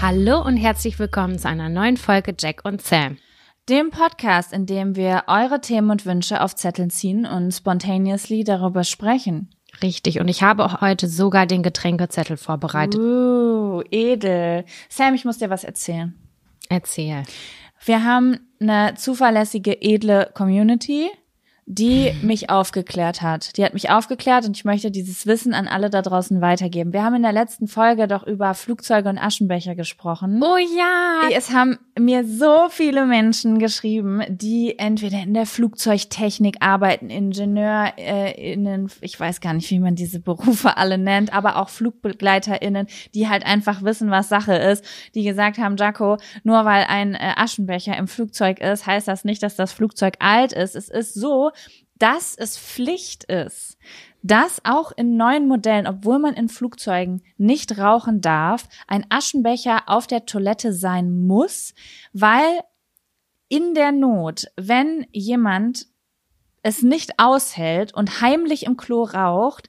Hallo und herzlich willkommen zu einer neuen Folge Jack und Sam. Dem Podcast, in dem wir eure Themen und Wünsche auf Zetteln ziehen und spontaneously darüber sprechen. Richtig, und ich habe heute sogar den Getränkezettel vorbereitet. Edel. Sam, ich muss dir was erzählen. Erzähl. Wir haben eine zuverlässige, edle Community, die mich aufgeklärt hat. Die hat mich aufgeklärt und ich möchte dieses Wissen an alle da draußen weitergeben. Wir haben in der letzten Folge doch über Flugzeuge und Aschenbecher gesprochen. Oh ja! Es haben mir so viele Menschen geschrieben, die entweder in der Flugzeugtechnik arbeiten, IngenieurInnen, ich weiß gar nicht, wie man diese Berufe alle nennt, aber auch FlugbegleiterInnen, die halt einfach wissen, was Sache ist, die gesagt haben, Jaco, nur weil ein Aschenbecher im Flugzeug ist, heißt das nicht, dass das Flugzeug alt ist. Es ist so, dass es Pflicht ist, dass auch in neuen Modellen, obwohl man in Flugzeugen nicht rauchen darf, ein Aschenbecher auf der Toilette sein muss, weil in der Not, wenn jemand es nicht aushält und heimlich im Klo raucht,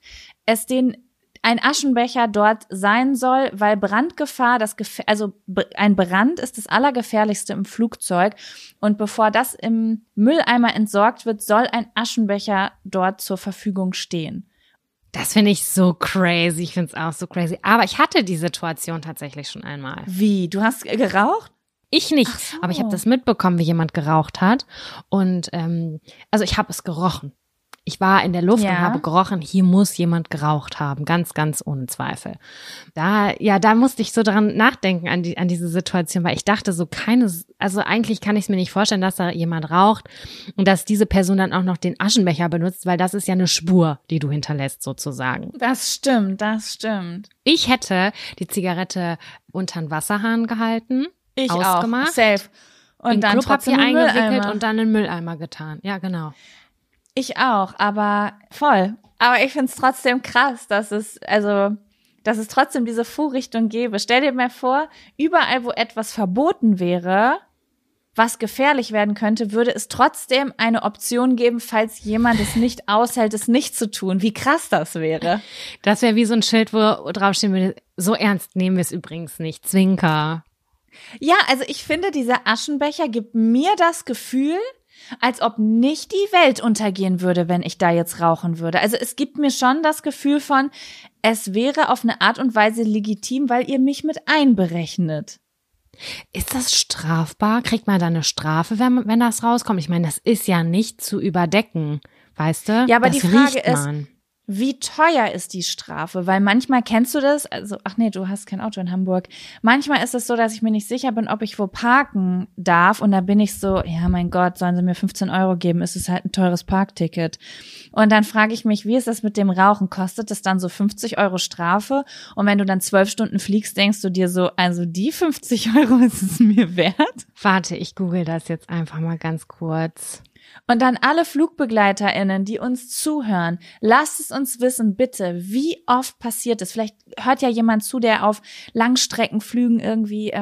ein Aschenbecher dort sein soll, weil Brandgefahr, ein Brand ist das Allergefährlichste im Flugzeug und bevor das im Mülleimer entsorgt wird, soll ein Aschenbecher dort zur Verfügung stehen. Das finde ich so crazy, ich finde es auch so crazy. Aber ich hatte die Situation tatsächlich schon einmal. Wie? Du hast geraucht? Ich nicht, So. aber ich habe das mitbekommen, wie jemand geraucht hat und also ich habe es gerochen. Ich war in der Luft und habe gerochen, hier muss jemand geraucht haben, ganz, ganz ohne Zweifel. Da musste ich so dran nachdenken an diese Situation, weil ich dachte also eigentlich kann ich es mir nicht vorstellen, dass da jemand raucht und dass diese Person dann auch noch den Aschenbecher benutzt, weil das ist ja eine Spur, die du hinterlässt sozusagen. Das stimmt. Ich hätte die Zigarette unter den Wasserhahn gehalten, Ich ausgemacht, auch, safe. Und in dann Klopapier trotzdem im eingewickelt Mülleimer. und dann in den Mülleimer getan. Ja, genau. Ich auch, aber voll. Aber ich find's trotzdem krass, dass es trotzdem diese Vorrichtung gäbe. Stell dir mal vor, überall, wo etwas verboten wäre, was gefährlich werden könnte, würde es trotzdem eine Option geben, falls jemand es nicht aushält, es nicht zu tun. Wie krass das wäre. Das wäre wie so ein Schild, wo draufstehen würde, so ernst nehmen wir es übrigens nicht, Zwinker. Ja, also ich finde, dieser Aschenbecher gibt mir das Gefühl, als ob nicht die Welt untergehen würde, wenn ich da jetzt rauchen würde. Also es gibt mir schon das Gefühl von, es wäre auf eine Art und Weise legitim, weil ihr mich mit einberechnet. Ist das strafbar? Kriegt man da eine Strafe, wenn das rauskommt? Ich meine, das ist ja nicht zu überdecken, weißt du? Ja, aber das die Frage riecht ist, man. wie teuer ist die Strafe? Weil manchmal kennst du das, du hast kein Auto in Hamburg. Manchmal ist es so, dass ich mir nicht sicher bin, ob ich wo parken darf und da bin ich so, ja mein Gott, sollen sie mir 15 € geben, ist es halt ein teures Parkticket. Und dann frage ich mich, wie ist das mit dem Rauchen? Kostet das dann so 50 € Strafe? Und wenn du dann 12 Stunden fliegst, denkst du dir so, also die 50 € ist es mir wert? Warte, ich google das jetzt einfach mal ganz kurz. Und dann alle FlugbegleiterInnen, die uns zuhören, lasst es uns wissen, bitte, wie oft passiert es? Vielleicht hört ja jemand zu, der auf Langstreckenflügen irgendwie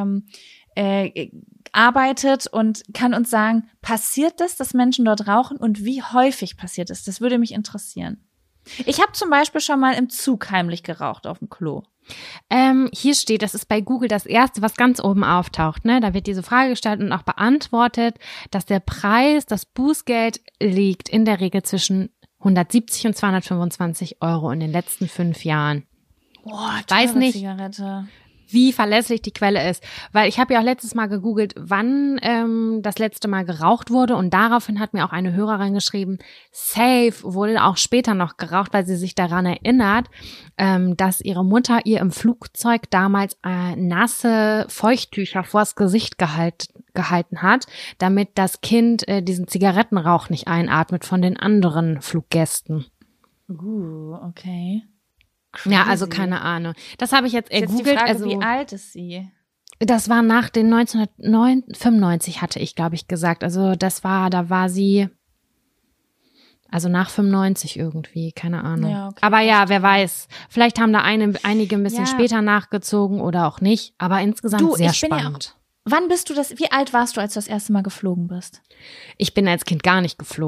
arbeitet und kann uns sagen, passiert das, dass Menschen dort rauchen und wie häufig passiert es? Das würde mich interessieren. Ich habe zum Beispiel schon mal im Zug heimlich geraucht auf dem Klo. Hier steht, das ist bei Google das erste, was ganz oben auftaucht, ne? Da wird diese Frage gestellt und auch beantwortet, dass der Preis, das Bußgeld liegt in der Regel zwischen 170 und 225 € in den letzten 5 Jahren. Boah, weiß nicht, Zigarette. Wie verlässlich die Quelle ist. Weil ich habe ja auch letztes Mal gegoogelt, wann das letzte Mal geraucht wurde und daraufhin hat mir auch eine Hörerin geschrieben, safe wurde auch später noch geraucht, weil sie sich daran erinnert, dass ihre Mutter ihr im Flugzeug damals nasse Feuchttücher vors Gesicht gehalten hat, damit das Kind diesen Zigarettenrauch nicht einatmet von den anderen Fluggästen. Okay. Crazy. Ja, also keine Ahnung. Das habe ich jetzt ergoogelt. Die Frage, also wie alt ist sie? Das war nach den 1995 hatte ich, glaube ich, gesagt. Also da war sie, also nach 95 irgendwie, keine Ahnung. Ja, okay, aber ja, wer weiß. Vielleicht haben da einige ein bisschen später nachgezogen oder auch nicht. Aber insgesamt sehr spannend. Wann bist du wie alt warst du, als du das erste Mal geflogen bist? Ich bin als Kind gar nicht geflogen.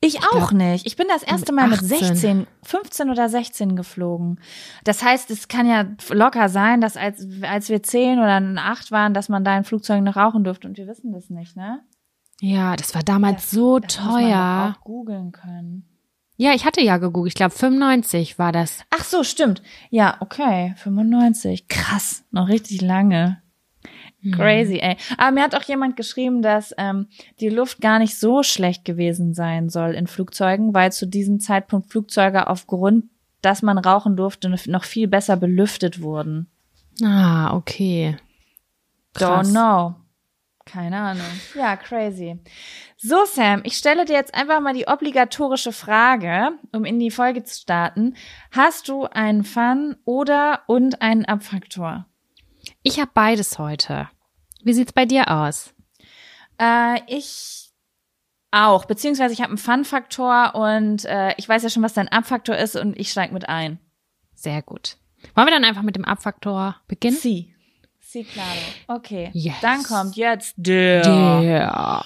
Ich auch nicht. Ich bin das erste Mal mit 18. 15 oder 16 geflogen. Das heißt, es kann ja locker sein, dass als wir 10 oder 8 waren, dass man da in Flugzeugen noch rauchen durfte und wir wissen das nicht, ne? Ja, das war damals so das teuer. Muss man auch googeln können. Ja, ich hatte ja gegoogelt. Ich glaube, 95 war das. Ach so, stimmt. Ja, okay, 95. Krass, noch richtig lange. Crazy, ey. Aber mir hat auch jemand geschrieben, dass die Luft gar nicht so schlecht gewesen sein soll in Flugzeugen, weil zu diesem Zeitpunkt Flugzeuge aufgrund, dass man rauchen durfte, noch viel besser belüftet wurden. Ah, okay. Krass. Don't know. Keine Ahnung. Ja, crazy. So, Sam, ich stelle dir jetzt einfach mal die obligatorische Frage, um in die Folge zu starten. Hast du einen Fun- und einen Abfaktor? Ich habe beides heute. Wie sieht's bei dir aus? Ich auch, beziehungsweise ich habe einen Fun-Faktor und ich weiß ja schon, was dein Abfaktor ist und ich steige mit ein. Sehr gut. Wollen wir dann einfach mit dem Abfaktor beginnen? Sí, claro. Okay, Yes. Dann kommt jetzt der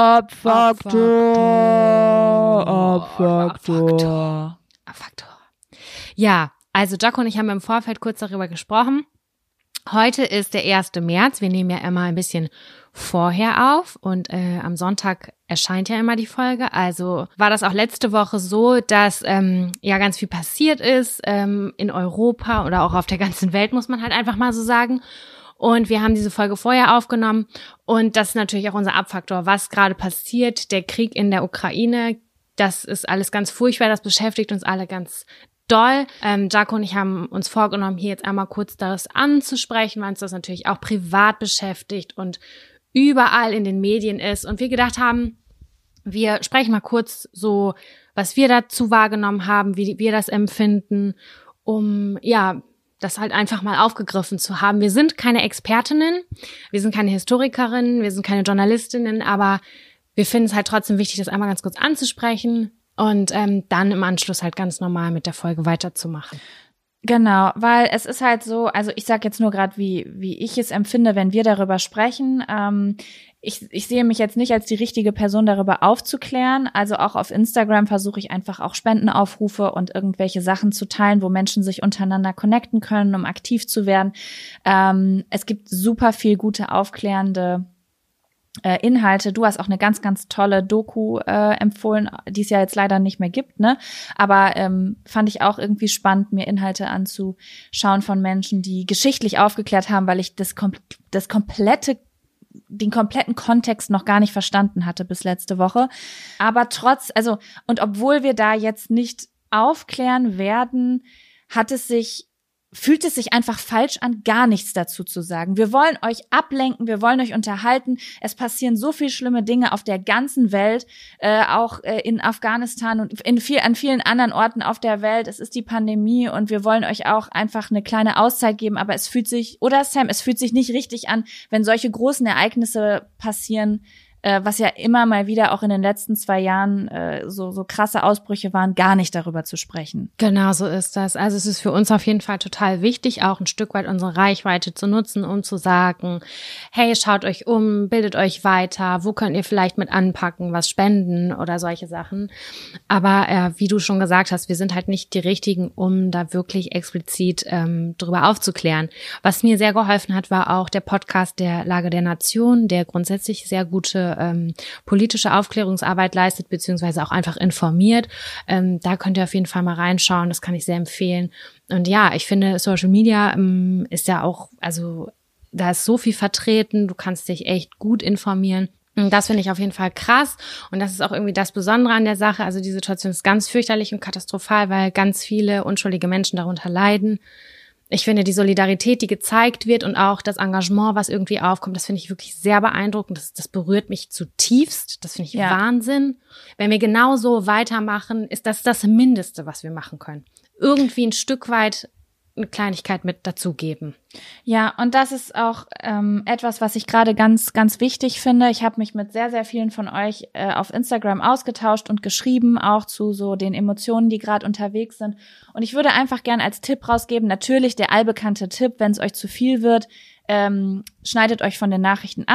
Abfaktor. Ja, also Jaco und ich haben im Vorfeld kurz darüber gesprochen. Heute ist der 1. März. Wir nehmen ja immer ein bisschen vorher auf und am Sonntag erscheint ja immer die Folge. Also war das auch letzte Woche so, dass ja ganz viel passiert ist in Europa oder auch auf der ganzen Welt, muss man halt einfach mal so sagen. Und wir haben diese Folge vorher aufgenommen und das ist natürlich auch unser Abfaktor, was gerade passiert, der Krieg in der Ukraine, das ist alles ganz furchtbar, das beschäftigt uns alle ganz doll. Jaco und ich haben uns vorgenommen, hier jetzt einmal kurz das anzusprechen, weil uns das natürlich auch privat beschäftigt und überall in den Medien ist und wir gedacht haben, wir sprechen mal kurz so, was wir dazu wahrgenommen haben, wie wir das empfinden, um ja das halt einfach mal aufgegriffen zu haben. Wir sind keine Expertinnen, wir sind keine Historikerinnen, wir sind keine Journalistinnen, aber wir finden es halt trotzdem wichtig, das einmal ganz kurz anzusprechen und dann im Anschluss halt ganz normal mit der Folge weiterzumachen. Genau, weil es ist halt so, also ich sage jetzt nur gerade, wie ich es empfinde, wenn wir darüber sprechen. Ich sehe mich jetzt nicht als die richtige Person, darüber aufzuklären. Also auch auf Instagram versuche ich einfach auch Spendenaufrufe und irgendwelche Sachen zu teilen, wo Menschen sich untereinander connecten können, um aktiv zu werden. Es gibt super viel gute, aufklärende Inhalte. Du hast auch eine ganz, ganz tolle Doku empfohlen, die es ja jetzt leider nicht mehr gibt, ne? Aber fand ich auch irgendwie spannend, mir Inhalte anzuschauen von Menschen, die geschichtlich aufgeklärt haben, weil ich den kompletten Kontext noch gar nicht verstanden hatte bis letzte Woche. Aber und obwohl wir da jetzt nicht aufklären werden, fühlt es sich einfach falsch an, gar nichts dazu zu sagen. Wir wollen euch ablenken, wir wollen euch unterhalten. Es passieren so viel schlimme Dinge auf der ganzen Welt, auch in Afghanistan und an vielen anderen Orten auf der Welt. Es ist die Pandemie und wir wollen euch auch einfach eine kleine Auszeit geben, aber es fühlt sich nicht richtig an, wenn solche großen Ereignisse passieren, was ja immer mal wieder auch in den letzten 2 Jahren so krasse Ausbrüche waren, gar nicht darüber zu sprechen. Genau so ist das. Also es ist für uns auf jeden Fall total wichtig, auch ein Stück weit unsere Reichweite zu nutzen, um zu sagen, hey, schaut euch um, bildet euch weiter, wo könnt ihr vielleicht mit anpacken, was spenden oder solche Sachen. Aber wie du schon gesagt hast, wir sind halt nicht die Richtigen, um da wirklich explizit drüber aufzuklären. Was mir sehr geholfen hat, war auch der Podcast der Lage der Nation, der grundsätzlich sehr gute politische Aufklärungsarbeit leistet, beziehungsweise auch einfach informiert. Da könnt ihr auf jeden Fall mal reinschauen, das kann ich sehr empfehlen. Und ja, ich finde, Social Media ist ja auch, also da ist so viel vertreten, du kannst dich echt gut informieren. Und das finde ich auf jeden Fall krass und das ist auch irgendwie das Besondere an der Sache. Also die Situation ist ganz fürchterlich und katastrophal, weil ganz viele unschuldige Menschen darunter leiden. Ich finde die Solidarität, die gezeigt wird und auch das Engagement, was irgendwie aufkommt, das finde ich wirklich sehr beeindruckend. Das berührt mich zutiefst. Das finde ich Wahnsinn. Wenn wir genau so weitermachen, ist das das Mindeste, was wir machen können. Irgendwie ein Stück weit eine Kleinigkeit mit dazugeben. Ja, und das ist auch etwas, was ich gerade ganz, ganz wichtig finde. Ich habe mich mit sehr, sehr vielen von euch auf Instagram ausgetauscht und geschrieben, auch zu so den Emotionen, die gerade unterwegs sind. Und ich würde einfach gern als Tipp rausgeben, natürlich der allbekannte Tipp, wenn es euch zu viel wird, schneidet euch von den Nachrichten ab.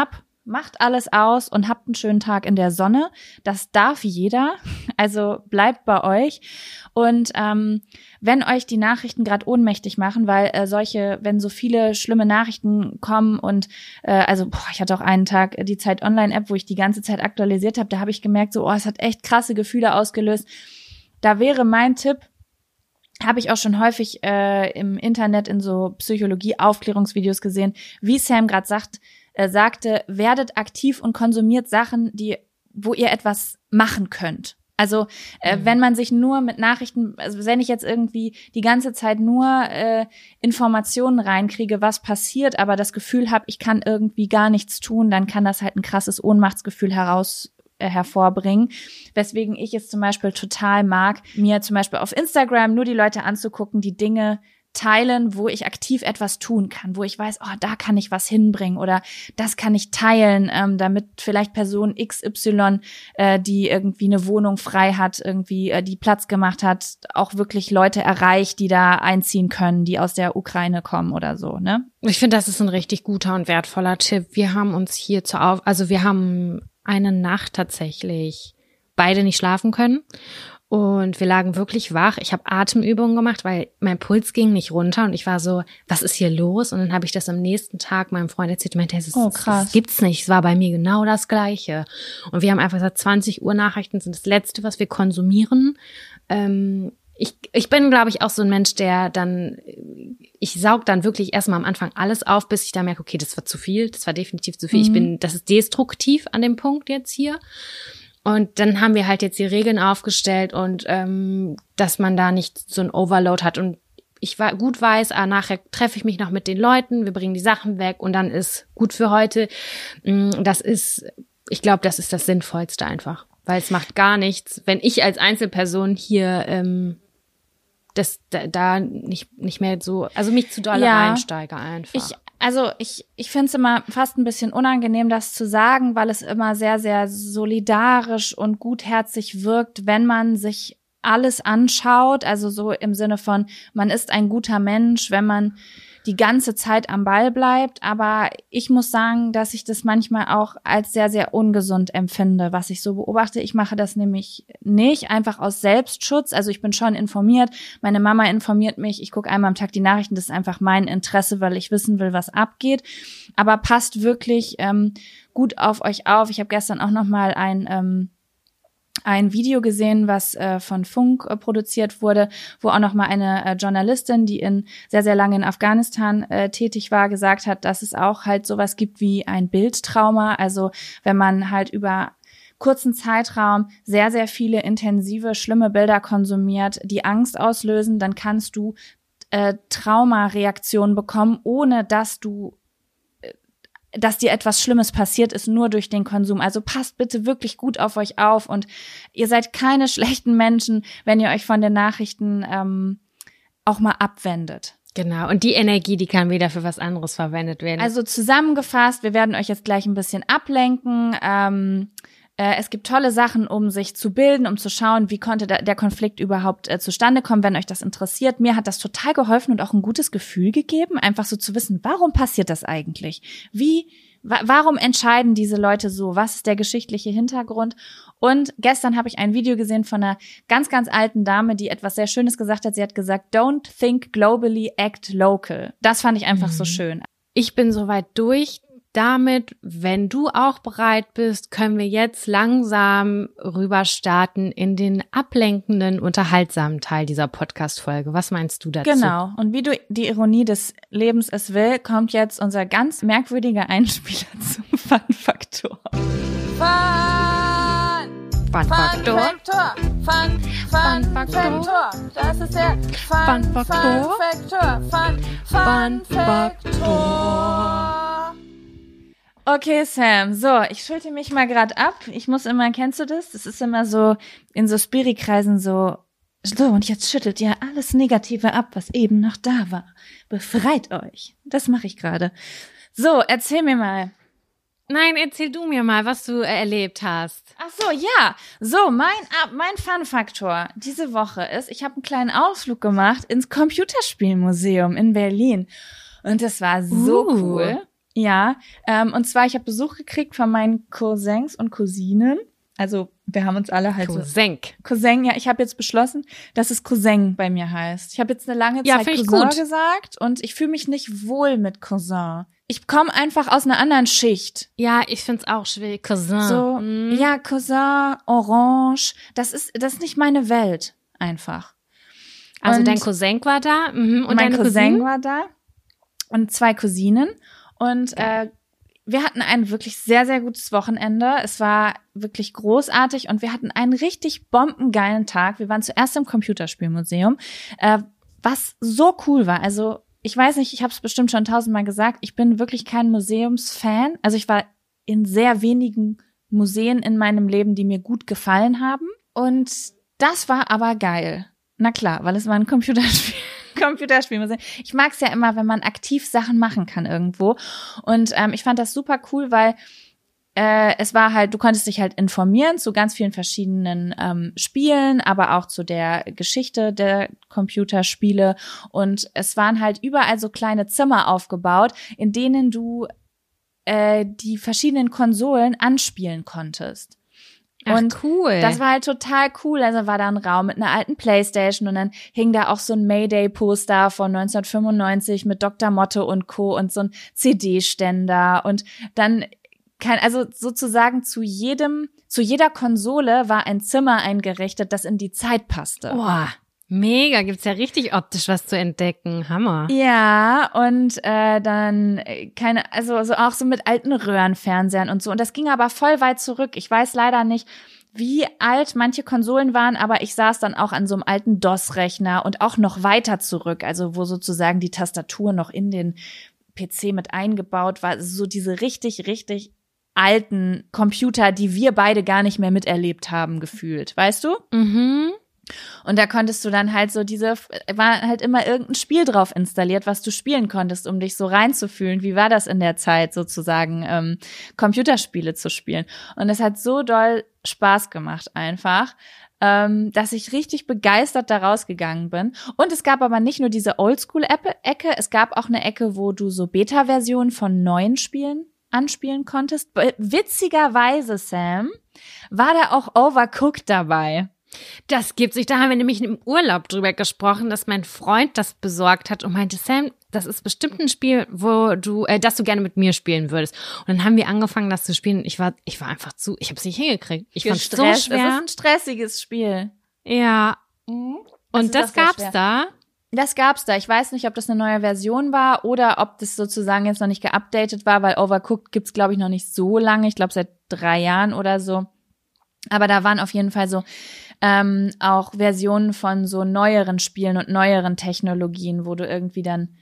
macht alles aus und habt einen schönen Tag in der Sonne. Das darf jeder, also bleibt bei euch. Und wenn euch die Nachrichten gerade ohnmächtig machen, weil wenn so viele schlimme Nachrichten kommen und ich hatte auch einen Tag die Zeit Online-App, wo ich die ganze Zeit aktualisiert habe, da habe ich gemerkt, es hat echt krasse Gefühle ausgelöst. Da wäre mein Tipp, habe ich auch schon häufig im Internet in so Psychologie-Aufklärungsvideos gesehen, wie Sam gerade sagte, werdet aktiv und konsumiert Sachen, wo ihr etwas machen könnt. Also wenn man sich nur mit Nachrichten, also wenn ich jetzt irgendwie die ganze Zeit nur Informationen reinkriege, was passiert, aber das Gefühl habe, ich kann irgendwie gar nichts tun, dann kann das halt ein krasses Ohnmachtsgefühl hervorbringen. Weswegen ich es zum Beispiel total mag, mir zum Beispiel auf Instagram nur die Leute anzugucken, die Dinge teilen, wo ich aktiv etwas tun kann, wo ich weiß, da kann ich was hinbringen oder das kann ich teilen, damit vielleicht Person XY, die irgendwie eine Wohnung frei hat, irgendwie die Platz gemacht hat, auch wirklich Leute erreicht, die da einziehen können, die aus der Ukraine kommen oder so, ne? Ich finde, das ist ein richtig guter und wertvoller Tipp. Wir haben uns hier wir haben eine Nacht tatsächlich beide nicht schlafen können. Und wir lagen wirklich wach. Ich habe Atemübungen gemacht, weil mein Puls ging nicht runter. Und ich war so, was ist hier los? Und dann habe ich das am nächsten Tag meinem Freund erzählt. Und meinte, das gibt's nicht. Es war bei mir genau das Gleiche. Und wir haben einfach gesagt, 20 Uhr Nachrichten sind das Letzte, was wir konsumieren. Ich bin, glaube ich, auch so ein Mensch, ich saug dann wirklich erstmal am Anfang alles auf, bis ich da merke, okay, das war zu viel. Das war definitiv zu viel. Das ist destruktiv an dem Punkt jetzt hier. Und dann haben wir halt jetzt die Regeln aufgestellt und dass man da nicht so ein Overload hat. Und ich gut weiß, nachher treffe ich mich noch mit den Leuten, wir bringen die Sachen weg und dann ist gut für heute. Ich glaube, das ist das Sinnvollste einfach. Weil es macht gar nichts, wenn ich als Einzelperson hier da nicht mehr so, also mich zu doll reinsteige einfach. Ich finde es immer fast ein bisschen unangenehm, das zu sagen, weil es immer sehr, sehr solidarisch und gutherzig wirkt, wenn man sich alles anschaut, also so im Sinne von, man ist ein guter Mensch, wenn man die ganze Zeit am Ball bleibt, aber ich muss sagen, dass ich das manchmal auch als sehr, sehr ungesund empfinde, was ich so beobachte. Ich mache das nämlich nicht, einfach aus Selbstschutz, also ich bin schon informiert, meine Mama informiert mich, ich gucke einmal am Tag die Nachrichten, das ist einfach mein Interesse, weil ich wissen will, was abgeht, aber passt wirklich gut auf euch auf. Ich habe gestern auch nochmal ein Video gesehen, was von Funk produziert wurde, wo auch noch mal eine Journalistin, die sehr, sehr lange in Afghanistan tätig war, gesagt hat, dass es auch halt sowas gibt wie ein Bildtrauma. Also wenn man halt über kurzen Zeitraum sehr, sehr viele intensive, schlimme Bilder konsumiert, die Angst auslösen, dann kannst du Traumareaktionen bekommen, ohne dass dir etwas Schlimmes passiert ist, nur durch den Konsum. Also passt bitte wirklich gut auf euch auf und ihr seid keine schlechten Menschen, wenn ihr euch von den Nachrichten auch mal abwendet. Genau, und die Energie, die kann wieder für was anderes verwendet werden. Also zusammengefasst, wir werden euch jetzt gleich ein bisschen ablenken. Es gibt tolle Sachen, um sich zu bilden, um zu schauen, wie konnte der Konflikt überhaupt zustande kommen, wenn euch das interessiert. Mir hat das total geholfen und auch ein gutes Gefühl gegeben, einfach so zu wissen, warum passiert das eigentlich? Warum entscheiden diese Leute so? Was ist der geschichtliche Hintergrund? Und gestern habe ich ein Video gesehen von einer ganz, ganz alten Dame, die etwas sehr Schönes gesagt hat. Sie hat gesagt, don't think globally, act local. Das fand ich einfach so schön. Ich bin soweit durch. Damit, wenn du auch bereit bist, können wir jetzt langsam rüber starten in den ablenkenden, unterhaltsamen Teil dieser Podcast-Folge. Was meinst du dazu? Genau. Und wie die Ironie des Lebens es will, kommt jetzt unser ganz merkwürdiger Einspieler zum Fun-Faktor. Fun-Faktor. Fun-Faktor. Das ist der Fun-Faktor. Fun-Faktor. Okay, Sam, so, ich schulte mich mal gerade ab. Ich muss immer, kennst du das? Das ist immer so, in so Spiri-Kreisen so, und jetzt schüttelt ihr alles Negative ab, was eben noch da war. Befreit euch. Das mache ich gerade. So, erzähl mir mal. Nein, erzähl du mir mal, was du erlebt hast. Ach so, ja. So, mein Fun-Faktor diese Woche ist, ich habe einen kleinen Ausflug gemacht ins Computerspielmuseum in Berlin. Und das war so cool. Ja, und zwar, ich habe Besuch gekriegt von meinen Cousins und Cousinen. Also wir haben uns alle halt Cousin, ja, ich habe jetzt beschlossen, dass es Cousin bei mir heißt. Ich habe jetzt eine lange Zeit Cousin gesagt und ich fühle mich nicht wohl mit Cousin. Ich komme einfach aus einer anderen Schicht. Ja, ich find's auch schwierig. Cousin. So, ja, Cousin, Orange, das ist nicht meine Welt, einfach. Also und dein Cousin war da und mein Cousin war da und 2 Cousinen und wir hatten ein wirklich sehr, sehr gutes Wochenende. Es war wirklich großartig und wir hatten einen richtig bombengeilen Tag. Wir waren zuerst im Computerspielmuseum, was so cool war. Also ich weiß nicht, ich habe es bestimmt schon 1000-mal gesagt, ich bin wirklich kein Museumsfan. Also ich war in sehr wenigen Museen in meinem Leben, die mir gut gefallen haben. Und das war aber geil. Na klar, weil es war ein Computerspielmuseum. Ich mag es ja immer, wenn man aktiv Sachen machen kann irgendwo. Und ich fand das super cool, weil es war halt, du konntest dich halt informieren zu ganz vielen verschiedenen Spielen, aber auch zu der Geschichte der Computerspiele. Und es waren halt überall so kleine Zimmer aufgebaut, in denen du die verschiedenen Konsolen anspielen konntest. Und ach, cool. Das war halt total cool. Also war da ein Raum mit einer alten Playstation und dann hing da auch so ein Mayday-Poster von 1995 mit Dr. Motte und Co. und so ein CD-Ständer und dann also sozusagen zu jeder Konsole war ein Zimmer eingerichtet, das in die Zeit passte. Boah, mega, gibt's ja richtig optisch was zu entdecken, Hammer. Ja, und dann also auch so mit alten Röhrenfernsehern und so. Und das ging aber voll weit zurück. Ich weiß leider nicht, wie alt manche Konsolen waren, aber ich saß dann auch an so einem alten DOS-Rechner und auch noch weiter zurück, also wo sozusagen die Tastatur noch in den PC mit eingebaut war. So diese richtig, richtig alten Computer, die wir beide gar nicht mehr miterlebt haben, gefühlt. Weißt du? Mhm. Und da konntest du dann halt war halt immer irgendein Spiel drauf installiert, was du spielen konntest, um dich so reinzufühlen. Wie war das in der Zeit sozusagen, Computerspiele zu spielen? Und es hat so doll Spaß gemacht einfach, dass ich richtig begeistert da rausgegangen bin. Und es gab aber nicht nur diese Oldschool-Ecke, es gab auch eine Ecke, wo du so Beta-Versionen von neuen Spielen anspielen konntest. Witzigerweise, Sam, war da auch Overcooked dabei. Das gibt's nicht. Da haben wir nämlich im Urlaub drüber gesprochen, dass mein Freund das besorgt hat und meinte, Sam, das ist bestimmt ein Spiel, das du gerne mit mir spielen würdest. Und dann haben wir angefangen, das zu spielen. Ich war einfach ich habe es nicht hingekriegt. Ich fand es so schwer. Es ist ein stressiges Spiel. Ja. Und das gab's da? Das gab's da. Ich weiß nicht, ob das eine neue Version war oder ob das sozusagen jetzt noch nicht geupdatet war, weil Overcooked gibt's, glaube ich, noch nicht so lange. Ich glaube, seit 3 Jahren oder so. Aber da waren auf jeden Fall so auch Versionen von so neueren Spielen und neueren Technologien, wo du irgendwie dann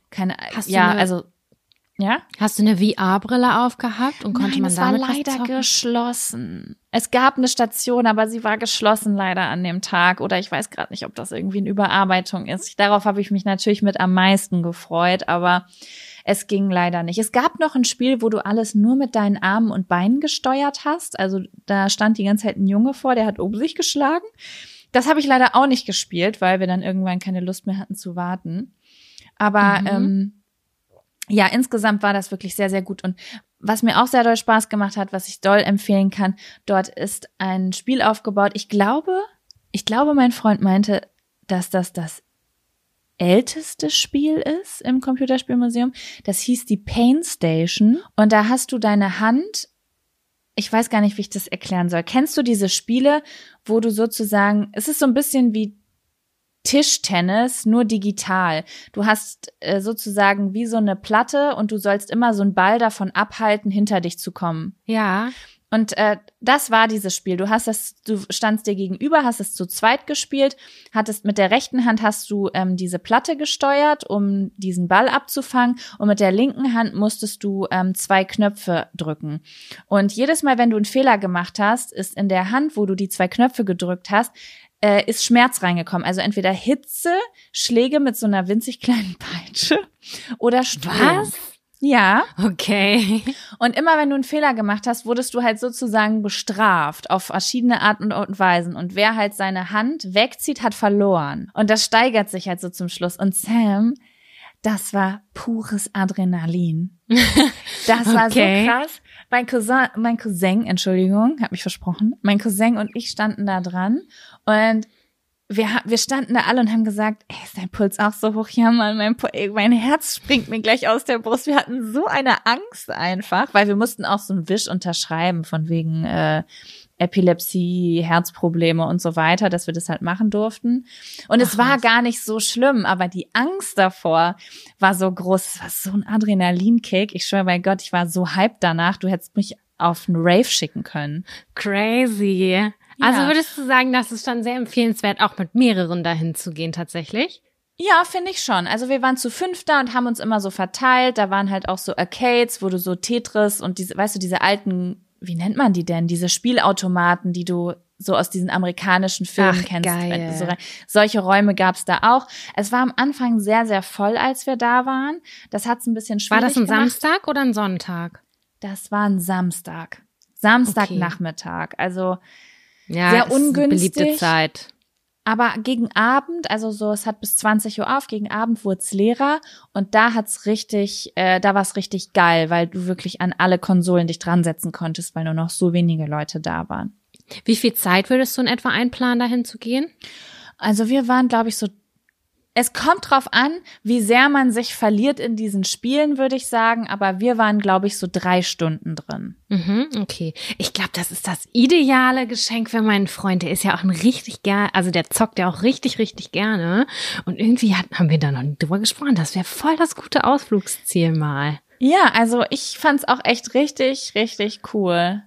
Hast du eine VR-Brille aufgehabt und konnte man damit was zocken? Nein, es war leider geschlossen. Es gab eine Station, aber sie war geschlossen leider an dem Tag. Oder ich weiß gerade nicht, ob das irgendwie eine Überarbeitung ist. Darauf habe ich mich natürlich mit am meisten gefreut, aber es ging leider nicht. Es gab noch ein Spiel, wo du alles nur mit deinen Armen und Beinen gesteuert hast. Also da stand die ganze Zeit ein Junge vor, der hat um sich geschlagen. Das habe ich leider auch nicht gespielt, weil wir dann irgendwann keine Lust mehr hatten zu warten. Aber ja, insgesamt war das wirklich sehr, sehr gut. Und was mir auch sehr doll Spaß gemacht hat, was ich doll empfehlen kann, dort ist ein Spiel aufgebaut. Ich glaube, mein Freund meinte, dass das älteste Spiel ist im Computerspielmuseum. Das hieß die Pain Station. Und da hast du deine Hand, ich weiß gar nicht, wie ich das erklären soll. Kennst du diese Spiele, wo du sozusagen, es ist so ein bisschen wie Tischtennis, nur digital. Du hast sozusagen wie so eine Platte und du sollst immer so einen Ball davon abhalten, hinter dich zu kommen. Ja. Und das war dieses Spiel. Du standst dir gegenüber, hast es zu zweit gespielt, mit der rechten Hand hast du diese Platte gesteuert, um diesen Ball abzufangen, und mit der linken Hand musstest du 2 Knöpfe drücken. Und jedes Mal, wenn du einen Fehler gemacht hast, ist in der Hand, wo du die 2 Knöpfe gedrückt hast, ist Schmerz reingekommen. Also entweder Hitze, Schläge mit so einer winzig kleinen Peitsche oder Strom. Was? Ja. Okay. Und immer wenn du einen Fehler gemacht hast, wurdest du halt sozusagen bestraft auf verschiedene Arten und Weisen. Und wer halt seine Hand wegzieht, hat verloren. Und das steigert sich halt so zum Schluss. Und Sam, Das war pures Adrenalin. Das war so krass. Mein Cousin, Entschuldigung, hab mich versprochen. Mein Cousin und ich standen da dran und wir standen da alle und haben gesagt, ey, ist dein Puls auch so hoch? Ja, Mann, mein Herz springt mir gleich aus der Brust. Wir hatten so eine Angst einfach, weil wir mussten auch so einen Wisch unterschreiben von wegen Epilepsie, Herzprobleme und so weiter, dass wir das halt machen durften. Und es war gar nicht so schlimm, aber die Angst davor war so groß. Es war so ein Adrenalinkick. Ich schwöre bei Gott, ich war so hyped danach. Du hättest mich auf einen Rave schicken können. Crazy. Ja. Also würdest du sagen, das ist schon sehr empfehlenswert, auch mit mehreren dahin zu gehen tatsächlich? Ja, finde ich schon. Also wir waren zu 5 da und haben uns immer so verteilt. Da waren halt auch so Arcades, wo du so Tetris und diese, weißt du, diese alten, wie nennt man die denn? Diese Spielautomaten, die du so aus diesen amerikanischen Filmen kennst. Geil. Solche Räume gab's da auch. Es war am Anfang sehr, sehr voll, als wir da waren. Das hat's ein bisschen schwierig gemacht. War das ein Samstag oder ein Sonntag? Das war ein Samstag. Samstagnachmittag. Also ja, sehr ungünstig. Beliebte Zeit. Aber gegen Abend, also so, es hat bis 20 Uhr auf, gegen Abend wurde es leerer und da hat's richtig, da war's richtig geil, weil du wirklich an alle Konsolen dich dran setzen konntest, weil nur noch so wenige Leute da waren. Wie viel Zeit würdest du in etwa einplanen, dahin zu gehen? Also wir waren, glaube ich, so, es kommt drauf an, wie sehr man sich verliert in diesen Spielen, würde ich sagen, aber wir waren, glaube ich, so 3 Stunden drin. Okay. Ich glaube, das ist das ideale Geschenk für meinen Freund. Der ist ja auch also der zockt ja auch richtig, richtig gerne. Und irgendwie haben wir da noch nicht drüber gesprochen. Das wäre voll das gute Ausflugsziel mal. Ja, also ich fand's auch echt richtig, richtig cool.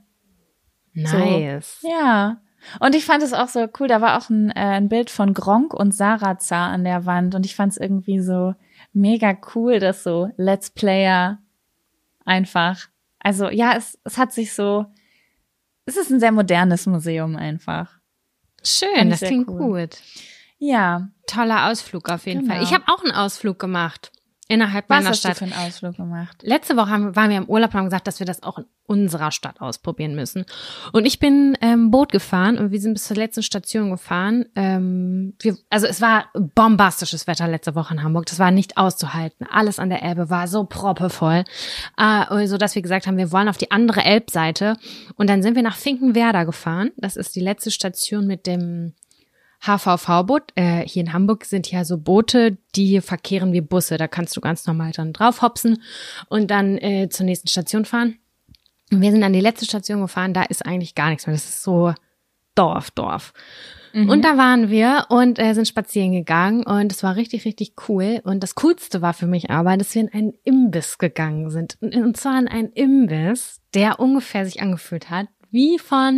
Nice. So, ja. Und ich fand es auch so cool, da war auch ein Bild von Gronkh und Sarazar an der Wand und ich fand es irgendwie so mega cool, dass so Let's Player einfach, also ja, es hat sich so, es ist ein sehr modernes Museum einfach. Schön, das klingt gut. Ja. Toller Ausflug auf jeden Fall. Ich habe auch einen Ausflug gemacht. Innerhalb meiner Stadt. Was hast du für einen Ausflug gemacht? Letzte Woche waren wir im Urlaub und haben gesagt, dass wir das auch in unserer Stadt ausprobieren müssen. Und ich bin Boot gefahren und wir sind bis zur letzten Station gefahren. Also es war bombastisches Wetter letzte Woche in Hamburg. Das war nicht auszuhalten. Alles an der Elbe war so proppevoll, so dass wir gesagt haben, wir wollen auf die andere Elbseite. Und dann sind wir nach Finkenwerder gefahren. Das ist die letzte Station mit dem HVV-Boot. Hier in Hamburg sind ja so Boote, die verkehren wie Busse. Da kannst du ganz normal dann drauf hopsen und dann zur nächsten Station fahren. Und wir sind an die letzte Station gefahren, da ist eigentlich gar nichts mehr. Das ist so Dorf. Und da waren wir und sind spazieren gegangen und es war richtig, richtig cool. Und das Coolste war für mich aber, dass wir in einen Imbiss gegangen sind. Und zwar in einen Imbiss, der ungefähr sich angefühlt hat wie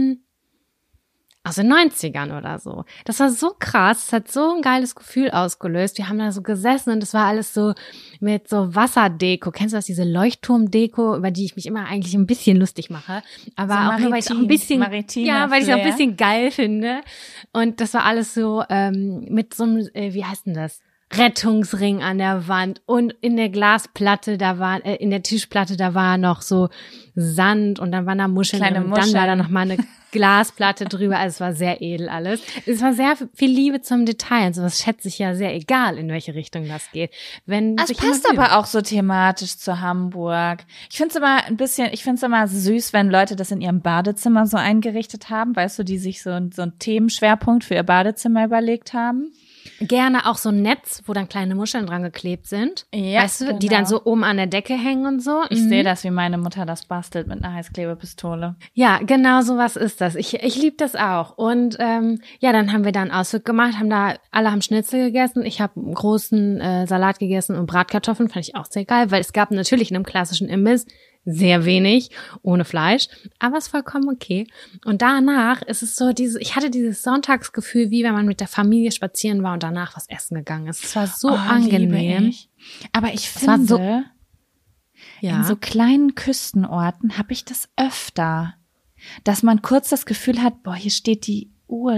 aus den 90ern oder so. Das war so krass, es hat so ein geiles Gefühl ausgelöst. Wir haben da so gesessen und es war alles so mit so Wasserdeko. Kennst du das, diese Leuchtturmdeko, über die ich mich immer eigentlich ein bisschen lustig mache? Aber so auch nur, weil ich auch ein bisschen, weil ich auch ein bisschen geil finde. Und das war alles so mit so einem, wie heißt denn das? Rettungsring an der Wand und in der Glasplatte, in der Tischplatte, da war noch so Sand und dann waren da Muscheln und dann war da noch mal eine Glasplatte drüber. Also es war sehr edel alles. Es war sehr viel Liebe zum Detail und sowas schätze ich ja sehr, egal in welche Richtung das geht. Es passt aber auch so thematisch zu Hamburg. Ich finde es immer süß, wenn Leute das in ihrem Badezimmer so eingerichtet haben, weißt du, die sich so einen Themenschwerpunkt für ihr Badezimmer überlegt haben. Gerne auch so ein Netz, wo dann kleine Muscheln dran geklebt sind. Ja, weißt du, die dann so oben an der Decke hängen und so. Ich sehe das, wie meine Mutter das bastelt mit einer Heißklebepistole. Ja, genau so was ist das. Ich liebe das auch. Und dann haben wir da einen Ausflug gemacht, alle haben Schnitzel gegessen. Ich habe einen großen Salat gegessen und Bratkartoffeln, fand ich auch sehr geil, weil es gab natürlich in einem klassischen Imbiss sehr wenig, ohne Fleisch, aber es ist vollkommen okay. Und danach ist es so ich hatte dieses Sonntagsgefühl, wie wenn man mit der Familie spazieren war und danach was essen gegangen ist. Es war so angenehm. Aber ich finde, in so kleinen Küstenorten habe ich das öfter, dass man kurz das Gefühl hat, hier steht die Uhr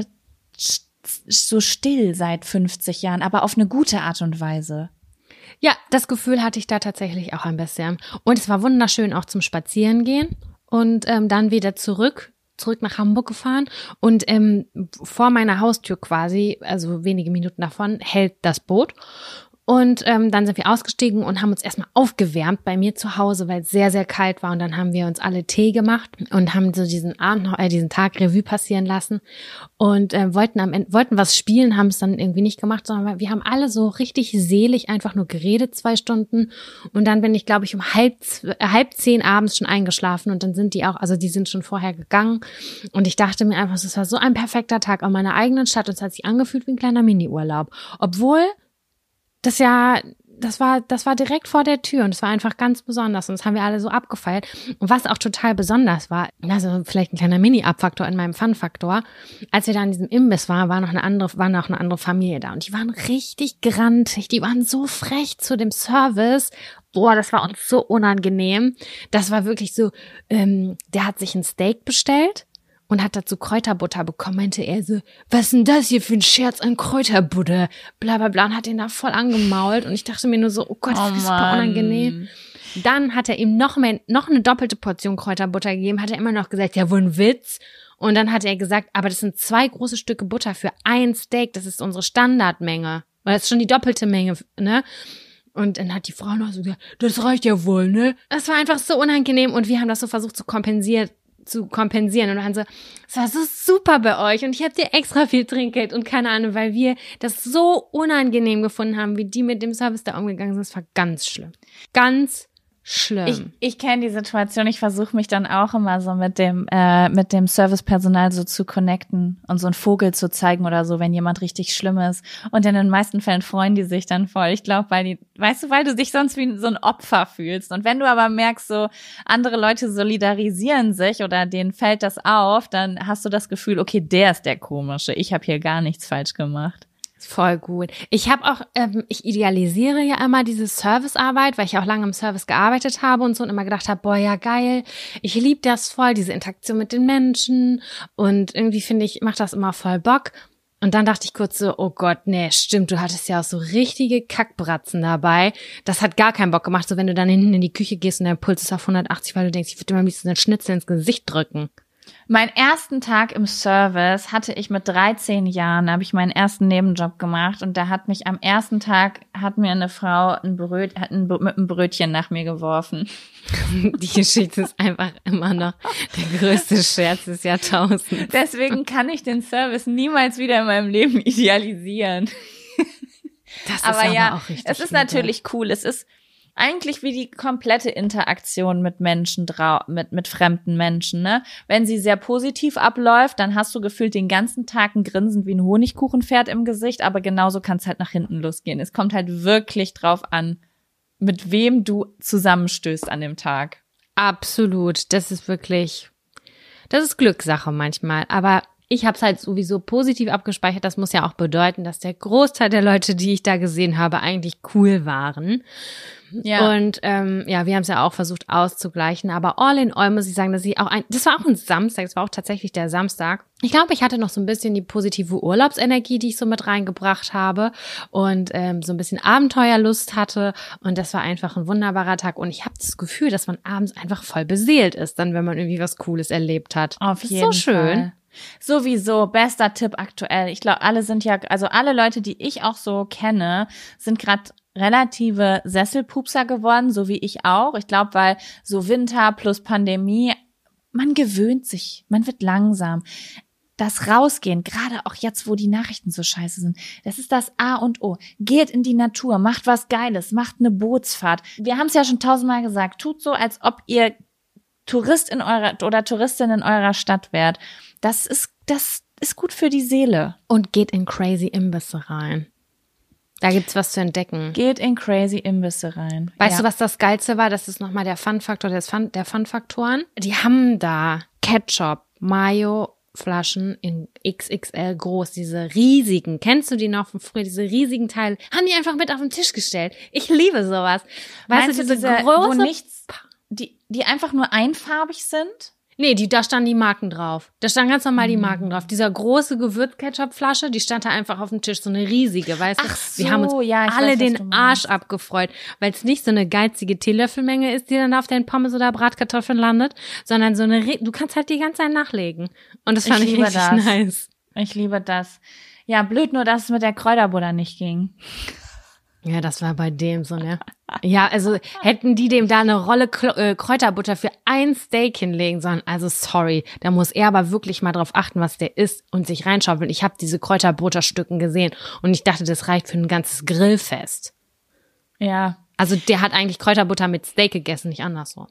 so still seit 50 Jahren, aber auf eine gute Art und Weise. Ja, das Gefühl hatte ich da tatsächlich auch ein bisschen. Und es war wunderschön auch zum Spazierengehen und dann wieder zurück nach Hamburg gefahren und vor meiner Haustür quasi, also wenige Minuten davon, hält das Boot. Und dann sind wir ausgestiegen und haben uns erstmal aufgewärmt bei mir zu Hause, weil es sehr, sehr kalt war. Und dann haben wir uns alle Tee gemacht und haben so diesen Tag Revue passieren lassen und wollten was spielen, haben es dann irgendwie nicht gemacht, sondern wir haben alle so richtig selig einfach nur geredet 2 Stunden. Und dann bin ich, glaube ich, um halb 10 abends schon eingeschlafen und dann sind die sind schon vorher gegangen. Und ich dachte mir einfach, es war so ein perfekter Tag an meiner eigenen Stadt und es hat sich angefühlt wie ein kleiner Mini-Urlaub. Obwohl das war direkt vor der Tür und es war einfach ganz besonders und das haben wir alle so abgefeiert. Und was auch total besonders war, also vielleicht ein kleiner Mini-Abfaktor in meinem Fun-Faktor, als wir da an diesem Imbiss waren, war noch eine andere Familie da und die waren richtig grantig, die waren so frech zu dem Service. Boah, das war uns so unangenehm. Das war wirklich so, der hat sich ein Steak bestellt und hat dazu Kräuterbutter bekommen, meinte er so, was ist denn das hier für ein Scherz an Kräuterbutter? Bla bla bla und hat ihn da voll angemault und ich dachte mir nur so, oh Gott, das ist super unangenehm. Dann hat er ihm noch eine doppelte Portion Kräuterbutter gegeben, hat er immer noch gesagt, ja wohl ein Witz. Und dann hat er gesagt, aber das sind 2 große Stücke Butter für ein Steak, das ist unsere Standardmenge. Weil das ist schon die doppelte Menge, ne? Und dann hat die Frau noch so gesagt, das reicht ja wohl, ne? Das war einfach so unangenehm und wir haben das so versucht zu kompensieren und dann so, es war so super bei euch und ich habe dir extra viel Trinkgeld und keine Ahnung, weil wir das so unangenehm gefunden haben, wie die mit dem Service da umgegangen sind. Das war ganz schlimm. Ganz schlimm. Ich kenne die Situation, ich versuche mich dann auch immer so mit dem Servicepersonal so zu connecten und so einen Vogel zu zeigen oder so, wenn jemand richtig schlimm ist. Und in den meisten Fällen freuen die sich dann voll. Ich glaube, weil du dich sonst wie so ein Opfer fühlst. Und wenn du aber merkst, so andere Leute solidarisieren sich oder denen fällt das auf, dann hast du das Gefühl, okay, der ist der Komische. Ich habe hier gar nichts falsch gemacht. Voll gut. Ich habe auch, ich idealisiere ja immer diese Servicearbeit, weil ich auch lange im Service gearbeitet habe und so und immer gedacht habe, boah, ja geil, ich liebe das voll, diese Interaktion mit den Menschen und irgendwie finde ich, macht das immer voll Bock. Und dann dachte ich kurz so, oh Gott, nee, stimmt, du hattest ja auch so richtige Kackbratzen dabei. Das hat gar keinen Bock gemacht, so wenn du dann hinten in die Küche gehst und dein Puls ist auf 180, weil du denkst, ich würde dir am liebsten einen Schnitzel ins Gesicht drücken. Meinen ersten Tag im Service hatte ich mit 13 Jahren, habe ich meinen ersten Nebenjob gemacht und da hat mich am ersten Tag, hat mir eine Frau mit einem Brötchen nach mir geworfen. Die Geschichte ist einfach immer noch der größte Scherz des Jahrtausends. Deswegen kann ich den Service niemals wieder in meinem Leben idealisieren. Das ist aber ja auch richtig. Es ist natürlich cool, es ist eigentlich wie die komplette Interaktion mit Menschen, mit fremden Menschen, ne? Wenn sie sehr positiv abläuft, dann hast du gefühlt den ganzen Tag ein Grinsen wie ein Honigkuchenpferd im Gesicht, aber genauso kann es halt nach hinten losgehen. Es kommt halt wirklich drauf an, mit wem du zusammenstößt an dem Tag. Absolut. Das ist Glückssache manchmal, aber ich habe es halt sowieso positiv abgespeichert. Das muss ja auch bedeuten, dass der Großteil der Leute, die ich da gesehen habe, eigentlich cool waren. Ja. Und wir haben es ja auch versucht auszugleichen. Aber all in all muss ich sagen, das war auch ein Samstag, das war auch tatsächlich der Samstag. Ich glaube, ich hatte noch so ein bisschen die positive Urlaubsenergie, die ich so mit reingebracht habe und so ein bisschen Abenteuerlust hatte. Und das war einfach ein wunderbarer Tag. Und ich habe das Gefühl, dass man abends einfach voll beseelt ist, dann wenn man irgendwie was Cooles erlebt hat. Auf jeden Fall. So schön. Sowieso, bester Tipp aktuell. Ich glaube, alle Leute, die ich auch so kenne, sind gerade relative Sesselpupser geworden, so wie ich auch. Ich glaube, weil so Winter plus Pandemie, man gewöhnt sich, man wird langsam. Das Rausgehen, gerade auch jetzt, wo die Nachrichten so scheiße sind, das ist das A und O. Geht in die Natur, macht was Geiles, macht eine Bootsfahrt. Wir haben es ja schon 1000-mal gesagt, tut so, als ob ihr Touristin in eurer Stadt wärt. Das ist gut für die Seele. Und geht in crazy Imbisse rein. Da gibt's was zu entdecken. Geht in crazy Imbisse rein. Weißt du, was das Geilste war? Das ist nochmal der Fun-Faktor der Fun-Faktoren. Die haben da Ketchup, Mayo, Flaschen in XXL groß, diese riesigen, kennst du die noch von früher, diese riesigen Teile, haben die einfach mit auf den Tisch gestellt. Ich liebe sowas. Weißt du, diese große, wo nichts, die einfach nur einfarbig sind? Nee, da standen die Marken drauf. Da standen ganz normal die Marken drauf. Dieser große Gewürz-Ketchup-Flasche, die stand da einfach auf dem Tisch, so eine riesige, weißt du? Ach so, wir haben uns alle den Arsch abgefreut, weil es nicht so eine geizige Teelöffelmenge ist, die dann da auf deinen Pommes oder Bratkartoffeln landet, sondern so du kannst halt die ganze Zeit nachlegen. Und das fand ich richtig nice. Ich liebe das. Ja, blöd nur, dass es mit der Kräuterbutter nicht ging. Ja, das war bei dem so, ne? Ja, also hätten die dem da eine Rolle Kräuterbutter für ein Steak hinlegen sollen, also sorry, da muss er aber wirklich mal drauf achten, was der isst und sich reinschaufeln. Ich habe diese Kräuterbutterstücken gesehen und ich dachte, das reicht für ein ganzes Grillfest. Ja. Also der hat eigentlich Kräuterbutter mit Steak gegessen, nicht andersrum.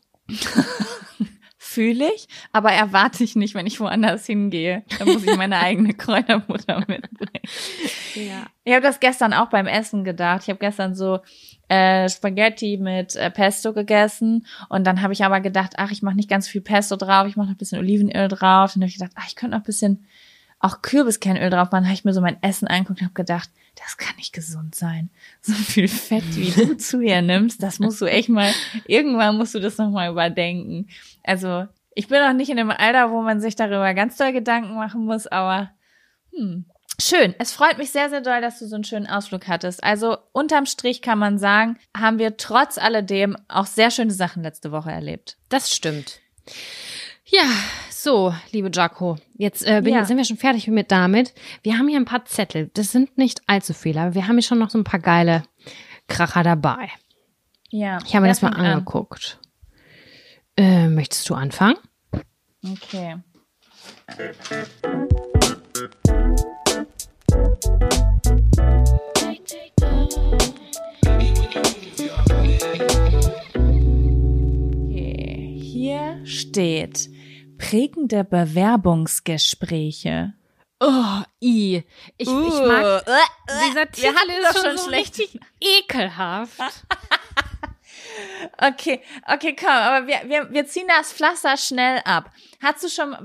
Fühle ich, aber erwarte ich nicht, wenn ich woanders hingehe. Da muss ich meine eigene Kräuterbutter mitbringen. Ja. Ich habe das gestern auch beim Essen gedacht. Ich habe gestern so Spaghetti mit Pesto gegessen und dann habe ich aber gedacht, ach, ich mache nicht ganz viel Pesto drauf, ich mache noch ein bisschen Olivenöl drauf. Dann habe ich gedacht, ach, ich könnte noch ein bisschen auch Kürbiskernöl drauf machen. Dann habe ich mir so mein Essen angeguckt und habe gedacht, das kann nicht gesund sein. So viel Fett, wie du zu dir nimmst, das musst du echt mal, irgendwann musst du das nochmal überdenken. Also ich bin noch nicht in dem Alter, wo man sich darüber ganz doll Gedanken machen muss, aber schön. Es freut mich sehr, sehr doll, dass du so einen schönen Ausflug hattest. Also unterm Strich kann man sagen, haben wir trotz alledem auch sehr schöne Sachen letzte Woche erlebt. Das stimmt. Ja, so, liebe Jaco, jetzt sind wir schon fertig damit. Wir haben hier ein paar Zettel. Das sind nicht allzu viele, aber wir haben hier schon noch so ein paar geile Kracher dabei. Ja. Ich habe mir das mal angeguckt. Möchtest du anfangen? Okay. Hier steht prägende Bewerbungsgespräche. Oh, ich mag, dieser Titel ist schon so schlecht. richtig ekelhaft. Okay, komm, aber wir ziehen das Pflaster schnell ab. Hast du schon,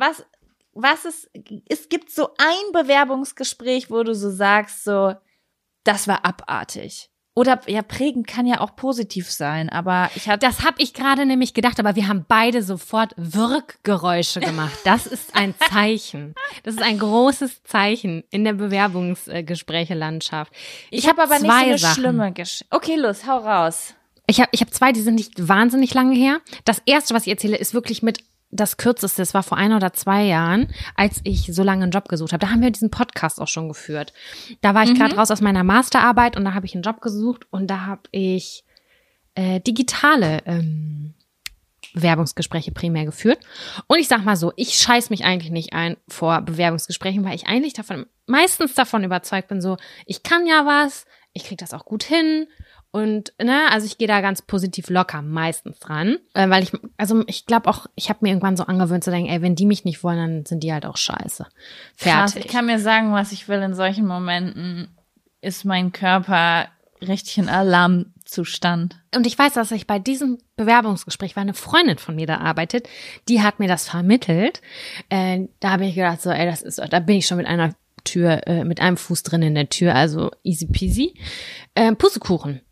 es gibt so ein Bewerbungsgespräch, wo du so sagst, so, das war abartig. Oder, ja, prägend kann ja auch positiv sein, aber das habe ich gerade nämlich gedacht, aber wir haben beide sofort Wirkgeräusche gemacht. Das ist ein Zeichen. Das ist ein großes Zeichen in der Bewerbungsgespräche-Landschaft. Ich habe aber nicht so eine Sachen. schlimme Geschichte. Okay, los, hau raus. Ich hab zwei, die sind nicht wahnsinnig lange her. Das erste, was ich erzähle, ist wirklich mit das kürzeste. Das war vor 1 oder 2 Jahren, als ich so lange einen Job gesucht habe. Da haben wir diesen Podcast auch schon geführt. Da war ich gerade raus aus meiner Masterarbeit und da habe ich einen Job gesucht und da habe ich digitale Bewerbungsgespräche primär geführt. Und ich sag mal so, ich scheiß mich eigentlich nicht ein vor Bewerbungsgesprächen, weil ich eigentlich meistens davon überzeugt bin, so, ich kann ja was, ich krieg das auch gut hin. Und, also ich gehe da ganz positiv locker meistens dran, weil ich glaube auch, ich habe mir irgendwann so angewöhnt zu denken, ey, wenn die mich nicht wollen, dann sind die halt auch scheiße. Fertig. Krass, ich kann mir sagen, was ich will. In solchen Momenten ist mein Körper richtig in Alarmzustand. Und ich weiß, dass ich bei diesem Bewerbungsgespräch, weil eine Freundin von mir da arbeitet, die hat mir das vermittelt. Da habe ich gedacht, so, ey, da bin ich schon mit einer Tür, mit einem Fuß drin in der Tür, also easy peasy. Pustekuchen.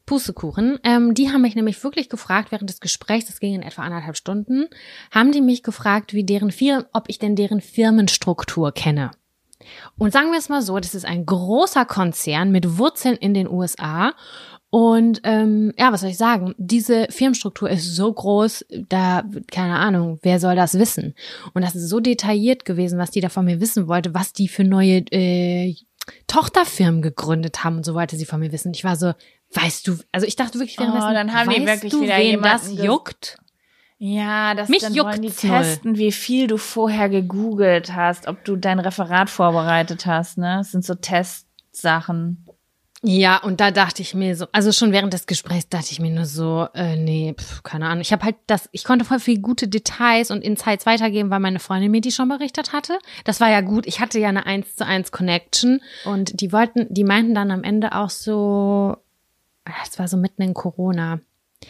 Die haben mich nämlich wirklich gefragt während des Gesprächs, das ging in etwa 1,5 Stunden, haben die mich gefragt, ob ich denn deren Firmenstruktur kenne. Und sagen wir es mal so, das ist ein großer Konzern mit Wurzeln in den USA. Und was soll ich sagen? Diese Firmenstruktur ist so groß, keine Ahnung, wer soll das wissen? Und das ist so detailliert gewesen, was die da von mir wissen wollte, was die für neue Tochterfirmen gegründet haben und so wollte sie von mir wissen. Ich war so, weißt du, also ich dachte wirklich, dann haben die wirklich wieder wen jemanden das juckt? Ja, dann Mich wollen die juckt's null. testen, wie viel du vorher gegoogelt hast, ob du dein Referat vorbereitet hast, ne? Das sind so Testsachen. Ja, und da dachte ich mir so, also schon während des Gesprächs dachte ich mir nur so, keine Ahnung. Ich habe halt ich konnte voll viel gute Details und Insights weitergeben, weil meine Freundin mir die schon berichtet hatte. Das war ja gut. Ich hatte ja eine 1:1 Connection und die meinten dann am Ende auch so, das war so mitten in Corona.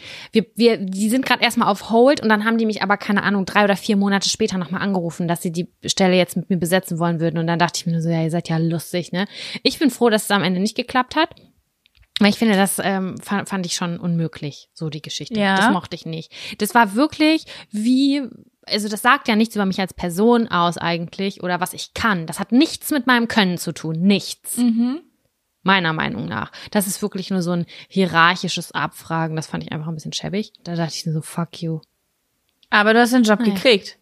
Die sind gerade erstmal auf Hold und dann haben die mich aber, keine Ahnung, 3 oder 4 Monate später nochmal angerufen, dass sie die Stelle jetzt mit mir besetzen wollen würden. Und dann dachte ich mir nur so, ja, ihr seid ja lustig, ne? Ich bin froh, dass es am Ende nicht geklappt hat. Weil ich finde, das fand ich schon unmöglich, so die Geschichte. Ja. Das mochte ich nicht. Das war wirklich also das sagt ja nichts über mich als Person aus eigentlich oder was ich kann. Das hat nichts mit meinem Können zu tun. Nichts. Mhm. Meiner Meinung nach. Das ist wirklich nur so ein hierarchisches Abfragen. Das fand ich einfach ein bisschen schäbig. Da dachte ich nur so, fuck you. Aber du hast den Job gekriegt.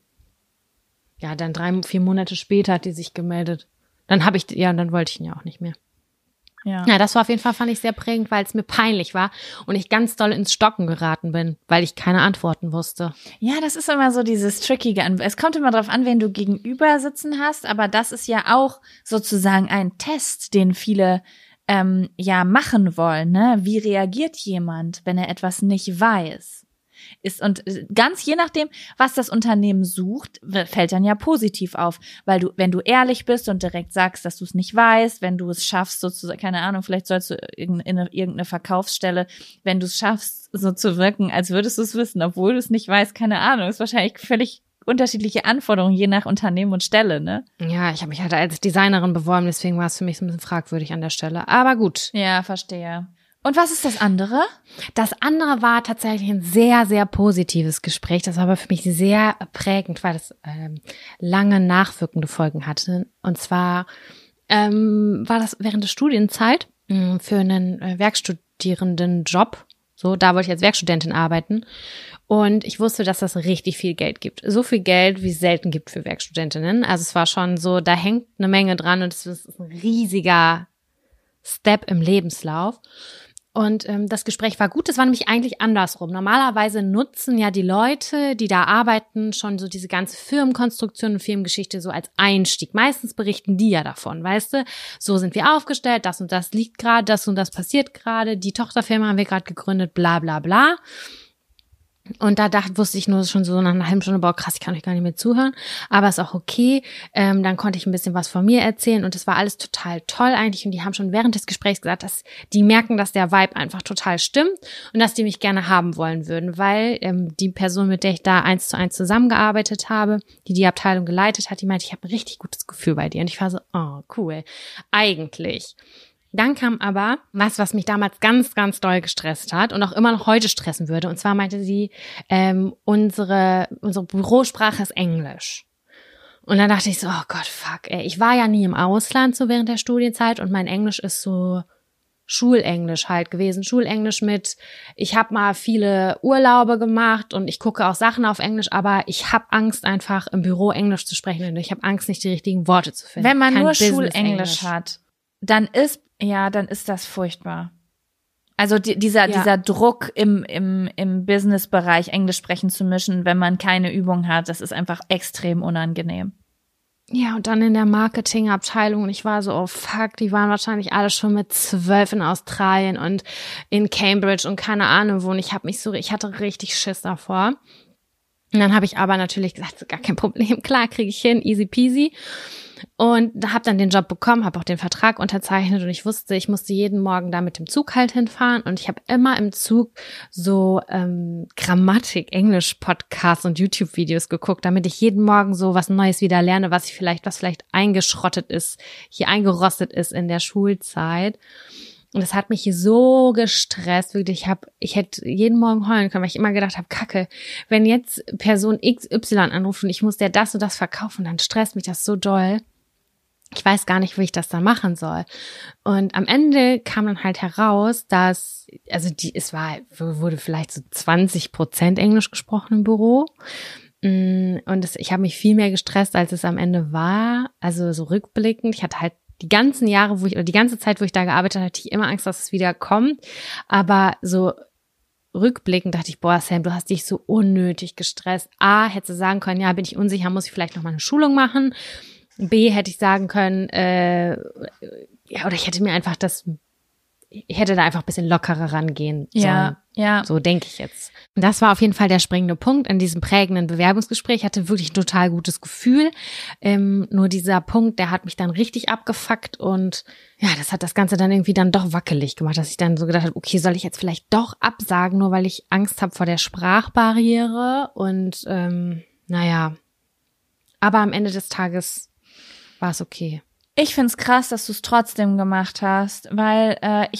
Ja, dann 3, 4 Monate später hat die sich gemeldet. Dann wollte ich ihn ja auch nicht mehr. Ja. Ja, das war auf jeden Fall, fand ich sehr prägend, weil es mir peinlich war und ich ganz doll ins Stocken geraten bin, weil ich keine Antworten wusste. Ja, das ist immer so dieses Trickige. Es kommt immer darauf an, wen du gegenüber sitzen hast, aber das ist ja auch sozusagen ein Test, den viele ja machen wollen. Ne? Wie reagiert jemand, wenn er etwas nicht weiß? Und ganz je nachdem, was das Unternehmen sucht, fällt dann ja positiv auf, weil wenn du ehrlich bist und direkt sagst, dass du es nicht weißt, wenn du es schaffst, sozusagen, keine Ahnung, vielleicht sollst du in irgendeine Verkaufsstelle, wenn du es schaffst, so zu wirken, als würdest du es wissen, obwohl du es nicht weißt, keine Ahnung, ist wahrscheinlich völlig unterschiedliche Anforderungen, je nach Unternehmen und Stelle, ne? Ja, ich habe mich halt als Designerin beworben, deswegen war es für mich so ein bisschen fragwürdig an der Stelle, aber gut. Ja, verstehe. Und was ist das andere? Das andere war tatsächlich ein sehr, sehr positives Gespräch. Das war aber für mich sehr prägend, weil das lange nachwirkende Folgen hatte. Und zwar war das während der Studienzeit für einen Werkstudierendenjob. So, da wollte ich als Werkstudentin arbeiten. Und ich wusste, dass das richtig viel Geld gibt. So viel Geld, wie es selten gibt für Werkstudentinnen. Also es war schon so, da hängt eine Menge dran und es ist ein riesiger Step im Lebenslauf. Und das Gespräch war gut, das war nämlich eigentlich andersrum. Normalerweise nutzen ja die Leute, die da arbeiten, schon so diese ganze Firmenkonstruktion und Firmengeschichte so als Einstieg. Meistens berichten die ja davon, weißt du, so sind wir aufgestellt, das und das liegt gerade, das und das passiert gerade, die Tochterfirma haben wir gerade gegründet, bla bla bla. Und da wusste ich nur schon so nach einer halben Stunde, boah, krass, ich kann euch gar nicht mehr zuhören, aber ist auch okay. Dann konnte ich ein bisschen was von mir erzählen und das war alles total toll eigentlich und die haben schon während des Gesprächs gesagt, dass die merken, dass der Vibe einfach total stimmt und dass die mich gerne haben wollen würden, weil die Person, mit der ich da 1:1 zusammengearbeitet habe, die Abteilung geleitet hat, die meinte, ich habe ein richtig gutes Gefühl bei dir und ich war so, oh, cool, eigentlich. Dann kam aber was mich damals ganz, ganz doll gestresst hat und auch immer noch heute stressen würde. Und zwar meinte sie, unsere Bürosprache ist Englisch. Und dann dachte ich so, oh Gott, fuck, ey. Ich war ja nie im Ausland so während der Studienzeit und mein Englisch ist so Schulenglisch halt gewesen. Schulenglisch mit, ich habe mal viele Urlaube gemacht und ich gucke auch Sachen auf Englisch, aber ich habe Angst einfach im Büro Englisch zu sprechen und ich habe Angst, nicht die richtigen Worte zu finden. Wenn man Kein nur Business-Englisch Schulenglisch hat, dann ist das furchtbar. Also dieser Druck im Business-Bereich Englisch sprechen zu müssen, wenn man keine Übung hat, das ist einfach extrem unangenehm. Ja, und dann in der Marketingabteilung und ich war so, oh fuck, die waren wahrscheinlich alle schon mit 12 in Australien und in Cambridge und keine Ahnung wo und ich hatte richtig Schiss davor. Und dann habe ich aber natürlich gesagt, so, gar kein Problem, klar, kriege ich hin, easy peasy. Und habe dann den Job bekommen, habe auch den Vertrag unterzeichnet und ich wusste, ich musste jeden Morgen da mit dem Zug halt hinfahren und ich habe immer im Zug so Grammatik, Englisch-Podcasts und YouTube-Videos geguckt, damit ich jeden Morgen so was Neues wieder lerne, was vielleicht eingerostet ist in der Schulzeit. Und das hat mich so gestresst, wirklich. Ich hätte jeden Morgen heulen können, weil ich immer gedacht habe, Kacke, wenn jetzt Person XY anruft und ich muss der das und das verkaufen, dann stresst mich das so doll. Ich weiß gar nicht, wie ich das dann machen soll. Und am Ende kam dann halt heraus, dass, wurde vielleicht so 20% Englisch gesprochen im Büro. Und ich habe mich viel mehr gestresst, als es am Ende war. Also so rückblickend. Ich hatte halt die ganze Zeit, wo ich da gearbeitet habe, hatte ich immer Angst, dass es wieder kommt. Aber so rückblickend dachte ich, boah, Sam, du hast dich so unnötig gestresst. A, hättest du sagen können, ja, bin ich unsicher, muss ich vielleicht noch mal eine Schulung machen. B, hätte ich sagen können, oder ich hätte da einfach ein bisschen lockerer rangehen sollen. Ja. So denke ich jetzt. Und das war auf jeden Fall der springende Punkt in diesem prägenden Bewerbungsgespräch. Ich hatte wirklich ein total gutes Gefühl. Nur dieser Punkt, der hat mich dann richtig abgefuckt und ja, das hat das Ganze dann irgendwie dann doch wackelig gemacht, dass ich dann so gedacht habe, okay, soll ich jetzt vielleicht doch absagen, nur weil ich Angst habe vor der Sprachbarriere und naja. Aber am Ende des Tages war es okay. Ich find's krass, dass du es trotzdem gemacht hast, weil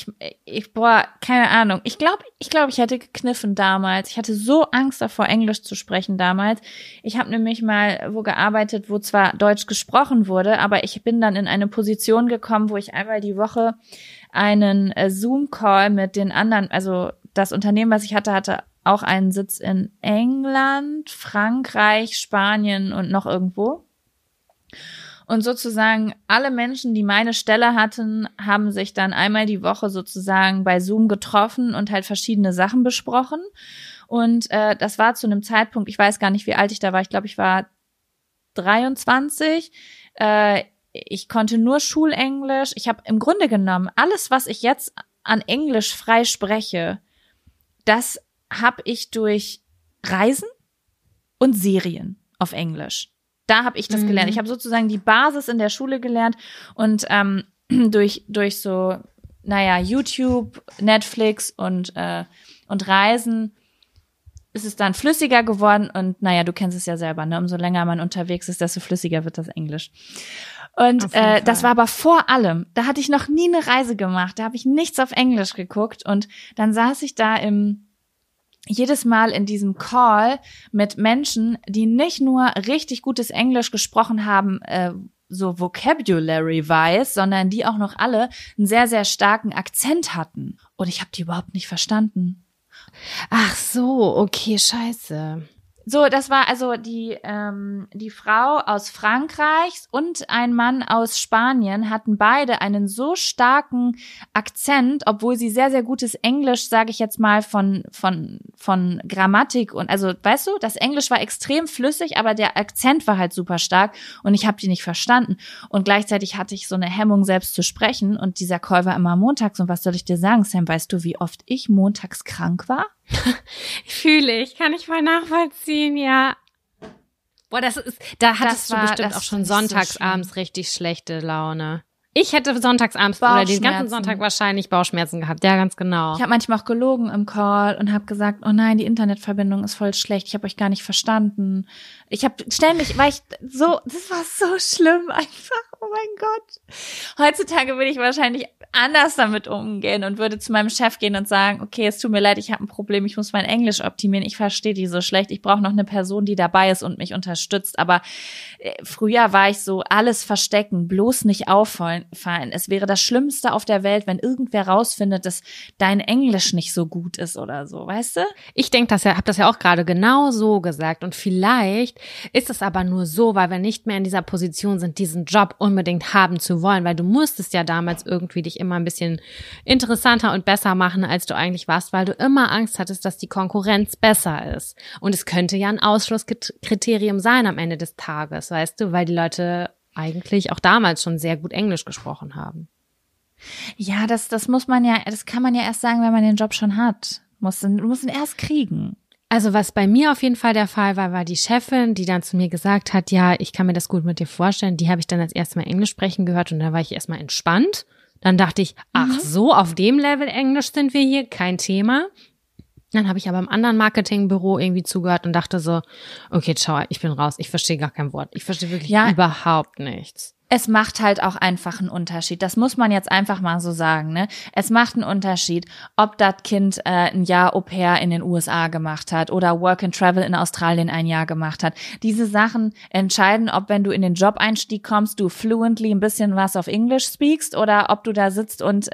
keine Ahnung. Ich glaube, ich hätte gekniffen damals. Ich hatte so Angst davor, Englisch zu sprechen damals. Ich habe nämlich mal wo gearbeitet, wo zwar Deutsch gesprochen wurde, aber ich bin dann in eine Position gekommen, wo ich einmal die Woche einen Zoom-Call mit den anderen, also das Unternehmen, was ich hatte auch einen Sitz in England, Frankreich, Spanien und noch irgendwo. Und sozusagen alle Menschen, die meine Stelle hatten, haben sich dann einmal die Woche sozusagen bei Zoom getroffen und halt verschiedene Sachen besprochen. Und das war zu einem Zeitpunkt, ich weiß gar nicht, wie alt ich da war. Ich glaube, ich war 23. Ich konnte nur Schulenglisch. Ich habe im Grunde genommen alles, was ich jetzt an Englisch frei spreche, das habe ich durch Reisen und Serien auf Englisch. Da habe ich das gelernt. Ich habe sozusagen die Basis in der Schule gelernt und durch so, YouTube, Netflix und Reisen ist es dann flüssiger geworden und du kennst es ja selber, ne? Umso länger man unterwegs ist, desto flüssiger wird das Englisch. Und das war aber vor allem, da hatte ich noch nie eine Reise gemacht, da habe ich nichts auf Englisch geguckt und dann saß ich da jedes Mal in diesem Call mit Menschen, die nicht nur richtig gutes Englisch gesprochen haben, so Vocabulary-wise, sondern die auch noch alle einen sehr, sehr starken Akzent hatten. Und ich habe die überhaupt nicht verstanden. Ach so, okay, scheiße. So, das war also die Frau aus Frankreich und ein Mann aus Spanien hatten beide einen so starken Akzent, obwohl sie sehr, sehr gutes Englisch, sage ich jetzt mal, von Grammatik und also, weißt du, das Englisch war extrem flüssig, aber der Akzent war halt super stark und ich habe die nicht verstanden. Und gleichzeitig hatte ich so eine Hemmung, selbst zu sprechen und dieser Call war immer montags und was soll ich dir sagen, Sam, weißt du, wie oft ich montags krank war? Fühle ich, kann ich voll nachvollziehen, ja. Boah, da hattest du bestimmt auch schon sonntags abends richtig schlechte Laune. Ich hätte sonntagsabends oder den ganzen Sonntag wahrscheinlich Bauchschmerzen gehabt. Ja, ganz genau. Ich habe manchmal auch gelogen im Call und habe gesagt, oh nein, die Internetverbindung ist voll schlecht. Ich habe euch gar nicht verstanden. Ich habe ständig, das war so schlimm einfach. Oh mein Gott. Heutzutage würde ich wahrscheinlich anders damit umgehen und würde zu meinem Chef gehen und sagen, okay, es tut mir leid, ich habe ein Problem, ich muss mein Englisch optimieren, ich verstehe die so schlecht, ich brauche noch eine Person, die dabei ist und mich unterstützt. Aber früher war ich so, alles verstecken, bloß nicht auffallen. Es wäre das Schlimmste auf der Welt, wenn irgendwer rausfindet, dass dein Englisch nicht so gut ist oder so, weißt du? Ich denke, habe das ja auch gerade genau so gesagt und vielleicht ist es aber nur so, weil wir nicht mehr in dieser Position sind, diesen Job unbedingt haben zu wollen, weil du musstest ja damals irgendwie dich immer ein bisschen interessanter und besser machen, als du eigentlich warst, weil du immer Angst hattest, dass die Konkurrenz besser ist. Und es könnte ja ein Ausschlusskriterium sein am Ende des Tages, weißt du, weil die Leute eigentlich auch damals schon sehr gut Englisch gesprochen haben. Ja, das kann man ja erst sagen, wenn man den Job schon hat. Du musst ihn erst kriegen. Also was bei mir auf jeden Fall der Fall war die Chefin, die dann zu mir gesagt hat, ja, ich kann mir das gut mit dir vorstellen. Die habe ich dann als erstes Mal Englisch sprechen gehört und da war ich erstmal entspannt. Dann dachte ich, ach so, auf dem Level Englisch sind wir hier, kein Thema. Dann habe ich aber im anderen Marketingbüro irgendwie zugehört und dachte so, okay, ciao, ich bin raus, ich verstehe gar kein Wort. Ich verstehe wirklich überhaupt nichts. Es macht halt auch einfach einen Unterschied. Das muss man jetzt einfach mal so sagen, ne? Es macht einen Unterschied, ob das Kind ein Jahr Au-pair in den USA gemacht hat oder Work and Travel in Australien ein Jahr gemacht hat. Diese Sachen entscheiden, ob wenn du in den Job-Einstieg kommst, du fluently ein bisschen was auf Englisch speakst oder ob du da sitzt und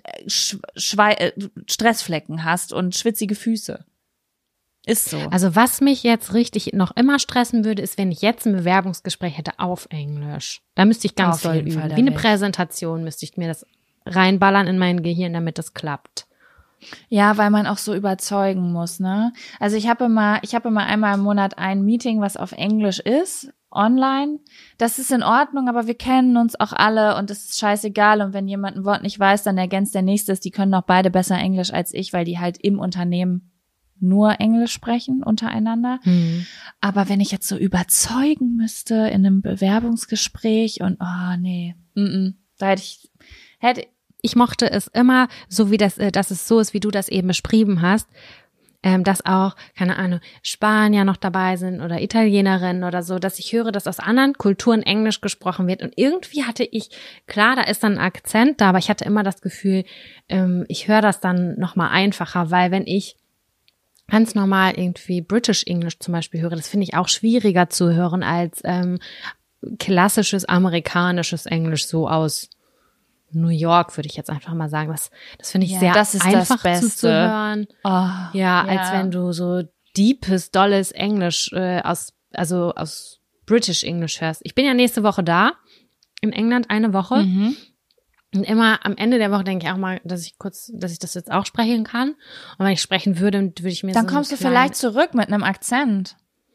Stressflecken hast und schwitzige Füße. Ist so. Also was mich jetzt richtig noch immer stressen würde, ist, wenn ich jetzt ein Bewerbungsgespräch hätte auf Englisch. Da müsste ich ganz doll üben. Wie eine Präsentation müsste ich mir das reinballern in mein Gehirn, damit das klappt. Ja, weil man auch so überzeugen muss, ne? Also ich habe immer einmal im Monat ein Meeting, was auf Englisch ist, online. Das ist in Ordnung, aber wir kennen uns auch alle und es ist scheißegal. Und wenn jemand ein Wort nicht weiß, dann ergänzt der Nächste. Die können auch beide besser Englisch als ich, weil die halt im Unternehmen nur Englisch sprechen untereinander. Aber wenn ich jetzt so überzeugen müsste in einem Bewerbungsgespräch und da ich mochte es immer, so wie dass es so ist, wie du das eben beschrieben hast, dass auch, keine Ahnung, Spanier noch dabei sind oder Italienerinnen oder so, dass ich höre, dass aus anderen Kulturen Englisch gesprochen wird und irgendwie hatte ich, klar, da ist dann ein Akzent da, aber ich hatte immer das Gefühl, ich höre das dann nochmal einfacher, weil wenn ich ganz normal irgendwie British English zum Beispiel höre, das finde ich auch schwieriger zu hören als klassisches amerikanisches Englisch so aus New York, würde ich jetzt einfach mal sagen. Das finde ich sehr einfach zuzuhören. Als wenn du so deepes, dolles Englisch aus British English hörst. Ich bin ja nächste Woche da in England eine Woche. Mhm. Und immer am Ende der Woche denke ich auch mal, dass ich das jetzt auch sprechen kann. Und wenn ich sprechen würde ich mir Dann so kommst du vielleicht zurück mit einem Akzent.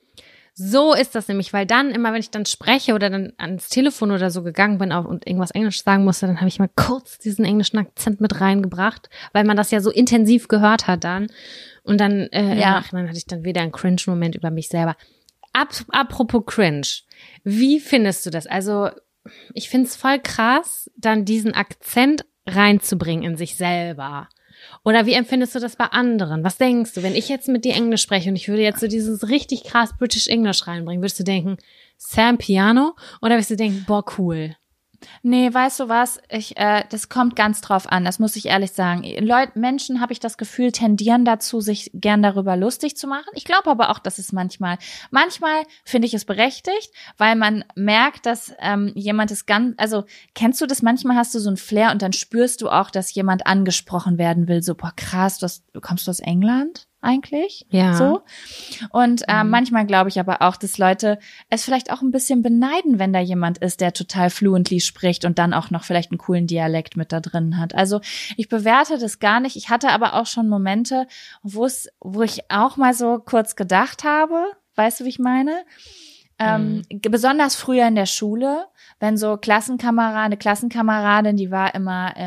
So ist das nämlich, weil dann immer, wenn ich dann spreche oder dann ans Telefon oder so gegangen bin und irgendwas Englisch sagen musste, dann habe ich mal kurz diesen englischen Akzent mit reingebracht, weil man das ja so intensiv gehört hat dann. Und dann im Nachhinein hatte ich dann wieder einen Cringe-Moment über mich selber. Apropos Cringe, wie findest du das? Also ich finde es voll krass, dann diesen Akzent reinzubringen in sich selber. Oder wie empfindest du das bei anderen? Was denkst du, wenn ich jetzt mit dir Englisch spreche und ich würde jetzt so dieses richtig krass British English reinbringen, würdest du denken, Sam Piano? Oder würdest du denken, boah, cool? Nee, weißt du was? Das kommt ganz drauf an, das muss ich ehrlich sagen. Menschen, habe ich das Gefühl, tendieren dazu, sich gern darüber lustig zu machen. Ich glaube aber auch, dass es manchmal finde ich es berechtigt, weil man merkt, dass jemand es kennst du das? Manchmal hast du so ein Flair und dann spürst du auch, dass jemand angesprochen werden will. So, boah, krass, kommst du aus England? Eigentlich, ja. So. Und manchmal glaube ich aber auch, dass Leute es vielleicht auch ein bisschen beneiden, wenn da jemand ist, der total fluently spricht und dann auch noch vielleicht einen coolen Dialekt mit da drin hat. Also ich bewerte das gar nicht. Ich hatte aber auch schon Momente, wo ich auch mal so kurz gedacht habe, weißt du, wie ich meine? Besonders früher in der Schule, wenn so eine Klassenkameradin, die war immer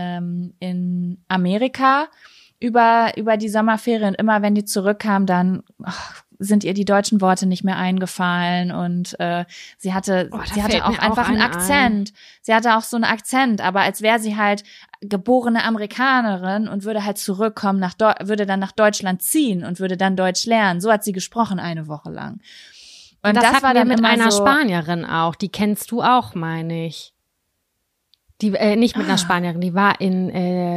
in Amerika, über die Sommerferien, immer wenn die zurückkam, dann sind ihr die deutschen Worte nicht mehr eingefallen und sie hatte auch einfach einen Akzent. Sie hatte auch so einen Akzent, aber als wäre sie halt geborene Amerikanerin und würde halt zurückkommen, würde dann nach Deutschland ziehen und würde dann Deutsch lernen. So hat sie gesprochen eine Woche lang. Und das hatten war wir dann mit immer einer so, Spanierin auch. Die kennst du auch, meine ich. Die nicht mit einer Spanierin, die war in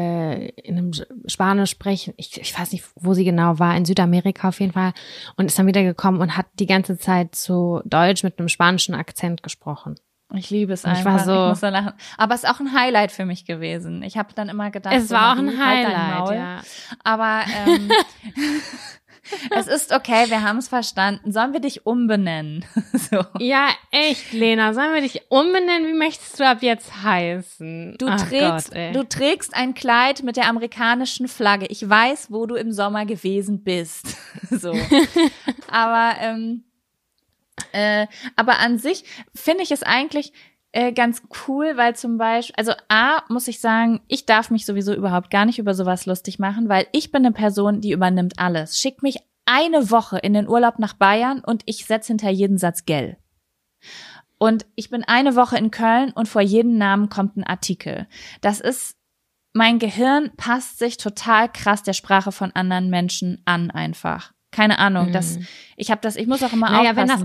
einem Spanisch sprechen, ich weiß nicht, wo sie genau war, in Südamerika auf jeden Fall, und ist dann wieder gekommen und hat die ganze Zeit so Deutsch mit einem spanischen Akzent gesprochen. Ich liebe es und einfach. Ich muss so lachen. Aber es ist auch ein Highlight für mich gewesen. Ich habe dann immer gedacht, es war auch ein Highlight, ja. Aber es ist okay, wir haben es verstanden. Sollen wir dich umbenennen? So. Ja, echt, Lena. Sollen wir dich umbenennen? Wie möchtest du ab jetzt heißen? Du trägst ein Kleid mit der amerikanischen Flagge. Ich weiß, wo du im Sommer gewesen bist. So. Aber an sich finde ich es eigentlich ganz cool, weil zum Beispiel, also muss ich sagen, ich darf mich sowieso überhaupt gar nicht über sowas lustig machen, weil ich bin eine Person, die übernimmt alles. Schickt mich eine Woche in den Urlaub nach Bayern und ich setze hinter jeden Satz gell. Und ich bin eine Woche in Köln und vor jedem Namen kommt ein Artikel. Mein Gehirn passt sich total krass der Sprache von anderen Menschen an einfach. Keine Ahnung, ich muss auch immer aufpassen,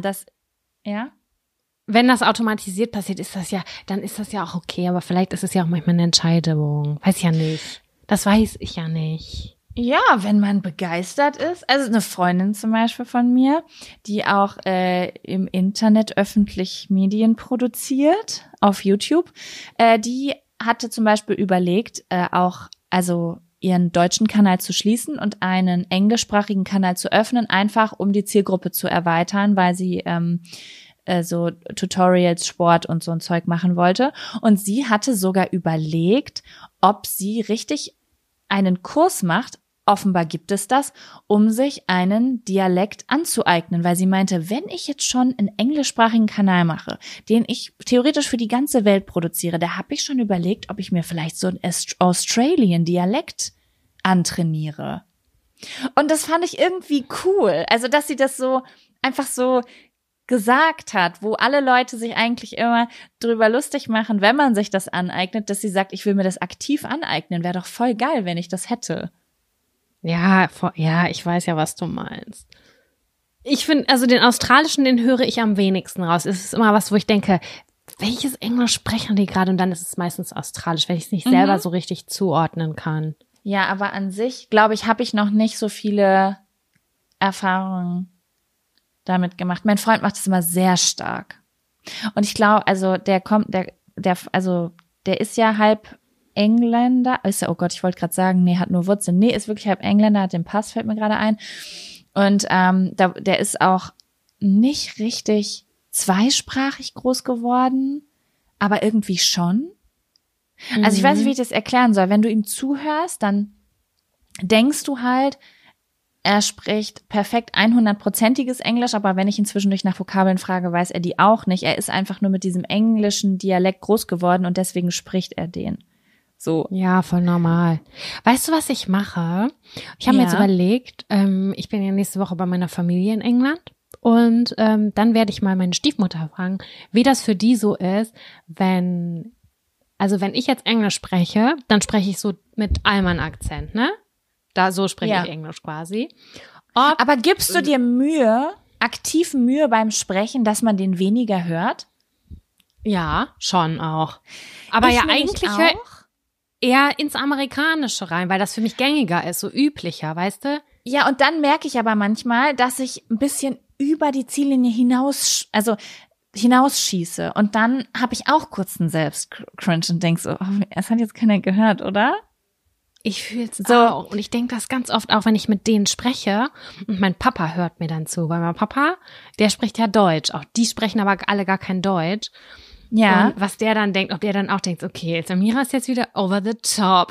Wenn das automatisiert passiert, dann ist das ja auch okay, aber vielleicht ist es ja auch manchmal eine Entscheidung. Weiß ja nicht. Das weiß ich ja nicht. Ja, wenn man begeistert ist. Also eine Freundin zum Beispiel von mir, die auch im Internet öffentlich Medien produziert, auf YouTube, die hatte zum Beispiel überlegt, ihren deutschen Kanal zu schließen und einen englischsprachigen Kanal zu öffnen, einfach um die Zielgruppe zu erweitern, weil sie so Tutorials, Sport und so ein Zeug machen wollte. Und sie hatte sogar überlegt, ob sie richtig einen Kurs macht, offenbar gibt es das, um sich einen Dialekt anzueignen, weil sie meinte, wenn ich jetzt schon einen englischsprachigen Kanal mache, den ich theoretisch für die ganze Welt produziere, da habe ich schon überlegt, ob ich mir vielleicht so einen Australian-Dialekt antrainiere. Und das fand ich irgendwie cool. Also, dass sie das so einfach so gesagt hat, wo alle Leute sich eigentlich immer drüber lustig machen, wenn man sich das aneignet, dass sie sagt, ich will mir das aktiv aneignen. Wäre doch voll geil, wenn ich das hätte. Ja, ich weiß ja, was du meinst. Ich finde, also den australischen, den höre ich am wenigsten raus. Es ist immer was, wo ich denke, welches Englisch sprechen die gerade? Und dann ist es meistens australisch, weil ich es nicht selber so richtig zuordnen kann. Ja, aber an sich, glaube ich, habe ich noch nicht so viele Erfahrungen damit gemacht. Mein Freund macht es immer sehr stark. Und ich glaube, also der ist ja halb Engländer. Oh Gott, ich wollte gerade sagen, nee, hat nur Wurzeln. Nee, ist wirklich halb Engländer, hat den Pass, fällt mir gerade ein. Und der ist auch nicht richtig zweisprachig groß geworden. aber irgendwie schon. Also ich weiß nicht, wie ich das erklären soll. Wenn du ihm zuhörst, dann denkst du halt, er spricht perfekt 100%iges Englisch, aber wenn ich ihn zwischendurch nach Vokabeln frage, weiß er die auch nicht. Er ist einfach nur mit diesem englischen Dialekt groß geworden und deswegen spricht er den. So. Ja, voll normal. Weißt du, was ich mache? Ich habe mir jetzt überlegt, ich bin ja nächste Woche bei meiner Familie in England und dann werde ich mal meine Stiefmutter fragen, wie das für die so ist, wenn ich jetzt Englisch spreche, dann spreche ich so mit Allmann-Akzent, ne? So spreche ich Englisch quasi. Aber gibst du dir Mühe, aktiv Mühe beim Sprechen, dass man den weniger hört? Ja, schon auch. Aber ja, eigentlich höre eher ins Amerikanische rein, weil das für mich gängiger ist, so üblicher, weißt du? Ja, und dann merke ich aber manchmal, dass ich ein bisschen über die Ziellinie hinausschieße. Und dann habe ich auch kurz einen Selbstcringe und denke so, es hat jetzt keiner gehört, oder? Ich fühle es auch. Und ich denke das ganz oft auch, wenn ich mit denen spreche. Und mein Papa hört mir dann zu. Weil mein Papa, der spricht ja Deutsch. Auch die sprechen aber alle gar kein Deutsch. Ja. Und was der dann denkt, ob der dann auch denkt, okay, Samira ist jetzt wieder over the top.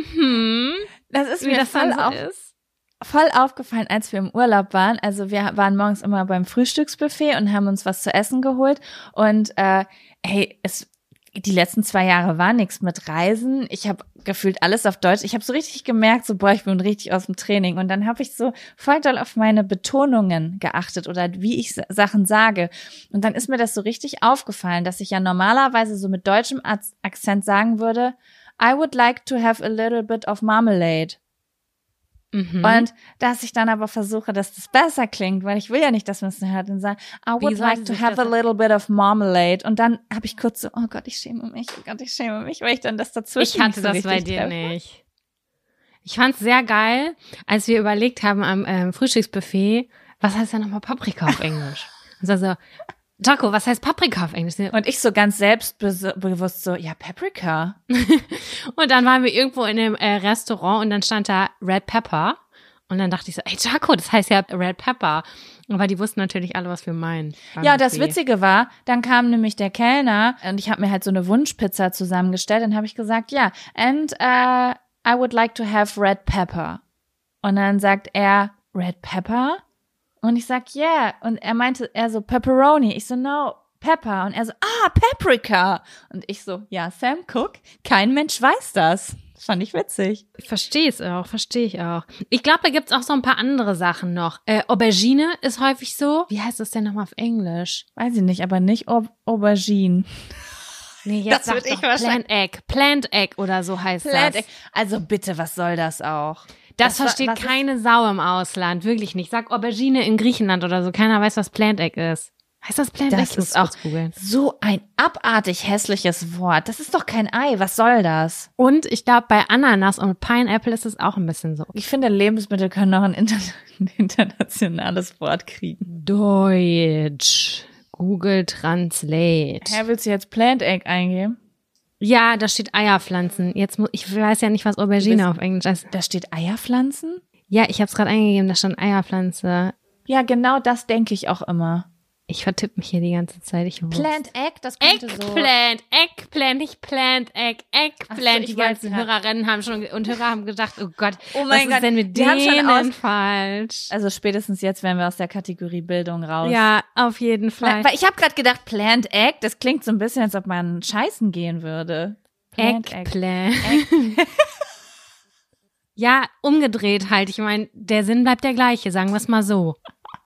Das ist mir voll aufgefallen, als wir im Urlaub waren. Also wir waren morgens immer beim Frühstücksbuffet und haben uns was zu essen geholt. Und die letzten 2 Jahre war nichts mit Reisen. Ich habe gefühlt alles auf Deutsch. Ich habe so richtig gemerkt, so ich bin richtig aus dem Training. Und dann habe ich so voll doll auf meine Betonungen geachtet oder wie ich Sachen sage. Und dann ist mir das so richtig aufgefallen, dass ich ja normalerweise so mit deutschem Akzent sagen würde, I would like to have a little bit of marmalade. Und dass ich dann aber versuche, dass das besser klingt, weil ich will ja nicht, dass man es hört und sagt, I would like to have a little bit of marmalade. Und dann habe ich kurz so, oh Gott, ich schäme mich, weil ich dann das dazwischen Ich hatte das bei dir nicht. Ich fand's sehr geil, als wir überlegt haben am Frühstücksbuffet, was heißt ja nochmal Paprika auf Englisch? Und so, Jaco, was heißt Paprika auf Englisch? Und ich so ganz selbstbewusst so, ja, Paprika. Und dann waren wir irgendwo in einem Restaurant und dann stand da Red Pepper. Und dann dachte ich so, ey, Jaco, das heißt ja Red Pepper. Aber die wussten natürlich alle, was wir meinen. Ja, das Witzige war, dann kam nämlich der Kellner und ich habe mir halt so eine Wunschpizza zusammengestellt. Dann habe ich gesagt, ja, and I would like to have red pepper. Und dann sagt er, Red Pepper? Und ich sag, yeah. Und er so, Pepperoni. Ich so, no, Pepper. Und er so, Paprika. Und ich so, ja, Sam Cooke, kein Mensch weiß das. Das fand ich witzig. Verstehe ich auch. Ich glaube, da gibt's auch so ein paar andere Sachen noch. Aubergine ist häufig so. Wie heißt das denn nochmal auf Englisch? Weiß ich nicht, aber nicht Aubergine. Nee, jetzt sag doch Plant Egg oder so heißt das. Egg. Also bitte, was soll das auch? Das versteht keine Sau im Ausland, wirklich nicht. Sag Aubergine in Griechenland oder so, keiner weiß, was Plant Egg ist. Heißt das Plant Egg? Das ist auch so ein abartig hässliches Wort. Das ist doch kein Ei, was soll das? Und ich glaube, bei Ananas und Pineapple ist es auch ein bisschen so. Ich finde, Lebensmittel können noch ein internationales Wort kriegen. Deutsch. Google Translate. Willst du jetzt Plant Egg eingeben? Ja, da steht Eierpflanzen. Ich weiß ja nicht, was Aubergine auf Englisch ist. Da steht Eierpflanzen? Ja, ich habe es gerade eingegeben, da stand Eierpflanze. Ja, genau das denke ich auch immer. Ich vertippe mich hier die ganze Zeit. Plant Egg, das könnte Eggplant, nicht Plant Egg, Eggplant. Die ganzen Hörerinnen und Hörer haben gedacht, oh Gott, was ist denn mit denen falsch? Also spätestens jetzt wären wir aus der Kategorie Bildung raus. Ja, auf jeden Fall. Weil ich habe gerade gedacht, Plant Egg, das klingt so ein bisschen, als ob man scheißen gehen würde. Eggplant. Ja, umgedreht halt. Ich meine, der Sinn bleibt der gleiche, sagen wir es mal so.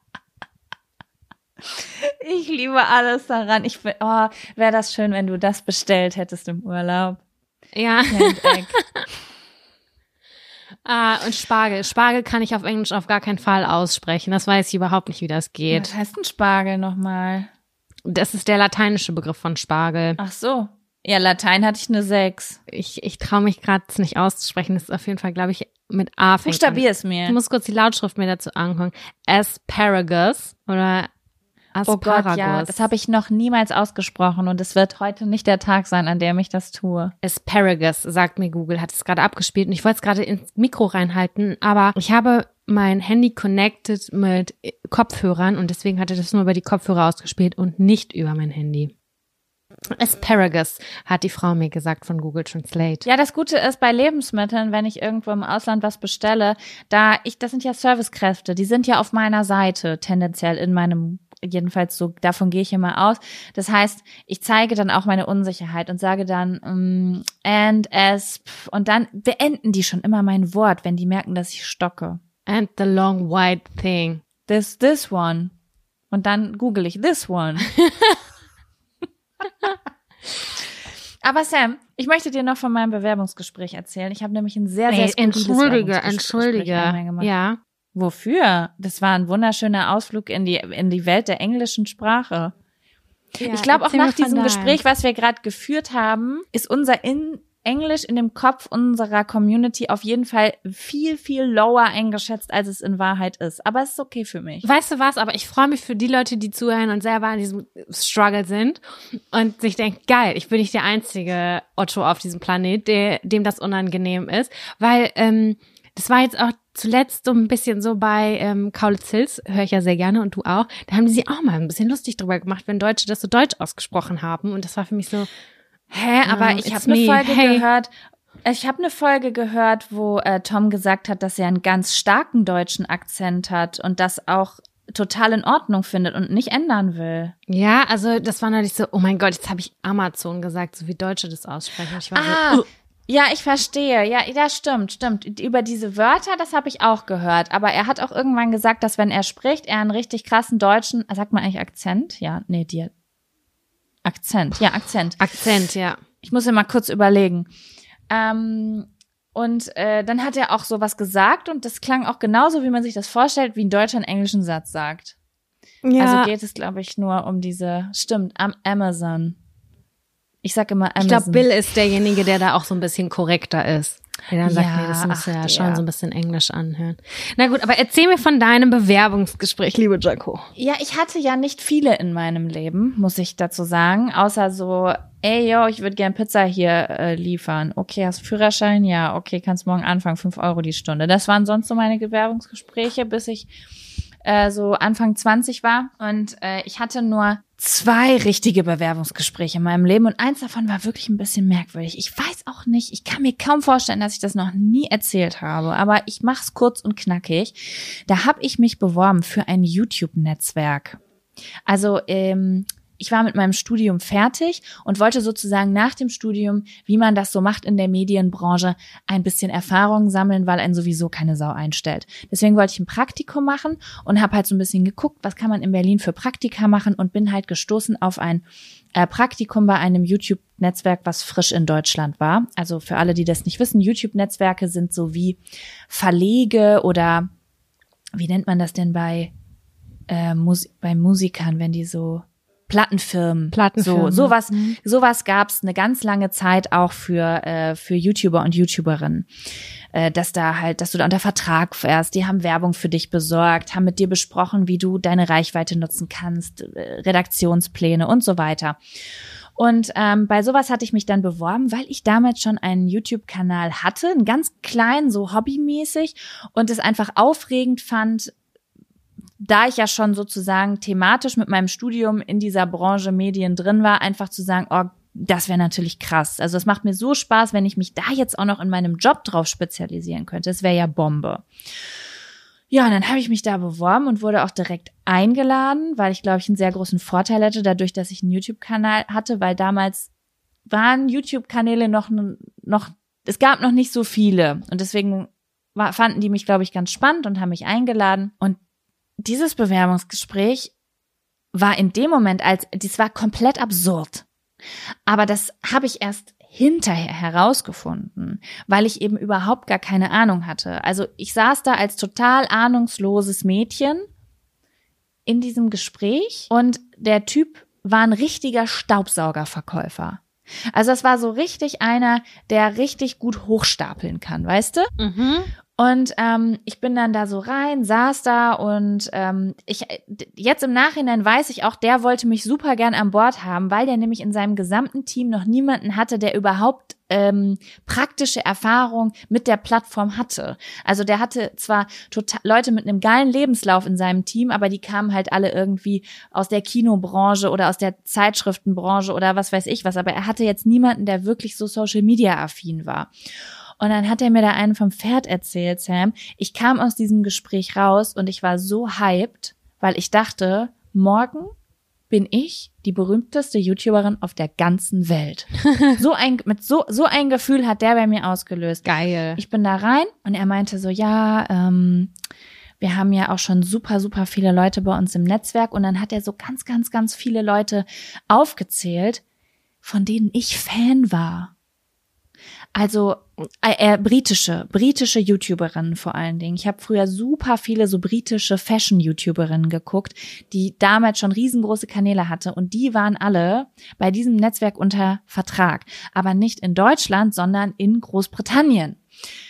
Ich liebe alles daran. Wäre das schön, wenn du das bestellt hättest im Urlaub. Ja. Und Spargel. Spargel kann ich auf Englisch auf gar keinen Fall aussprechen. Das weiß ich überhaupt nicht, wie das geht. Was heißt ein Spargel nochmal? Das ist der lateinische Begriff von Spargel. Ach so. Ja, Latein hatte ich eine 6. Ich traue mich gerade nicht auszusprechen. Das ist auf jeden Fall, glaube ich, mit A fängt an. Buchstabier es mir. Ich muss kurz die Lautschrift mir dazu angucken. Asparagus oder Asparagus. Oh Gott, ja, das habe ich noch niemals ausgesprochen und es wird heute nicht der Tag sein, an dem ich das tue. Asparagus, sagt mir Google, hat es gerade abgespielt und ich wollte es gerade ins Mikro reinhalten, aber ich habe mein Handy connected mit Kopfhörern und deswegen hatte das nur über die Kopfhörer ausgespielt und nicht über mein Handy. Asparagus, hat die Frau mir gesagt von Google Translate. Ja, das Gute ist bei Lebensmitteln, wenn ich irgendwo im Ausland was bestelle, das sind ja Servicekräfte, die sind ja auf meiner Seite, tendenziell in meinem, jedenfalls so, davon gehe ich immer aus. Das heißt, ich zeige dann auch meine Unsicherheit und sage dann and as und dann beenden die schon immer mein Wort, wenn die merken, dass ich stocke. And the long white thing. This one. Und dann google ich this one. Aber Sam, ich möchte dir noch von meinem Bewerbungsgespräch erzählen. Ich habe nämlich ein sehr, sehr skurriles Entschuldige. Ja. Wofür? Das war ein wunderschöner Ausflug in die Welt der englischen Sprache. Ja, ich glaube auch nach diesem Gespräch, was wir gerade geführt haben, ist unser Englisch in dem Kopf unserer Community auf jeden Fall viel, viel lower eingeschätzt, als es in Wahrheit ist. Aber es ist okay für mich. Weißt du was? Aber ich freue mich für die Leute, die zuhören und selber in diesem Struggle sind und sich denken, geil, ich bin nicht der einzige Otto auf diesem Planet, dem das unangenehm ist. Weil das war jetzt auch zuletzt so ein bisschen so bei Kaulitz Hills, höre ich ja sehr gerne und du auch. Da haben die sich auch mal ein bisschen lustig drüber gemacht, wenn Deutsche das so deutsch ausgesprochen haben. Und das war für mich so, aber ich habe eine Folge gehört, wo Tom gesagt hat, dass er einen ganz starken deutschen Akzent hat und das auch total in Ordnung findet und nicht ändern will. Ja, also das war natürlich so, oh mein Gott, jetzt habe ich Amazon gesagt, so wie Deutsche das aussprechen. Ich war so, ja, ich verstehe. Ja, stimmt. Über diese Wörter, das habe ich auch gehört. Aber er hat auch irgendwann gesagt, dass wenn er spricht, er einen richtig krassen deutschen, sagt man eigentlich Akzent? Ja, nee, dir. Akzent. Akzent, ja. Ich muss ja mal kurz überlegen. Dann hat er auch sowas gesagt und das klang auch genauso, wie man sich das vorstellt, wie ein Deutscher einen englischen Satz sagt. Ja. Also geht es, glaube ich, nur um Amazon. Ich sag immer Amazon. Ich glaube, Bill ist derjenige, der da auch so ein bisschen korrekter ist. Der dann sagt, nee, das muss ja schon so ein bisschen Englisch anhören. Na gut, aber erzähl mir von deinem Bewerbungsgespräch, liebe Jaco. Ja, ich hatte ja nicht viele in meinem Leben, muss ich dazu sagen. Außer so, ich würde gern Pizza hier liefern. Okay, hast du Führerschein? Ja, okay, kannst morgen anfangen, 5 Euro die Stunde. Das waren sonst so meine Bewerbungsgespräche, bis ich so Anfang 20 war. Und ich hatte nur 2 richtige Bewerbungsgespräche in meinem Leben und eins davon war wirklich ein bisschen merkwürdig. Ich weiß auch nicht, ich kann mir kaum vorstellen, dass ich das noch nie erzählt habe, aber ich mach's kurz und knackig. Da habe ich mich beworben für ein YouTube-Netzwerk. Also ich war mit meinem Studium fertig und wollte sozusagen nach dem Studium, wie man das so macht in der Medienbranche, ein bisschen Erfahrung sammeln, weil einen sowieso keine Sau einstellt. Deswegen wollte ich ein Praktikum machen und habe halt so ein bisschen geguckt, was kann man in Berlin für Praktika machen und bin halt gestoßen auf ein Praktikum bei einem YouTube-Netzwerk, was frisch in Deutschland war. Also für alle, die das nicht wissen, YouTube-Netzwerke sind so wie Verlege oder wie nennt man das denn bei Musikern, wenn die so Plattenfirmen. Sowas gab's eine ganz lange Zeit auch für YouTuber und YouTuberinnen, dass du da unter Vertrag wärst. Die haben Werbung für dich besorgt, haben mit dir besprochen, wie du deine Reichweite nutzen kannst, Redaktionspläne und so weiter. Und bei sowas hatte ich mich dann beworben, weil ich damals schon einen YouTube-Kanal hatte, einen ganz kleinen, so hobbymäßig, und es einfach aufregend fand, da ich ja schon sozusagen thematisch mit meinem Studium in dieser Branche Medien drin war, einfach zu sagen, oh, das wäre natürlich krass. Also es macht mir so Spaß, wenn ich mich da jetzt auch noch in meinem Job drauf spezialisieren könnte. Das wäre ja Bombe. Ja, und dann habe ich mich da beworben und wurde auch direkt eingeladen, weil ich, glaube ich, einen sehr großen Vorteil hatte, dadurch, dass ich einen YouTube-Kanal hatte, weil damals waren YouTube-Kanäle noch, es gab noch nicht so viele. Und deswegen fanden die mich, glaube ich, ganz spannend und haben mich eingeladen. Und dieses Bewerbungsgespräch war in dem Moment, das war komplett absurd. Aber das habe ich erst hinterher herausgefunden, weil ich eben überhaupt gar keine Ahnung hatte. Also ich saß da als total ahnungsloses Mädchen in diesem Gespräch und der Typ war ein richtiger Staubsaugerverkäufer. Also es war so richtig einer, der richtig gut hochstapeln kann, weißt du? Mhm. Und ich bin dann da so rein, saß da und jetzt im Nachhinein weiß ich auch, der wollte mich super gern an Bord haben, weil der nämlich in seinem gesamten Team noch niemanden hatte, der überhaupt praktische Erfahrung mit der Plattform hatte. Also der hatte zwar total Leute mit einem geilen Lebenslauf in seinem Team, aber die kamen halt alle irgendwie aus der Kinobranche oder aus der Zeitschriftenbranche oder was weiß ich was, aber er hatte jetzt niemanden, der wirklich so Social-Media-affin war. Und dann hat er mir da einen vom Pferd erzählt, Sam. Ich kam aus diesem Gespräch raus und ich war so hyped, weil ich dachte, morgen bin ich die berühmteste YouTuberin auf der ganzen Welt. So ein Gefühl hat der bei mir ausgelöst. Geil. Ich bin da rein und er meinte so, ja, wir haben ja auch schon super, super viele Leute bei uns im Netzwerk. Und dann hat er so ganz, ganz, ganz viele Leute aufgezählt, von denen ich Fan war. Also britische YouTuberinnen vor allen Dingen. Ich habe früher super viele so britische Fashion-YouTuberinnen geguckt, die damals schon riesengroße Kanäle hatte und die waren alle bei diesem Netzwerk unter Vertrag. Aber nicht in Deutschland, sondern in Großbritannien,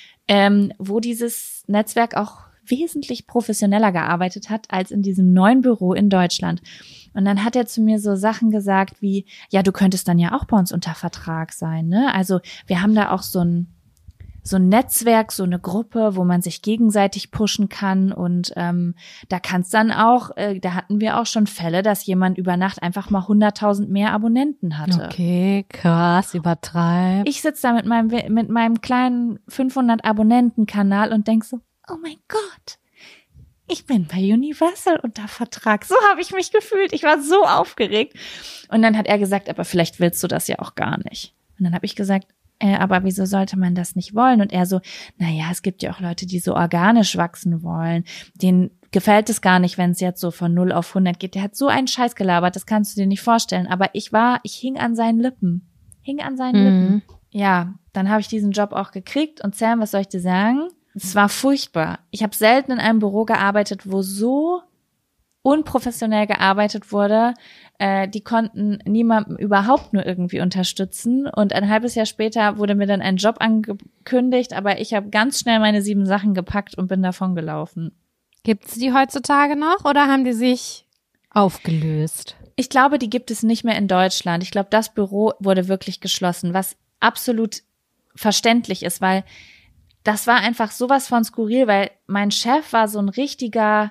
wo dieses Netzwerk auch wesentlich professioneller gearbeitet hat als in diesem neuen Büro in Deutschland. Und dann hat er zu mir so Sachen gesagt wie, ja, du könntest dann ja auch bei uns unter Vertrag sein, ne? Also wir haben da auch so ein Netzwerk, so eine Gruppe, wo man sich gegenseitig pushen kann und da kann's dann auch, da hatten wir auch schon Fälle, dass jemand über Nacht einfach mal 100.000 mehr Abonnenten hatte. Okay, krass, übertreib. Ich sitze da mit meinem kleinen 500 Abonnenten-Kanal und denk so, oh mein Gott, ich bin bei Universal unter Vertrag. So habe ich mich gefühlt. Ich war so aufgeregt. Und dann hat er gesagt, aber vielleicht willst du das ja auch gar nicht. Und dann habe ich gesagt, aber wieso sollte man das nicht wollen? Und er so, naja, es gibt ja auch Leute, die so organisch wachsen wollen. Denen gefällt es gar nicht, wenn es jetzt so von 0 auf 100 geht. Der hat so einen Scheiß gelabert, das kannst du dir nicht vorstellen. Aber ich hing an seinen Lippen. Lippen. Ja, dann habe ich diesen Job auch gekriegt. Und Sam, was soll ich dir sagen? Es war furchtbar. Ich habe selten in einem Büro gearbeitet, wo so unprofessionell gearbeitet wurde. Die konnten niemandem überhaupt nur irgendwie unterstützen. Und ein halbes Jahr später wurde mir dann ein Job angekündigt, aber ich habe ganz schnell meine 7 Sachen gepackt und bin davon gelaufen. Gibt's die heutzutage noch oder haben die sich aufgelöst? Ich glaube, die gibt es nicht mehr in Deutschland. Ich glaube, das Büro wurde wirklich geschlossen, was absolut verständlich ist, weil das war einfach sowas von skurril, weil mein Chef war so ein richtiger,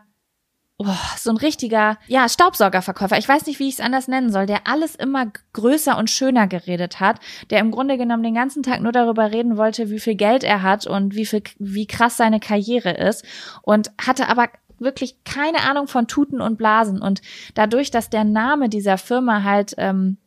ja, Staubsaugerverkäufer. Ich weiß nicht, wie ich es anders nennen soll, der alles immer größer und schöner geredet hat, der im Grunde genommen den ganzen Tag nur darüber reden wollte, wie viel Geld er hat und wie krass seine Karriere ist und hatte aber wirklich keine Ahnung von Tuten und Blasen. Und dadurch, dass der Name dieser Firma halt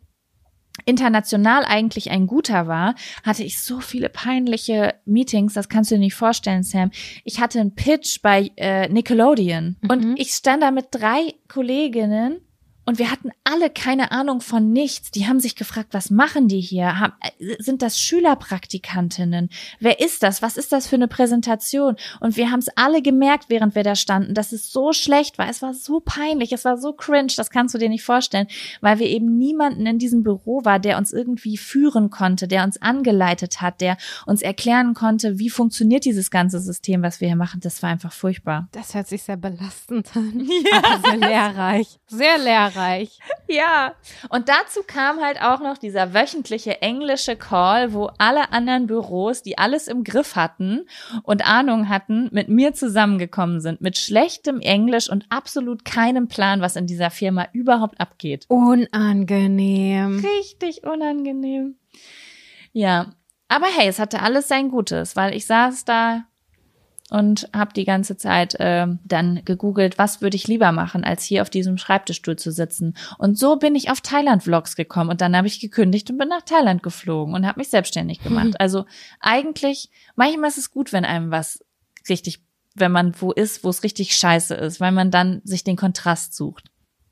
international eigentlich ein guter war, hatte ich so viele peinliche Meetings, das kannst du dir nicht vorstellen, Sam. Ich hatte einen Pitch bei Nickelodeon und ich stand da mit 3 Kolleginnen und wir hatten alle keine Ahnung von nichts. Die haben sich gefragt, was machen die hier? Sind das Schülerpraktikantinnen? Wer ist das? Was ist das für eine Präsentation? Und wir haben es alle gemerkt, während wir da standen, dass es so schlecht war. Es war so peinlich, es war so cringe, das kannst du dir nicht vorstellen, weil wir eben niemanden in diesem Büro war, der uns irgendwie führen konnte, der uns angeleitet hat, der uns erklären konnte, wie funktioniert dieses ganze System, was wir hier machen. Das war einfach furchtbar. Das hört sich sehr belastend an. Ja. Aber sehr lehrreich. Sehr lehrreich. Ja, und dazu kam halt auch noch dieser wöchentliche englische Call, wo alle anderen Büros, die alles im Griff hatten und Ahnung hatten, mit mir zusammengekommen sind, mit schlechtem Englisch und absolut keinem Plan, was in dieser Firma überhaupt abgeht. Unangenehm. Richtig unangenehm. Ja, aber hey, es hatte alles sein Gutes, weil ich saß da und habe die ganze Zeit dann gegoogelt, was würde ich lieber machen, als hier auf diesem Schreibtischstuhl zu sitzen. Und so bin ich auf Thailand-Vlogs gekommen und dann habe ich gekündigt und bin nach Thailand geflogen und habe mich selbstständig gemacht. Also eigentlich, manchmal ist es gut, wenn einem was richtig, wenn man wo ist, wo es richtig scheiße ist, weil man dann sich den Kontrast sucht.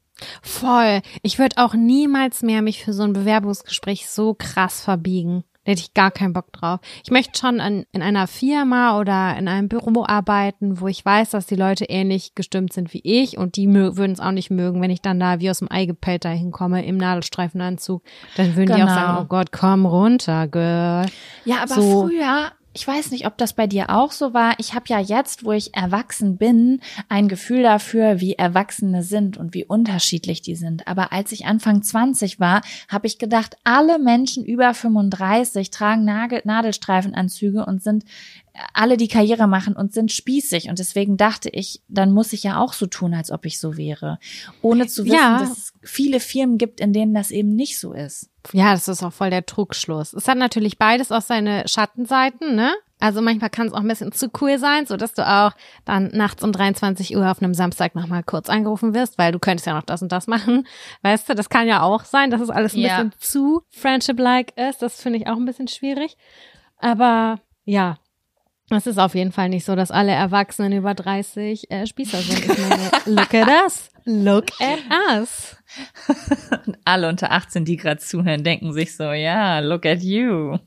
Voll. Ich würde auch niemals mehr mich für so ein Bewerbungsgespräch so krass verbiegen. Da hätte ich gar keinen Bock drauf. Ich möchte schon in einer Firma oder in einem Büro arbeiten, wo ich weiß, dass die Leute ähnlich gestimmt sind wie ich und die würden es auch nicht mögen, wenn ich dann da wie aus dem Ei gepellt da hinkomme im Nadelstreifenanzug. Dann würden die auch sagen, oh Gott, komm runter, Girl. Ja, aber früher, ich weiß nicht, ob das bei dir auch so war. Ich habe ja jetzt, wo ich erwachsen bin, ein Gefühl dafür, wie Erwachsene sind und wie unterschiedlich die sind. Aber als ich Anfang 20 war, habe ich gedacht, alle Menschen über 35 tragen Nadelstreifenanzüge und sind alle, die Karriere machen und sind spießig. Und deswegen dachte ich, dann muss ich ja auch so tun, als ob ich so wäre. Ohne zu wissen, dass es viele Firmen gibt, in denen das eben nicht so ist. Ja, das ist auch voll der Trugschluss. Es hat natürlich beides auch seine Schattenseiten, ne? Also manchmal kann es auch ein bisschen zu cool sein, so dass du auch dann nachts um 23 Uhr auf einem Samstag nochmal kurz angerufen wirst, weil du könntest ja noch das und das machen. Weißt du, das kann ja auch sein, dass es alles ein bisschen zu friendship-like ist. Das finde ich auch ein bisschen schwierig. Aber ja, es ist auf jeden Fall nicht so, dass alle Erwachsenen über 30 Spießer sind. Ich meine, look at us. Look at us. Und alle unter 18, die gerade zuhören, denken sich so, ja, look at you.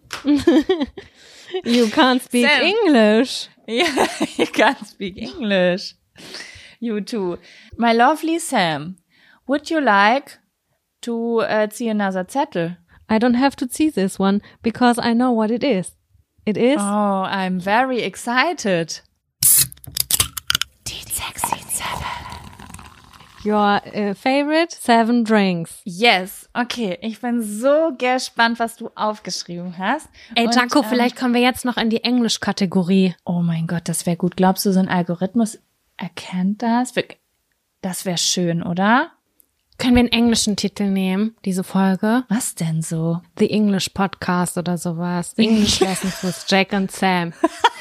You can't speak Sam. English. Yeah, you can't speak English. You too. My lovely Sam, would you like to see another Zettel? I don't have to see this one because I know what it is. It is? Oh, I'm very excited. Die sexy 7. Your favorite 7 drinks. Yes, okay. Ich bin so gespannt, was du aufgeschrieben hast. Ey, Jaco, vielleicht kommen wir jetzt noch in die Englisch-Kategorie. Oh mein Gott, das wäre gut. Glaubst du, so ein Algorithmus erkennt das? Das wäre schön, oder? Können wir einen englischen Titel nehmen, diese Folge? Was denn so? The English Podcast oder sowas. English Lessons with Jack and Sam.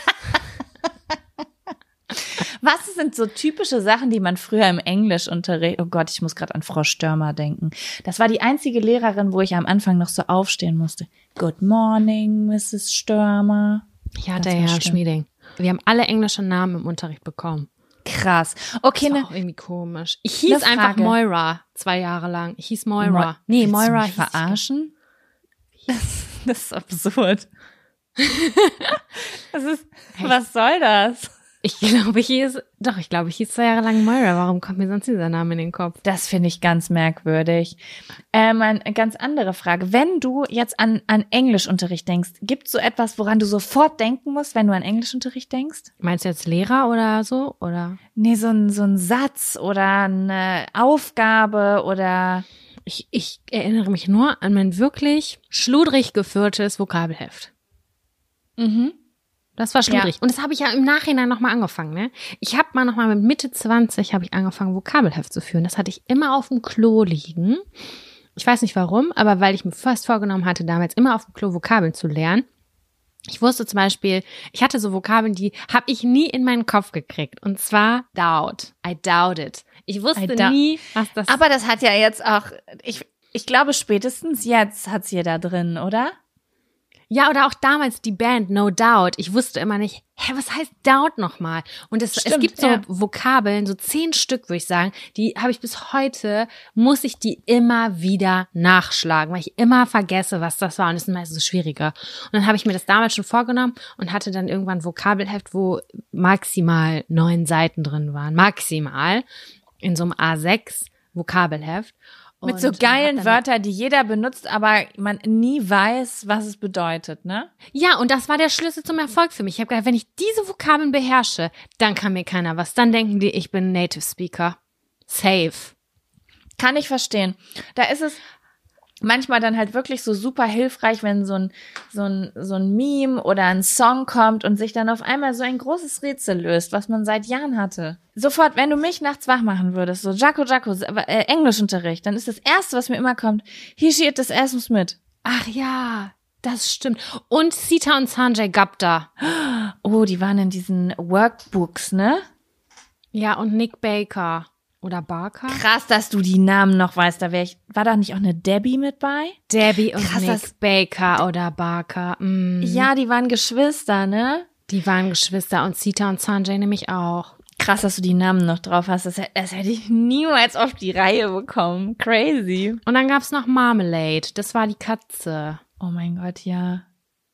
Was sind so typische Sachen, die man früher im Englischunterricht, oh Gott, ich muss gerade an Frau Störmer denken. Das war die einzige Lehrerin, wo ich am Anfang noch so aufstehen musste. Good morning, Mrs. Störmer. Ja, der Herr Schmieding. Wir haben alle englische Namen im Unterricht bekommen. Krass. Okay, das war auch irgendwie komisch. Ich hieß einfach Moira 2 Jahre lang. Ich hieß Moira. Nee, Moira hieß verarschen? Das ist absurd. Was soll das? Ich glaube, ich hieß 2 Jahre lang Moira. Warum kommt mir sonst dieser Name in den Kopf? Das finde ich ganz merkwürdig. Eine ganz andere Frage. Wenn du jetzt an Englischunterricht denkst, gibt es so etwas, woran du sofort denken musst, wenn du an Englischunterricht denkst? Meinst du jetzt Lehrer oder so? Oder? Nee, so ein Satz oder eine Aufgabe oder... Ich erinnere mich nur an mein wirklich schludrig geführtes Vokabelheft. Mhm. Das war schludrig. Ja. Und das habe ich ja im Nachhinein nochmal angefangen, ne? Ich habe mal nochmal mit Mitte 20 habe ich angefangen, Vokabelheft zu führen. Das hatte ich immer auf dem Klo liegen. Ich weiß nicht warum, aber weil ich mir fast vorgenommen hatte, damals immer auf dem Klo Vokabeln zu lernen. Ich wusste zum Beispiel, ich hatte so Vokabeln, die habe ich nie in meinen Kopf gekriegt. Und zwar doubt. I doubt it. Ich wusste nie, was das ist. Aber das hat ja jetzt auch, ich glaube spätestens jetzt hat's hier da drin, oder? Ja, oder auch damals die Band No Doubt. Ich wusste immer nicht, was heißt Doubt nochmal? Und es gibt so Vokabeln, so 10 Stück, würde ich sagen, die habe ich bis heute, muss ich die immer wieder nachschlagen, weil ich immer vergesse, was das war. Und das ist meistens so schwieriger. Und dann habe ich mir das damals schon vorgenommen und hatte dann irgendwann ein Vokabelheft, wo maximal 9 Seiten drin waren. Maximal. In so einem A6 Vokabelheft. Mit so geilen Wörtern, die jeder benutzt, aber man nie weiß, was es bedeutet, ne? Ja, und das war der Schlüssel zum Erfolg für mich. Ich habe gedacht, wenn ich diese Vokabeln beherrsche, dann kann mir keiner was. Dann denken die, ich bin Native Speaker. Safe. Kann ich verstehen. Da ist es manchmal dann halt wirklich so super hilfreich, wenn so ein Meme oder ein Song kommt und sich dann auf einmal so ein großes Rätsel löst, was man seit Jahren hatte. Sofort, wenn du mich nachts wach machen würdest, so Jaco, Englischunterricht, dann ist das Erste, was mir immer kommt, hier steht das Essens mit. Ach ja, das stimmt. Und Sita und Sanjay Gupta. Oh, die waren in diesen Workbooks, ne? Ja, und Nick Baker. Oder Barker? Krass, dass du die Namen noch weißt. War da nicht auch eine Debbie mit bei? Debbie und Nick Baker oder Barker. Ja, die waren Geschwister, ne? Die waren Geschwister und Sita und Sanjay nämlich auch. Krass, dass du die Namen noch drauf hast. Das hätte ich niemals auf die Reihe bekommen. Crazy. Und dann gab's noch Marmalade. Das war die Katze. Oh mein Gott, ja.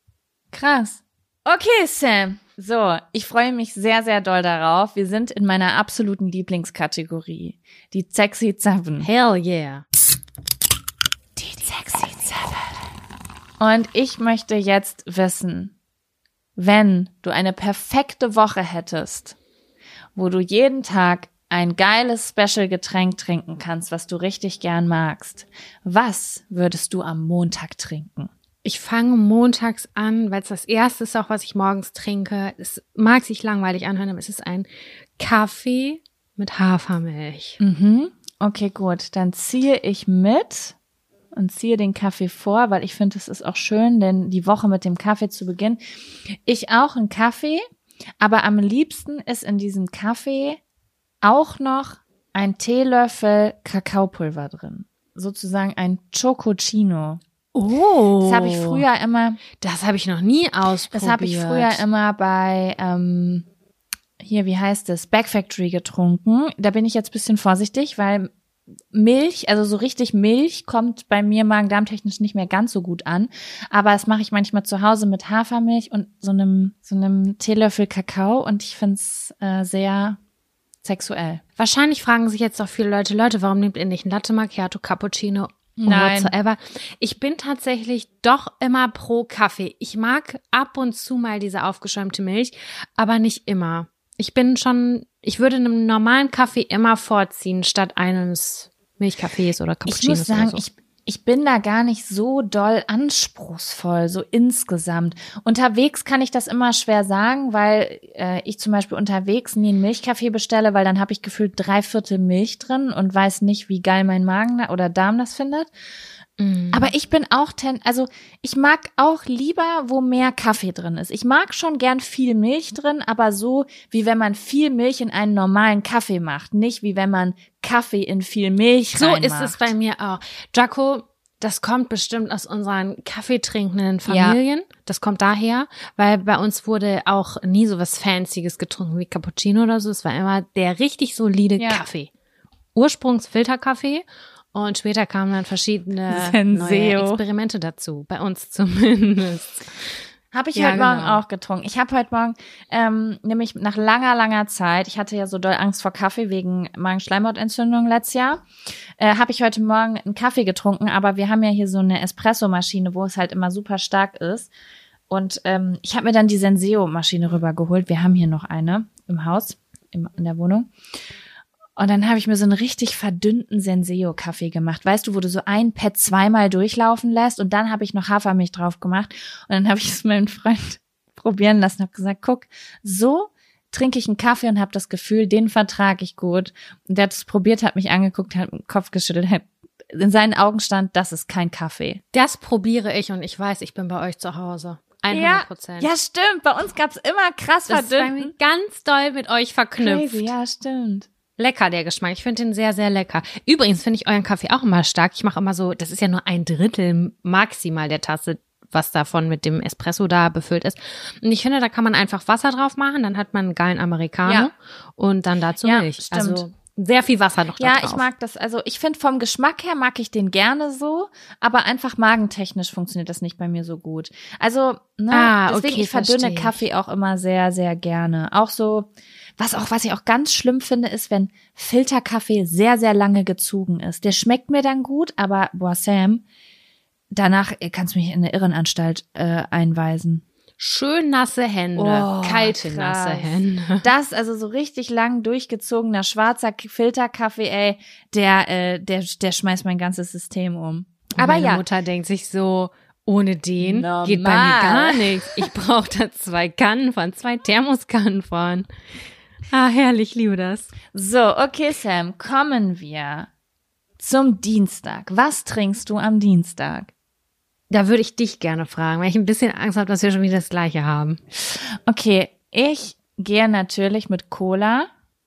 Krass. Okay, Sam. So, ich freue mich sehr, sehr doll darauf. Wir sind in meiner absoluten Lieblingskategorie. Die Sexy 7. Hell yeah. Die Sexy 7. Und ich möchte jetzt wissen, wenn du eine perfekte Woche hättest, wo du jeden Tag ein geiles Special-Getränk trinken kannst, was du richtig gern magst, was würdest du am Montag trinken? Ich fange montags an, weil es das erste ist auch, was ich morgens trinke. Es mag sich langweilig anhören, aber es ist ein Kaffee mit Hafermilch. Okay, gut. Dann ziehe ich mit und ziehe den Kaffee vor, weil ich finde, es ist auch schön, denn die Woche mit dem Kaffee zu beginnen. Ich auch einen Kaffee, aber am liebsten ist in diesem Kaffee auch noch ein Teelöffel Kakaopulver drin. Sozusagen ein Chococino. Oh. Das habe ich früher immer. Das habe ich noch nie ausprobiert. Das habe ich früher immer bei, hier, wie heißt es, Back Factory getrunken. Da bin ich jetzt ein bisschen vorsichtig, weil Milch, also so richtig Milch kommt bei mir magen-darm-technisch nicht mehr ganz so gut an. Aber das mache ich manchmal zu Hause mit Hafermilch und so einem Teelöffel Kakao und ich finde es sehr sexuell. Wahrscheinlich fragen sich jetzt auch viele Leute, warum nehmt ihr nicht ein Latte Macchiato, Cappuccino? Nein. Whatsoever. Ich bin tatsächlich doch immer pro Kaffee. Ich mag ab und zu mal diese aufgeschäumte Milch, aber nicht immer. Ich würde einem normalen Kaffee immer vorziehen, statt eines Milchkaffees oder Cappuccinos. Ich muss sagen, oder so. ich bin da gar nicht so doll anspruchsvoll, so insgesamt. Unterwegs kann ich das immer schwer sagen, weil ich zum Beispiel unterwegs nie einen Milchkaffee bestelle, weil dann habe ich gefühlt 3/4 Milch drin und weiß nicht, wie geil mein Magen oder Darm das findet. Aber ich bin auch, ich mag auch lieber, wo mehr Kaffee drin ist. Ich mag schon gern viel Milch drin, aber so, wie wenn man viel Milch in einen normalen Kaffee macht. Nicht wie wenn man Kaffee in viel Milch reinmacht. So ist es bei mir auch. Jaco, das kommt bestimmt aus unseren kaffeetrinkenden Familien. Ja. Das kommt daher, weil bei uns wurde auch nie so was Fancyes getrunken wie Cappuccino oder so. Es war immer der richtig solide Kaffee. Ursprungsfilterkaffee. Und später kamen dann verschiedene neue Experimente dazu, bei uns zumindest. Habe ich heute Morgen auch getrunken. Ich habe heute Morgen, nämlich nach langer Zeit, ich hatte ja so doll Angst vor Kaffee wegen Magenschleimhautentzündung letztes Jahr, habe ich heute Morgen einen Kaffee getrunken, aber wir haben ja hier so eine Espresso-Maschine, wo es halt immer super stark ist. Und ich habe mir dann die Senseo-Maschine rübergeholt. Wir haben hier noch eine im Haus, in der Wohnung. Und dann habe ich mir so einen richtig verdünnten Senseo-Kaffee gemacht. Weißt du, wo du so ein Pad zweimal durchlaufen lässt und dann habe ich noch Hafermilch drauf gemacht. Und dann habe ich es meinem Freund probieren lassen und habe gesagt, guck, so trinke ich einen Kaffee und habe das Gefühl, den vertrage ich gut. Und der hat es probiert, hat mich angeguckt, hat den Kopf geschüttelt, hat in seinen Augen stand, das ist kein Kaffee. Das probiere ich und ich weiß, ich bin bei euch zu Hause. 100%. Ja, stimmt. Bei uns gab's immer krass verdünnt. Das ist bei mir ganz doll mit euch verknüpft. Crazy, ja, stimmt. Lecker, der Geschmack. Ich finde den sehr, sehr lecker. Übrigens finde ich euren Kaffee auch immer stark. Ich mache immer so, das ist ja nur 1/3 maximal der Tasse, was davon mit dem Espresso da befüllt ist. Und ich finde, da kann man einfach Wasser drauf machen, dann hat man einen geilen Americano und dann dazu Milch. Stimmt. Also sehr viel Wasser noch da drauf. Ja, ich mag das. Also ich finde vom Geschmack her mag ich den gerne so, aber einfach magentechnisch funktioniert das nicht bei mir so gut. Also, deswegen ich verdünne Kaffee auch immer sehr, sehr gerne. Auch so, was ich auch ganz schlimm finde, ist, wenn Filterkaffee sehr, sehr lange gezogen ist. Der schmeckt mir dann gut, aber boah, Sam, danach kannst du mich in eine Irrenanstalt einweisen. Schön nasse Hände, kalte nasse Hände. Das, also so richtig lang durchgezogener schwarzer Filterkaffee, ey, der schmeißt mein ganzes System um. Aber meine Mutter denkt sich so, ohne den geht bei mir gar nichts. Ich brauche da 2 Kannen von, 2 Thermoskannen von. Ah, herrlich, liebe das. So, okay, Sam, kommen wir zum Dienstag. Was trinkst du am Dienstag? Da würde ich dich gerne fragen, weil ich ein bisschen Angst habe, dass wir schon wieder das Gleiche haben. Okay, ich gehe natürlich mit Cola,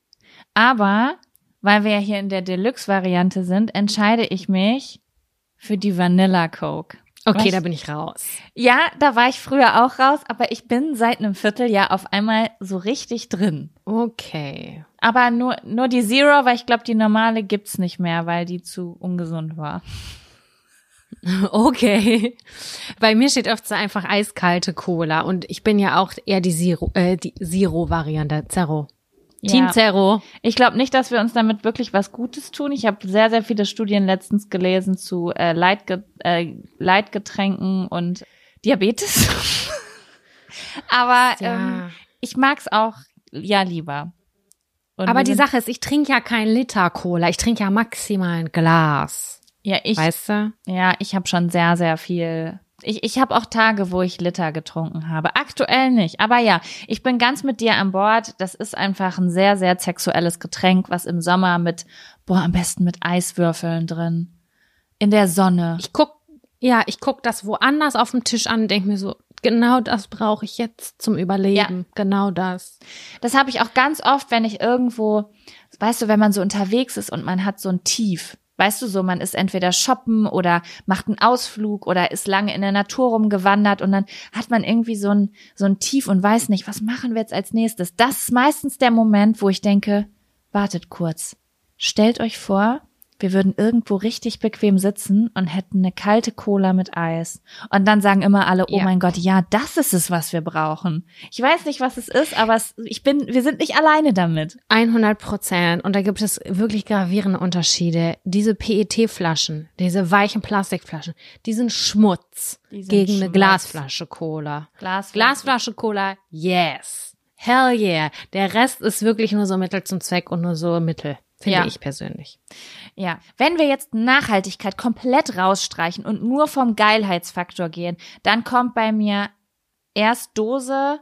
aber weil wir ja hier in der Deluxe-Variante sind, entscheide ich mich für die Vanilla Coke. Okay, da bin ich raus. Ja, da war ich früher auch raus, aber ich bin seit einem Vierteljahr auf einmal so richtig drin. Okay. Aber nur die Zero, weil ich glaube, die normale gibt's nicht mehr, weil die zu ungesund war. Okay. Bei mir steht oft so einfach eiskalte Cola und ich bin ja auch eher die Zero-Variante. Zero. Ja. Team Zero. Ich glaube nicht, dass wir uns damit wirklich was Gutes tun. Ich habe sehr, sehr viele Studien letztens gelesen zu Leitgetränken und Diabetes. Aber Ja. ich mag's auch lieber. Und Aber wir die sind- Sache ist, ich trinke ja kein Liter Cola, ich trinke ja maximal ein Glas. Weißt du? Ich habe schon sehr, sehr viel. Ich habe auch Tage, wo ich Liter getrunken habe. Aktuell nicht. Aber ja, ich bin ganz mit dir an Bord. Das ist einfach ein sehr, sehr sexuelles Getränk, was im Sommer am besten mit Eiswürfeln drin. In der Sonne. Ich guck das woanders auf dem Tisch an und denke mir so, genau das brauche ich jetzt zum Überleben. Ja. Genau das. Das habe ich auch ganz oft, wenn ich irgendwo, weißt du, wenn man so unterwegs ist und man hat so ein Tief. Weißt du, so man ist entweder shoppen oder macht einen Ausflug oder ist lange in der Natur rumgewandert und dann hat man irgendwie so ein Tief und weiß nicht, was machen wir jetzt als nächstes. Das ist meistens der Moment, wo ich denke, wartet kurz. Stellt euch vor, wir würden irgendwo richtig bequem sitzen und hätten eine kalte Cola mit Eis. Und dann sagen immer alle, oh mein Gott, ja, das ist es, was wir brauchen. Ich weiß nicht, was es ist, aber wir sind nicht alleine damit. 100%. Und da gibt es wirklich gravierende Unterschiede. Diese PET-Flaschen, diese weichen Plastikflaschen, die sind Schmutz gegen eine Glasflasche Cola. Glasflasche Cola, yes. Hell yeah. Der Rest ist wirklich nur so Mittel zum Zweck und nur so Mittel. Finde ich persönlich. Ja, wenn wir jetzt Nachhaltigkeit komplett rausstreichen und nur vom Geilheitsfaktor gehen, dann kommt bei mir erst Dose,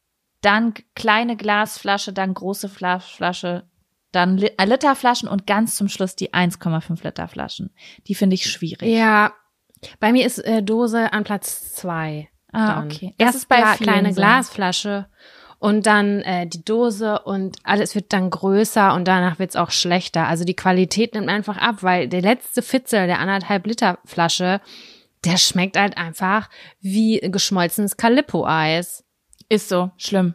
dann kleine Glasflasche, dann große Flasche, dann Literflaschen und ganz zum Schluss die 1,5 Liter Flaschen. Die finde ich schwierig. Ja, bei mir ist Dose an Platz 2. Okay. Das ist bei kleine Glasflasche. Und dann die Dose und alles wird dann größer und danach wird's auch schlechter. Also die Qualität nimmt einfach ab, weil der letzte Fitzel der 1,5 Liter Flasche, der schmeckt halt einfach wie geschmolzenes Calippo-Eis. Ist so, schlimm.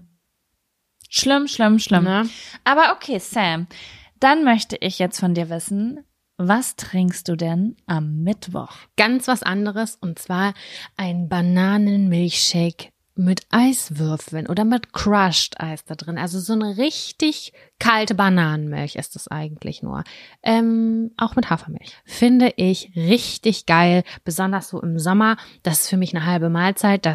Schlimm. Ne? Aber okay, Sam, dann möchte ich jetzt von dir wissen, was trinkst du denn am Mittwoch? Ganz was anderes und zwar ein Bananenmilchshake mit Eiswürfeln oder mit Crushed Eis da drin. Also so eine richtig kalte Bananenmilch ist das eigentlich nur. Auch mit Hafermilch. Finde ich richtig geil, besonders so im Sommer. Das ist für mich eine halbe Mahlzeit.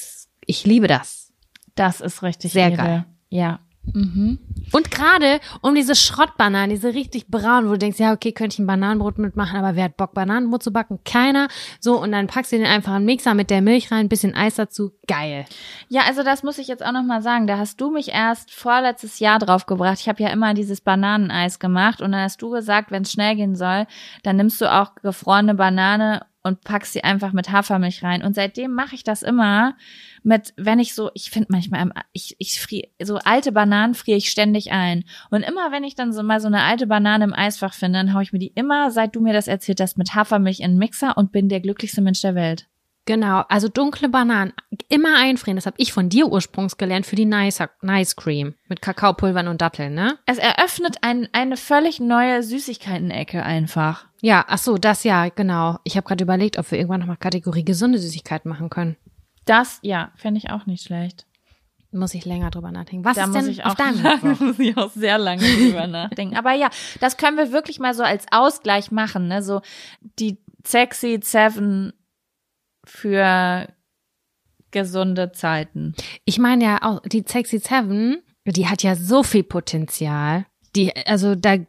Ich liebe das. Das ist richtig sehr geil. Ja. Mhm. Und gerade um diese Schrottbananen, diese richtig braun, wo du denkst, ja, okay, könnte ich ein Bananenbrot mitmachen, aber wer hat Bock, Bananenbrot zu backen? Keiner. So, und dann packst du den einfach in den Mixer mit der Milch rein, ein bisschen Eis dazu. Geil. Ja, also das muss ich jetzt auch nochmal sagen. Da hast du mich erst vorletztes Jahr drauf gebracht. Ich habe ja immer dieses Bananeneis gemacht und dann hast du gesagt, wenn es schnell gehen soll, dann nimmst du auch gefrorene Banane und packst sie einfach mit Hafermilch rein. Und seitdem mache ich das immer ich finde manchmal, ich friere, so alte Bananen friere ich ständig ein. Und immer, wenn ich dann so mal so eine alte Banane im Eisfach finde, dann haue ich mir die immer, seit du mir das erzählt hast, mit Hafermilch in den Mixer und bin der glücklichste Mensch der Welt. Genau, also dunkle Bananen immer einfrieren. Das habe ich von dir ursprünglich gelernt für die Nice Cream mit Kakaopulvern und Datteln, ne? Es eröffnet eine völlig neue Süßigkeiten-Ecke einfach. Ja, ach so, das ja, genau. Ich habe gerade überlegt, ob wir irgendwann nochmal Kategorie gesunde Süßigkeiten machen können. Das, ja, fände ich auch nicht schlecht. Muss ich länger drüber nachdenken. Was da ist denn auf deinem Mittwoch? Muss ich auch sehr lange drüber nachdenken. Aber ja, das können wir wirklich mal so als Ausgleich machen, ne? So die Sexy 7 für gesunde Zeiten. Ich meine ja auch, die Sexy 7, die hat ja so viel Potenzial. Das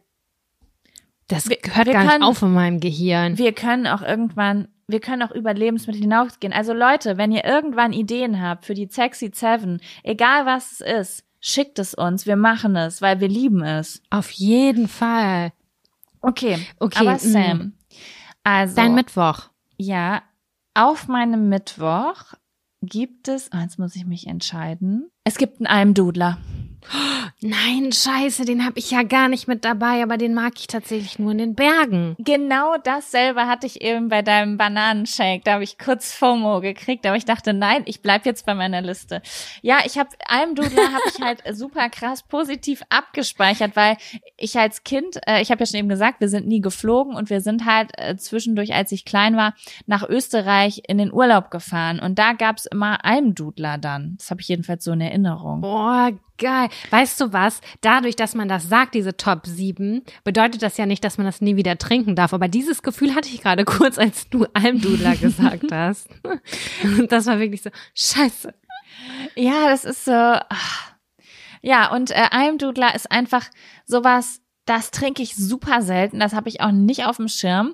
hört gar nicht auf in meinem Gehirn. Wir können auch über Lebensmittel hinausgehen. Also Leute, wenn ihr irgendwann Ideen habt für die Sexy 7, egal was es ist, schickt es uns. Wir machen es, weil wir lieben es. Auf jeden Fall. Okay. Aber Sam, also. Dein Mittwoch. Ja, auf meinem Mittwoch gibt es, jetzt muss ich mich entscheiden, es gibt einen Almdudler. Nein, scheiße, den habe ich ja gar nicht mit dabei, aber den mag ich tatsächlich nur in den Bergen. Genau dasselbe hatte ich eben bei deinem Bananenshake. Da habe ich kurz FOMO gekriegt, aber ich dachte, nein, ich bleib jetzt bei meiner Liste. Ja, Almdudler habe ich halt super krass positiv abgespeichert, weil ich als Kind, ich habe ja schon eben gesagt, wir sind nie geflogen und wir sind halt zwischendurch, als ich klein war, nach Österreich in den Urlaub gefahren und da gab's immer Almdudler dann. Das habe ich jedenfalls so in Erinnerung. Boah, geil. Weißt du was? Dadurch, dass man das sagt, diese Top 7, bedeutet das ja nicht, dass man das nie wieder trinken darf. Aber dieses Gefühl hatte ich gerade kurz, als du Almdudler gesagt hast. Das war wirklich so, scheiße. Ja, das ist so. Ja, und Almdudler ist einfach sowas, das trinke ich super selten. Das habe ich auch nicht auf dem Schirm.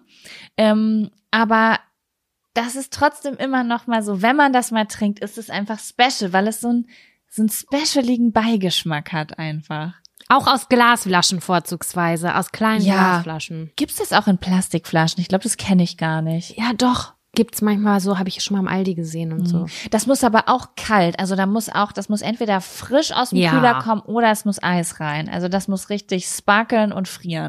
Aber das ist trotzdem immer noch mal so, wenn man das mal trinkt, ist es einfach special, weil es so einen specialigen Beigeschmack hat einfach. Auch aus Glasflaschen vorzugsweise, aus kleinen Glasflaschen. Gibt's das auch in Plastikflaschen? Ich glaube, das kenne ich gar nicht. Ja, doch. Gibt's manchmal so, habe ich schon mal im Aldi gesehen und so. Das muss aber auch kalt, also das muss entweder frisch aus dem Kühler kommen oder es muss Eis rein. Also das muss richtig sparkeln und frieren.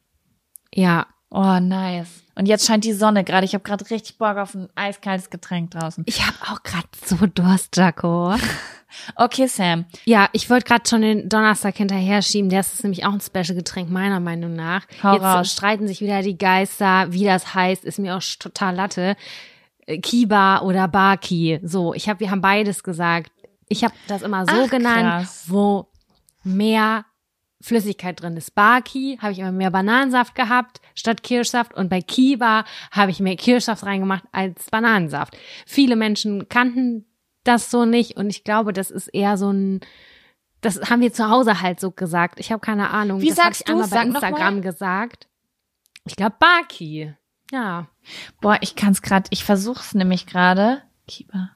Ja. Oh, nice. Und jetzt scheint die Sonne gerade. Ich habe gerade richtig Bock auf ein eiskaltes Getränk draußen. Ich habe auch gerade so Durst, Jaco. Okay, Sam. Ja, ich wollte gerade schon den Donnerstag hinterher schieben. Das ist nämlich auch ein Special-Getränk, meiner Meinung nach. Hau Jetzt raus. streiten sich wieder die Geister, wie das heißt, ist mir auch total Latte. Kiba oder Baki. So, wir haben beides gesagt. Ich habe das immer so genannt, krass. wo mehr Flüssigkeit drin ist. Baki habe ich immer mehr Bananensaft gehabt statt Kirschsaft und bei Kiba habe ich mehr Kirschsaft reingemacht als Bananensaft. Viele Menschen kannten das so nicht und ich glaube, das ist eher so das haben wir zu Hause halt so gesagt. Ich habe keine Ahnung. Wie das sagst habe ich du's? einmal bei Sag noch Instagram mal. gesagt. Ich glaube Baki. Ja. Boah, ich versuch's nämlich gerade. Kiba.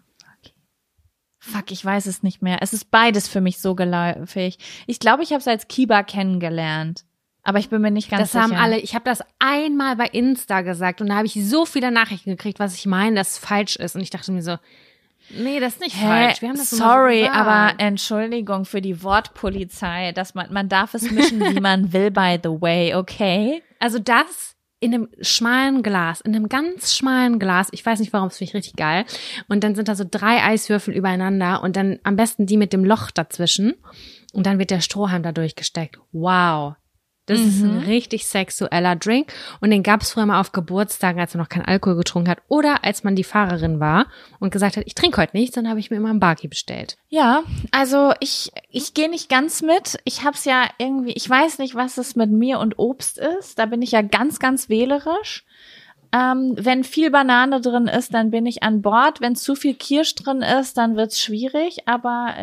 Fuck, ich weiß es nicht mehr. Es ist beides für mich so geläufig. Ich glaube, ich habe es als Kiba kennengelernt. Aber ich bin mir nicht ganz sicher. Das haben alle, ich habe das einmal bei Insta gesagt und da habe ich so viele Nachrichten gekriegt, was ich meine, dass es falsch ist. Und ich dachte mir so, nee, das ist nicht falsch. Wir haben das sorry, immer so gesagt. aber Entschuldigung für die Wortpolizei, dass man darf es mischen, wie man will, by the way, okay? Also das in einem schmalen Glas, in einem ganz schmalen Glas, ich weiß nicht warum, das finde ich richtig geil. Und dann sind da so 3 Eiswürfel übereinander und dann am besten die mit dem Loch dazwischen. Und dann wird der Strohhalm da durchgesteckt. Wow. Das ist ein richtig sexueller Drink. Und den gab es früher mal auf Geburtstagen, als man noch keinen Alkohol getrunken hat. Oder als man die Fahrerin war und gesagt hat, ich trinke heute nichts, dann habe ich mir immer einen Baki bestellt. Ja, also ich gehe nicht ganz mit. Ich hab's ja irgendwie, ich weiß nicht, was es mit mir und Obst ist. Da bin ich ja ganz, ganz wählerisch. Wenn viel Banane drin ist, dann bin ich an Bord. Wenn zu viel Kirsch drin ist, dann wird's schwierig. Aber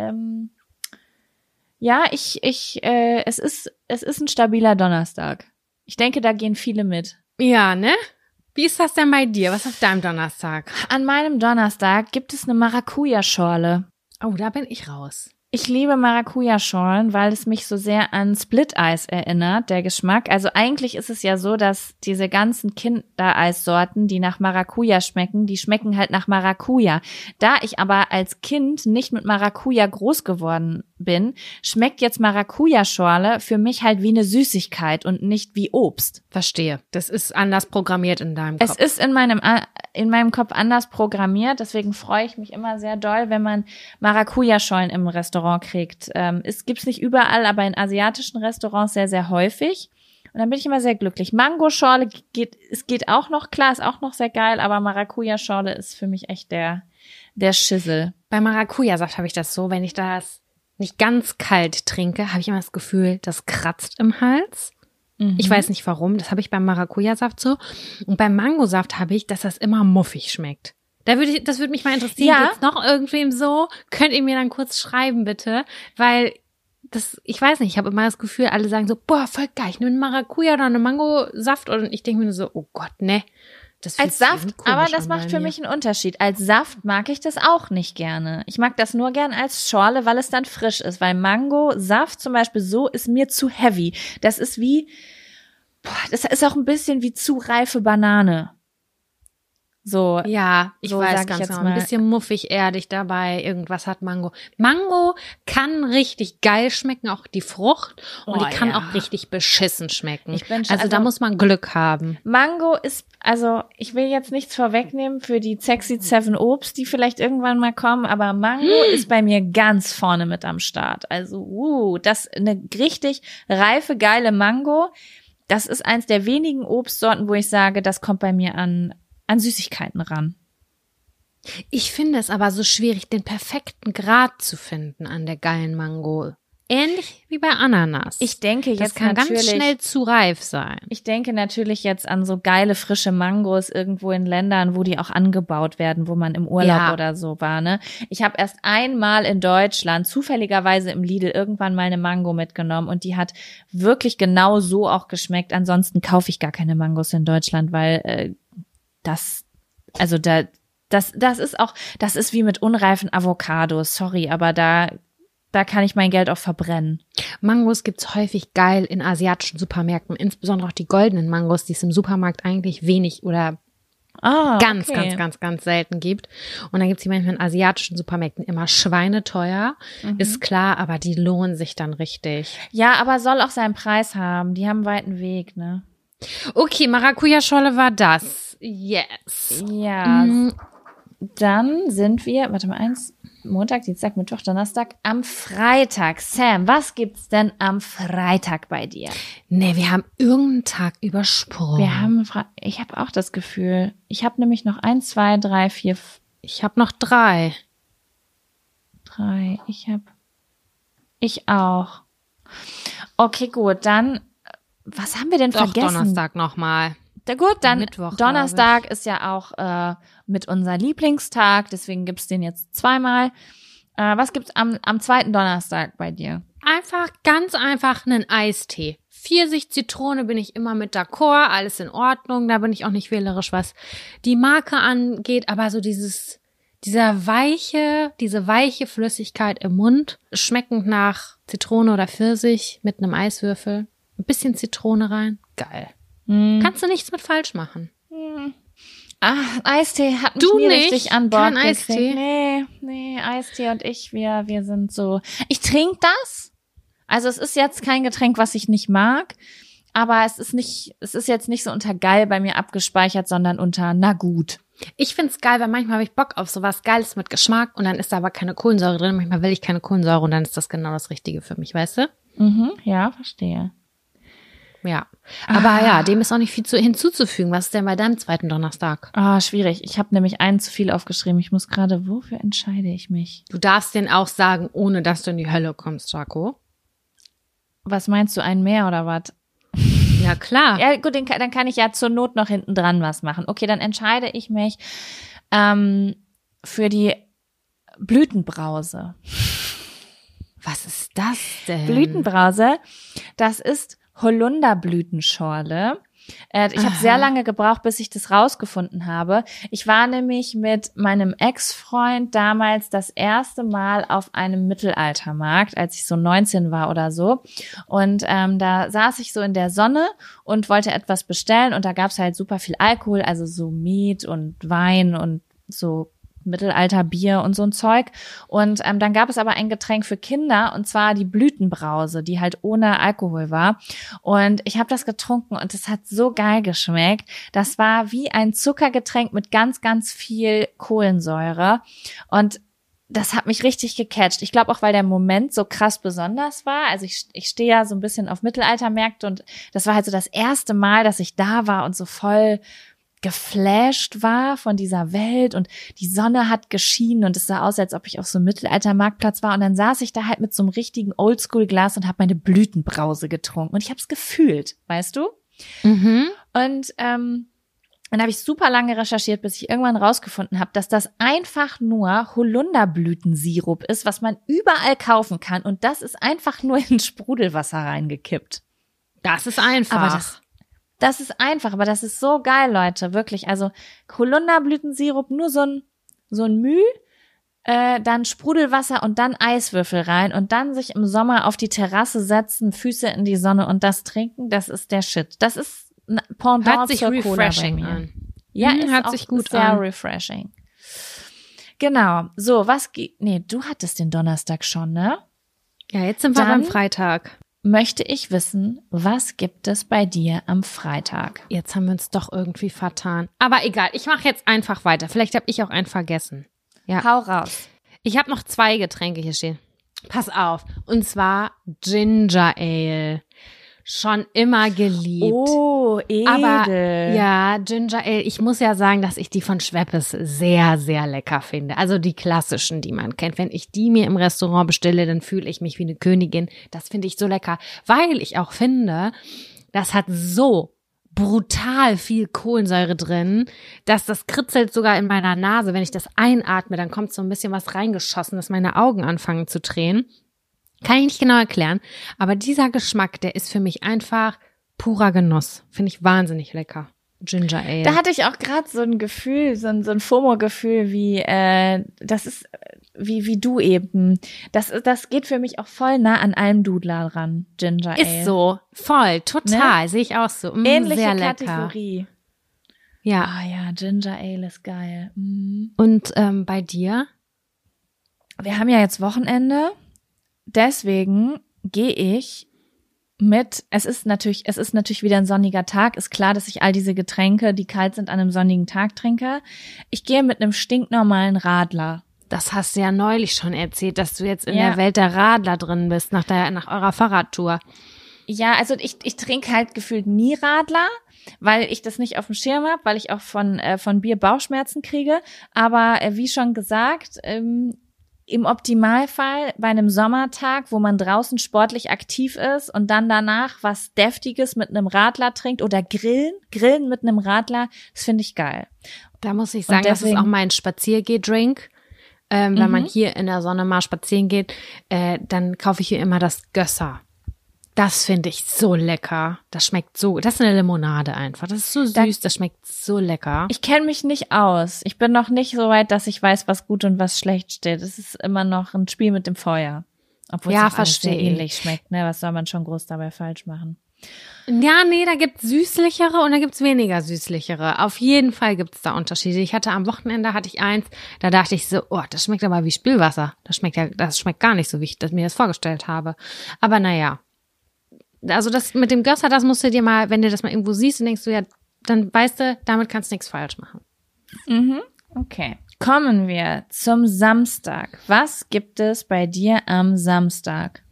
ja, es ist ein stabiler Donnerstag. Ich denke, da gehen viele mit. Ja, ne? Wie ist das denn bei dir? Was auf deinem Donnerstag? An meinem Donnerstag gibt es eine Maracuja-Schorle. Oh, da bin ich raus. Ich liebe Maracuja-Schorlen, weil es mich so sehr an Split-Eis erinnert, der Geschmack. Also eigentlich ist es ja so, dass diese ganzen Kindereissorten, die nach Maracuja schmecken, die schmecken halt nach Maracuja. Da ich aber als Kind nicht mit Maracuja groß geworden bin, schmeckt jetzt Maracuja-Schorle für mich halt wie eine Süßigkeit und nicht wie Obst. Verstehe. Das ist anders programmiert in deinem Kopf. Es ist in meinem Kopf anders programmiert, deswegen freue ich mich immer sehr doll, wenn man Maracuja-Schorlen im Restaurant kriegt. Es gibt's nicht überall, aber in asiatischen Restaurants sehr, sehr häufig. Und dann bin ich immer sehr glücklich. Mangoschorle geht auch noch, klar, ist auch noch sehr geil, aber Maracuja-Schorle ist für mich echt der Schissel. Bei Maracuja-Saft habe ich das so, wenn ich das nicht ganz kalt trinke, habe ich immer das Gefühl, das kratzt im Hals. Ich weiß nicht warum, das habe ich beim Maracuja-Saft so. Und beim Mangosaft habe ich, dass das immer muffig schmeckt. Das würde mich mal interessieren. Ja. Geht's noch irgendwem so? Könnt ihr mir dann kurz schreiben, bitte? Weil ich weiß nicht, ich habe immer das Gefühl, alle sagen so, boah, voll geil, ich nehme einen Maracuja oder einen Mangosaft und ich denke mir nur so, oh Gott, ne. Das Als fühlt sich Saft, irgendwie komisch aber das an macht bei für mir. mich einen Unterschied. Als Saft mag ich das auch nicht gerne. Ich mag das nur gern als Schorle, weil es dann frisch ist. Weil Mango-Saft zum Beispiel so ist mir zu heavy. Das ist das ist auch ein bisschen wie zu reife Banane. So. Ja, ich so weiß sag ich ganz jetzt genau. mal. Ein bisschen muffig, erdig dabei. Irgendwas hat Mango. Mango kann richtig geil schmecken, auch die Frucht. Und Oh, die kann ja. auch richtig beschissen schmecken. Ich bin schon- also da muss man Glück haben. Mango ist, also ich will jetzt nichts vorwegnehmen für die Sexy 7 Obst, die vielleicht irgendwann mal kommen, aber Mango ist bei mir ganz vorne mit am Start. Also, das eine richtig reife, geile Mango. Das ist eins der wenigen Obstsorten, wo ich sage, das kommt bei mir an Süßigkeiten ran. Ich finde es aber so schwierig, den perfekten Grad zu finden an der geilen Mango. ähnlich wie bei Ananas. Ich denke das jetzt kann natürlich, ganz schnell zu reif sein. Ich denke natürlich jetzt an so geile frische Mangos irgendwo in Ländern, wo die auch angebaut werden, wo man im Urlaub oder so war, ne? Ich habe erst einmal in Deutschland zufälligerweise im Lidl irgendwann mal eine Mango mitgenommen und die hat wirklich genau so auch geschmeckt. Ansonsten kaufe ich gar keine Mangos in Deutschland, weil das ist wie mit unreifen Avocados, sorry, aber da kann ich mein Geld auch verbrennen. Mangos gibt's häufig geil in asiatischen Supermärkten, insbesondere auch die goldenen Mangos, die es im Supermarkt eigentlich wenig oder ganz selten gibt. Und dann gibt's die manchmal in asiatischen Supermärkten immer schweineteuer, ist klar, aber die lohnen sich dann richtig. Ja, aber soll auch seinen Preis haben, die haben einen weiten Weg, ne? Okay, Maracuja-Scholle war das. Yes. Ja, dann sind wir, Montag, Dienstag, Mittwoch, Donnerstag, am Freitag. Sam, was gibt's denn am Freitag bei dir? Nee, wir haben irgendeinen Tag übersprungen. Ich habe auch das Gefühl, ich habe nämlich noch 1, 2, 3, 4. Ich habe noch 3. 3, ich auch. Okay, gut, dann, was haben wir denn vergessen? Donnerstag nochmal. Gut, dann Mittwoch, Donnerstag ist ja auch mit unser Lieblingstag, deswegen gibt's den jetzt zweimal. Was gibt's am zweiten Donnerstag bei dir? Ganz einfach einen Eistee. Pfirsich, Zitrone bin ich immer mit d'accord, alles in Ordnung, da bin ich auch nicht wählerisch, was die Marke angeht, aber so diese weiche Flüssigkeit im Mund, schmeckend nach Zitrone oder Pfirsich mit einem Eiswürfel, ein bisschen Zitrone rein, geil. Kannst du nichts mit falsch machen. Eistee hat mich du nie nicht? Richtig an Bord Kein gekriegt. Eistee? Nee, Eistee und ich, wir sind so. Ich trinke das. Also es ist jetzt kein Getränk, was ich nicht mag, aber es ist jetzt nicht so unter geil bei mir abgespeichert, sondern unter na gut. Ich find's geil, weil manchmal habe ich Bock auf sowas Geiles mit Geschmack und dann ist da aber keine Kohlensäure drin. Manchmal will ich keine Kohlensäure und dann ist das genau das Richtige für mich, weißt du? Ja, verstehe. Ja, aber ja, dem ist auch nicht viel hinzuzufügen. Was ist denn bei deinem zweiten Donnerstag? Schwierig. Ich habe nämlich einen zu viel aufgeschrieben. Ich muss gerade, wofür entscheide ich mich? Du darfst den auch sagen, ohne dass du in die Hölle kommst, Jaco. Was meinst du, einen mehr oder was? Ja, klar. Ja, gut, dann kann ich ja zur Not noch hinten dran was machen. Okay, dann entscheide ich mich für die Blütenbrause. Was ist das denn? Blütenbrause, das ist Holunderblütenschorle. Ich habe sehr lange gebraucht, bis ich das rausgefunden habe. Ich war nämlich mit meinem Ex-Freund damals das erste Mal auf einem Mittelaltermarkt, als ich so 19 war oder so. Und da saß ich so in der Sonne und wollte etwas bestellen. Und da gab's halt super viel Alkohol, also so Met und Wein und so Mittelalterbier und so ein Zeug. Und dann gab es aber ein Getränk für Kinder, und zwar die Blütenbrause, die halt ohne Alkohol war. Und ich habe das getrunken und es hat so geil geschmeckt. Das war wie ein Zuckergetränk mit ganz, ganz viel Kohlensäure. Und das hat mich richtig gecatcht. Ich glaube auch, weil der Moment so krass besonders war. Also ich stehe ja so ein bisschen auf Mittelaltermärkte und das war halt so das erste Mal, dass ich da war und so voll geflasht war von dieser Welt und die Sonne hat geschienen und es sah aus, als ob ich auf so einem Mittelaltermarktplatz war, und dann saß ich da halt mit so einem richtigen Oldschool-Glas und habe meine Blütenbrause getrunken und ich habe es gefühlt, weißt du? Und dann habe ich super lange recherchiert, bis ich irgendwann rausgefunden habe, dass das einfach nur Holunderblütensirup ist, was man überall kaufen kann, und das ist einfach nur in Sprudelwasser reingekippt. Das ist einfach. Aber das ist einfach, aber das ist so geil, Leute, wirklich. Also Holunderblütensirup, nur so ein Müh, dann Sprudelwasser und dann Eiswürfel rein und dann sich im Sommer auf die Terrasse setzen, Füße in die Sonne und das trinken, das ist der Shit. Das ist Pendant hört sich zur Cola refreshing bei mir. an. Ja, hört sich gut sehr an. refreshing. Genau. So, du hattest den Donnerstag schon, ne? Ja, jetzt sind wir Dann beim Freitag. Möchte ich wissen, was gibt es bei dir am Freitag? Jetzt haben wir uns doch irgendwie vertan. Aber egal, ich mache jetzt einfach weiter. Vielleicht habe ich auch einen vergessen. Ja. Hau raus. Ich habe noch 2 Getränke hier stehen. Pass auf. Und zwar Ginger Ale. Schon immer geliebt. Oh, edel. Aber ja, Ginger Ale, ich muss ja sagen, dass ich die von Schweppes sehr, sehr lecker finde. Also die klassischen, die man kennt. Wenn ich die mir im Restaurant bestelle, dann fühle ich mich wie eine Königin. Das finde ich so lecker, weil ich auch finde, das hat so brutal viel Kohlensäure drin, dass das kritzelt sogar in meiner Nase. Wenn ich das einatme, dann kommt so ein bisschen was reingeschossen, dass meine Augen anfangen zu tränen. Kann ich nicht genau erklären, aber dieser Geschmack, der ist für mich einfach purer Genuss. Finde ich wahnsinnig lecker. Ginger Ale. Da hatte ich auch gerade so ein Gefühl, so ein FOMO-Gefühl, wie das ist wie du eben. Das geht für mich auch voll nah an Almdudler ran, Ginger Ale. Ist so, voll, total, ne? Sehe ich auch so. Ähnliche sehr Kategorie. Ja. Ah ja, Ginger Ale ist geil. Und bei dir? Wir haben ja jetzt Wochenende. Deswegen gehe ich es ist natürlich wieder ein sonniger Tag. Ist klar, dass ich all diese Getränke, die kalt sind, an einem sonnigen Tag trinke. Ich gehe mit einem stinknormalen Radler. Das hast du ja neulich schon erzählt, dass du jetzt in der Welt der Radler drin bist, nach eurer Fahrradtour. Ja, also ich trinke halt gefühlt nie Radler, weil ich das nicht auf dem Schirm habe, weil ich auch von Bier Bauchschmerzen kriege. Aber wie schon gesagt, im Optimalfall bei einem Sommertag, wo man draußen sportlich aktiv ist und dann danach was Deftiges mit einem Radler trinkt oder grillen mit einem Radler, das finde ich geil. Da muss ich sagen, das ist auch mein Spaziergeh-Drink. Wenn man hier in der Sonne mal spazieren geht, dann kaufe ich hier immer das Gösser. Das finde ich so lecker. Das schmeckt so, das ist eine Limonade einfach. Das ist so süß, das schmeckt so lecker. Ich kenne mich nicht aus. Ich bin noch nicht so weit, dass ich weiß, was gut und was schlecht steht. Es ist immer noch ein Spiel mit dem Feuer. Obwohl es auch alles sehr ähnlich schmeckt, ne? Was soll man schon groß dabei falsch machen? Ja, nee, da gibt's süßlichere und da gibt's weniger süßlichere. Auf jeden Fall gibt's da Unterschiede. Ich hatte am Wochenende eins, da dachte ich so, oh, das schmeckt aber wie Spülwasser. Das schmeckt gar nicht so, wie ich mir das vorgestellt habe. Aber naja. Also das mit dem Gösser, das musst du dir mal, wenn du das mal irgendwo siehst und denkst du, ja, dann weißt du, damit kannst du nichts falsch machen. Okay. Kommen wir zum Samstag. Was gibt es bei dir am Samstag?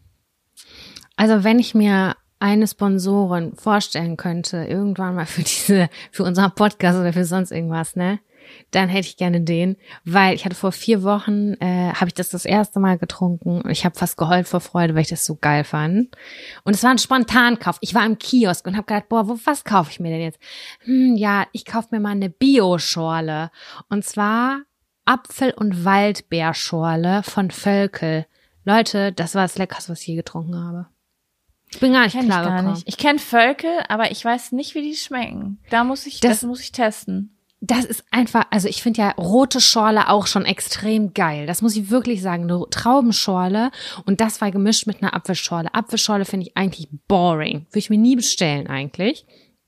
Also wenn ich mir eine Sponsorin vorstellen könnte, irgendwann mal für unseren Podcast oder für sonst irgendwas, ne? Dann hätte ich gerne den, weil ich hatte vor 4 Wochen, habe ich das erste Mal getrunken und ich habe fast geheult vor Freude, weil ich das so geil fand. Und es war ein Spontankauf. Ich war im Kiosk und habe gedacht, was kaufe ich mir denn jetzt? Ja, ich kaufe mir mal eine Bio-Schorle. Und zwar Apfel- und Waldbeerschorle von Völkel. Leute, das war das Leckerste, was ich je getrunken habe. Ich bin gar nicht klar gekommen. Ich kenne Völkel, aber ich weiß nicht, wie die schmecken. Das muss ich testen. Das ist einfach, also ich finde ja rote Schorle auch schon extrem geil. Das muss ich wirklich sagen. Eine Traubenschorle und das war gemischt mit einer Apfelschorle. Apfelschorle finde ich eigentlich boring. Würde ich mir nie bestellen eigentlich.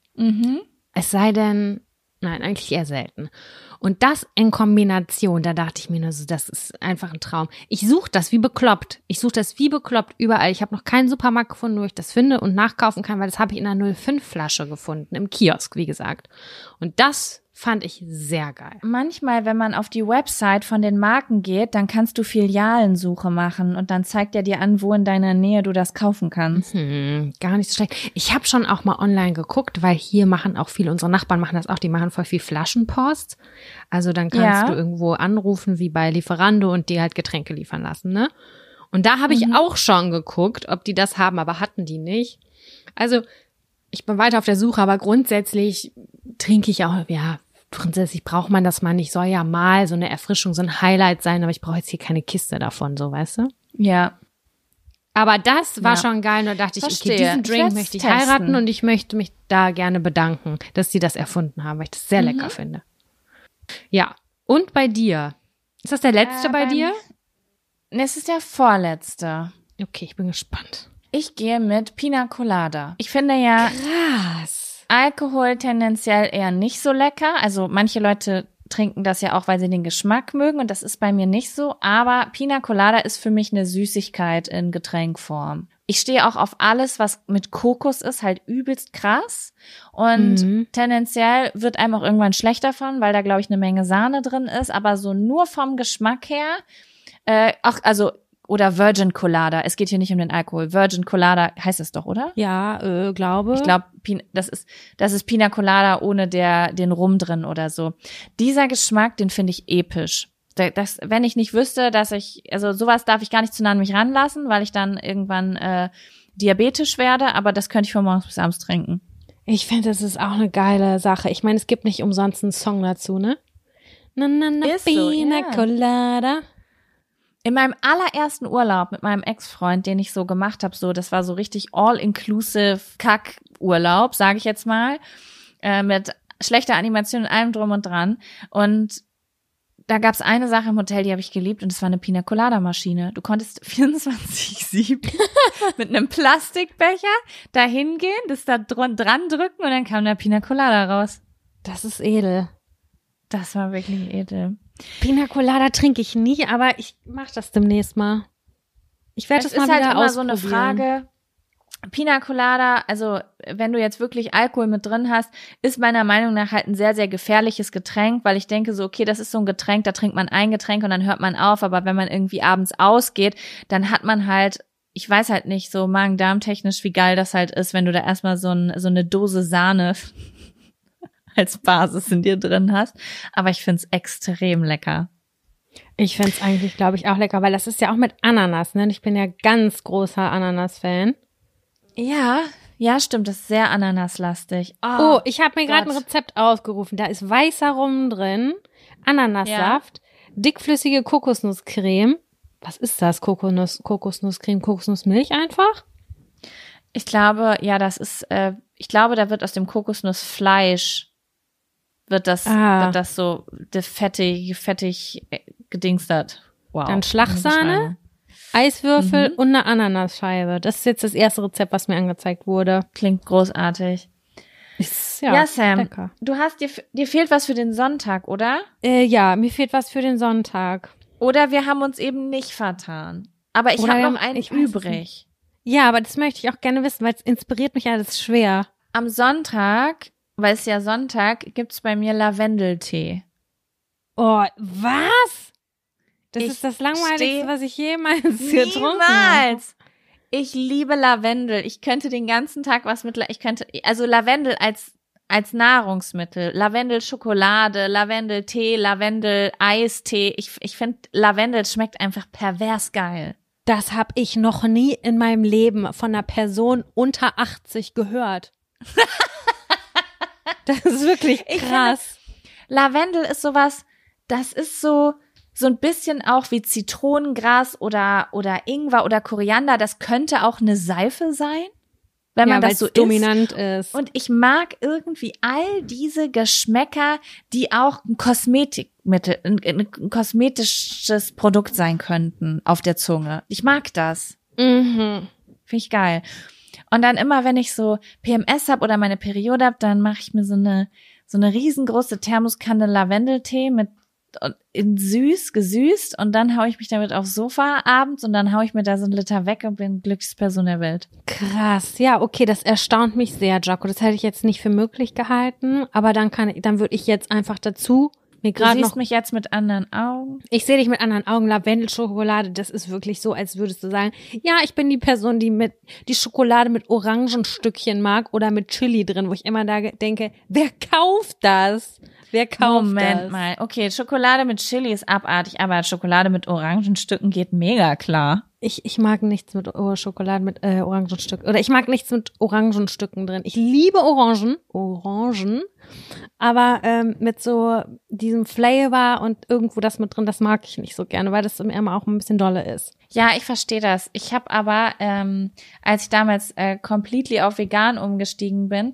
Es sei denn, nein, eigentlich eher selten. Und das in Kombination, da dachte ich mir nur so, das ist einfach ein Traum. Ich suche das wie bekloppt. Überall. Ich habe noch keinen Supermarkt gefunden, wo ich das finde und nachkaufen kann, weil das habe ich in einer 05-Flasche gefunden, im Kiosk, wie gesagt. Und das fand ich sehr geil. Manchmal, wenn man auf die Website von den Marken geht, dann kannst du Filialensuche machen und dann zeigt er dir an, wo in deiner Nähe du das kaufen kannst. Gar nicht so schlecht. Ich habe schon auch mal online geguckt, weil hier machen auch viele, unsere Nachbarn machen das auch, die machen voll viel Flaschenpost. Also dann kannst du irgendwo anrufen, wie bei Lieferando und dir halt Getränke liefern lassen, ne? Und da habe ich auch schon geguckt, ob die das haben, aber hatten die nicht. Also ich bin weiter auf der Suche, aber grundsätzlich trinke ich auch, grundsätzlich braucht man das mal nicht. Soll ja mal so eine Erfrischung, so ein Highlight sein, aber ich brauche jetzt hier keine Kiste davon, so, weißt du? Ja. Aber das war schon geil. Und da dachte ich, okay, diesen Drink möchte ich heiraten und ich möchte mich da gerne bedanken, dass sie das erfunden haben, weil ich das sehr lecker finde. Ja. Und bei dir? Ist das der letzte bei dir? Es ist der vorletzte. Okay, ich bin gespannt. Ich gehe mit Pina Colada. Ich finde ja krass. Alkohol tendenziell eher nicht so lecker. Also manche Leute trinken das ja auch, weil sie den Geschmack mögen und das ist bei mir nicht so. Aber Pina Colada ist für mich eine Süßigkeit in Getränkform. Ich stehe auch auf alles, was mit Kokos ist, halt übelst krass. Und tendenziell wird einem auch irgendwann schlecht davon, weil da, glaube ich, eine Menge Sahne drin ist. Aber so nur vom Geschmack her, also oder Virgin Colada. Es geht hier nicht um den Alkohol. Virgin Colada heißt es doch, oder? Ja, glaube. Ich glaube, das ist Pina Colada ohne den Rum drin oder so. Dieser Geschmack, den finde ich episch. Wenn ich nicht wüsste, also sowas darf ich gar nicht zu nah an mich ranlassen, weil ich dann irgendwann diabetisch werde, aber das könnte ich von morgens bis abends trinken. Ich finde, das ist auch eine geile Sache. Ich meine, es gibt nicht umsonst einen Song dazu, ne? Na, Ist so, Pina ja. Colada. In meinem allerersten Urlaub mit meinem Ex-Freund, den ich so gemacht habe, das war so richtig all-inclusive Kack-Urlaub, sage ich jetzt mal, mit schlechter Animation und allem drum und dran. Und da gab's eine Sache im Hotel, die habe ich geliebt, und das war eine Pina Colada Maschine. Du konntest 24/7 mit einem Plastikbecher da hingehen, das da dran drücken und dann kam der Pina Colada raus. Das ist edel. Das war wirklich edel. Pina Colada trinke ich nie, aber ich mache das demnächst mal. Ich werde das mal wieder halt immer ausprobieren. so eine Frage. Pina Colada, also wenn du jetzt wirklich Alkohol mit drin hast, ist meiner Meinung nach halt ein sehr, sehr gefährliches Getränk, weil ich denke so, okay, das ist so ein Getränk, da trinkt man ein Getränk und dann hört man auf, aber wenn man irgendwie abends ausgeht, dann hat man halt, ich weiß halt nicht, so Magen-Darm-technisch, wie geil das halt ist, wenn du da erstmal so eine Dose Sahne als Basis in dir drin hast, aber ich find's extrem lecker. Ich find's eigentlich, glaube ich, auch lecker, weil das ist ja auch mit Ananas, ne? Und ich bin ja ganz großer Ja, stimmt, das ist sehr ananaslastig. Oh, ich habe mir gerade Gott. ein Rezept ausgerufen. Da ist weißer Rum drin, Ananassaft, dickflüssige Kokosnusscreme. Was ist das? Kokosnusscreme, Kokosnussmilch einfach? Ich glaube, ja, ich glaube, da wird aus dem Kokosnussfleisch wird das so fettig gedingstert. Wow. Dann Schlagsahne, Eiswürfel und eine Ananasscheibe. Das ist jetzt das erste Rezept, was mir angezeigt wurde. Klingt großartig. Ist, Ja, Sam, lecker. du hast dir fehlt was für den Sonntag, oder? Ja, mir fehlt was für den Sonntag. Oder wir haben uns eben nicht vertan. Aber ich habe noch einen übrig. Ja, aber das möchte ich auch gerne wissen, weil es inspiriert mich alles schwer. Am Sonntag, weil es ja Sonntag, gibt's bei mir Lavendeltee. Oh, was? Das ist das Langweiligste, was ich jemals getrunken habe. Niemals! Ich liebe Lavendel. Ich könnte den ganzen Tag also Lavendel als Nahrungsmittel, Lavendel-Schokolade, Lavendel-Tee, Lavendel-Eistee. Ich finde, Lavendel schmeckt einfach pervers geil. Das habe ich noch nie in meinem Leben von einer Person unter 80 gehört. Das ist wirklich krass. Lavendel ist sowas, das ist so ein bisschen auch wie Zitronengras oder Ingwer oder Koriander. Das könnte auch eine Seife sein, wenn man das so dominant ist. Und ich mag irgendwie all diese Geschmäcker, die auch ein Kosmetikmittel, ein kosmetisches Produkt sein könnten auf der Zunge. Ich mag das. Mhm. Finde ich geil. Und dann immer, wenn ich so PMS habe oder meine Periode habe, dann mache ich mir so eine riesengroße Thermoskanne Lavendeltee in gesüßt und dann haue ich mich damit aufs Sofa abends und dann haue ich mir da so 1 Liter weg und bin glücklichste Person der Welt. Krass. Ja, okay, das erstaunt mich sehr, Jaco. Das hätte ich jetzt nicht für möglich gehalten, aber dann würde ich jetzt einfach dazu mir gerade noch. Du siehst mich jetzt mit anderen Augen. Ich sehe dich mit anderen Augen. Lavendelschokolade, das ist wirklich so, als würdest du sagen, ja, ich bin die Person, die Schokolade mit Orangenstückchen mag oder mit Chili drin, wo ich immer da denke, wer kauft das? Wer kauft Moment das? mal. Okay, Schokolade mit Chili ist abartig, aber Schokolade mit Orangenstücken geht mega klar. Ich mag nichts mit Schokolade mit Orangenstücken. Oder ich mag nichts mit Orangenstücken drin. Ich liebe Orangen, aber mit so diesem Flavor und irgendwo das mit drin, das mag ich nicht so gerne, weil das immer auch ein bisschen dolle ist. Ja, ich verstehe das. Ich habe aber, als ich damals completely auf vegan umgestiegen bin,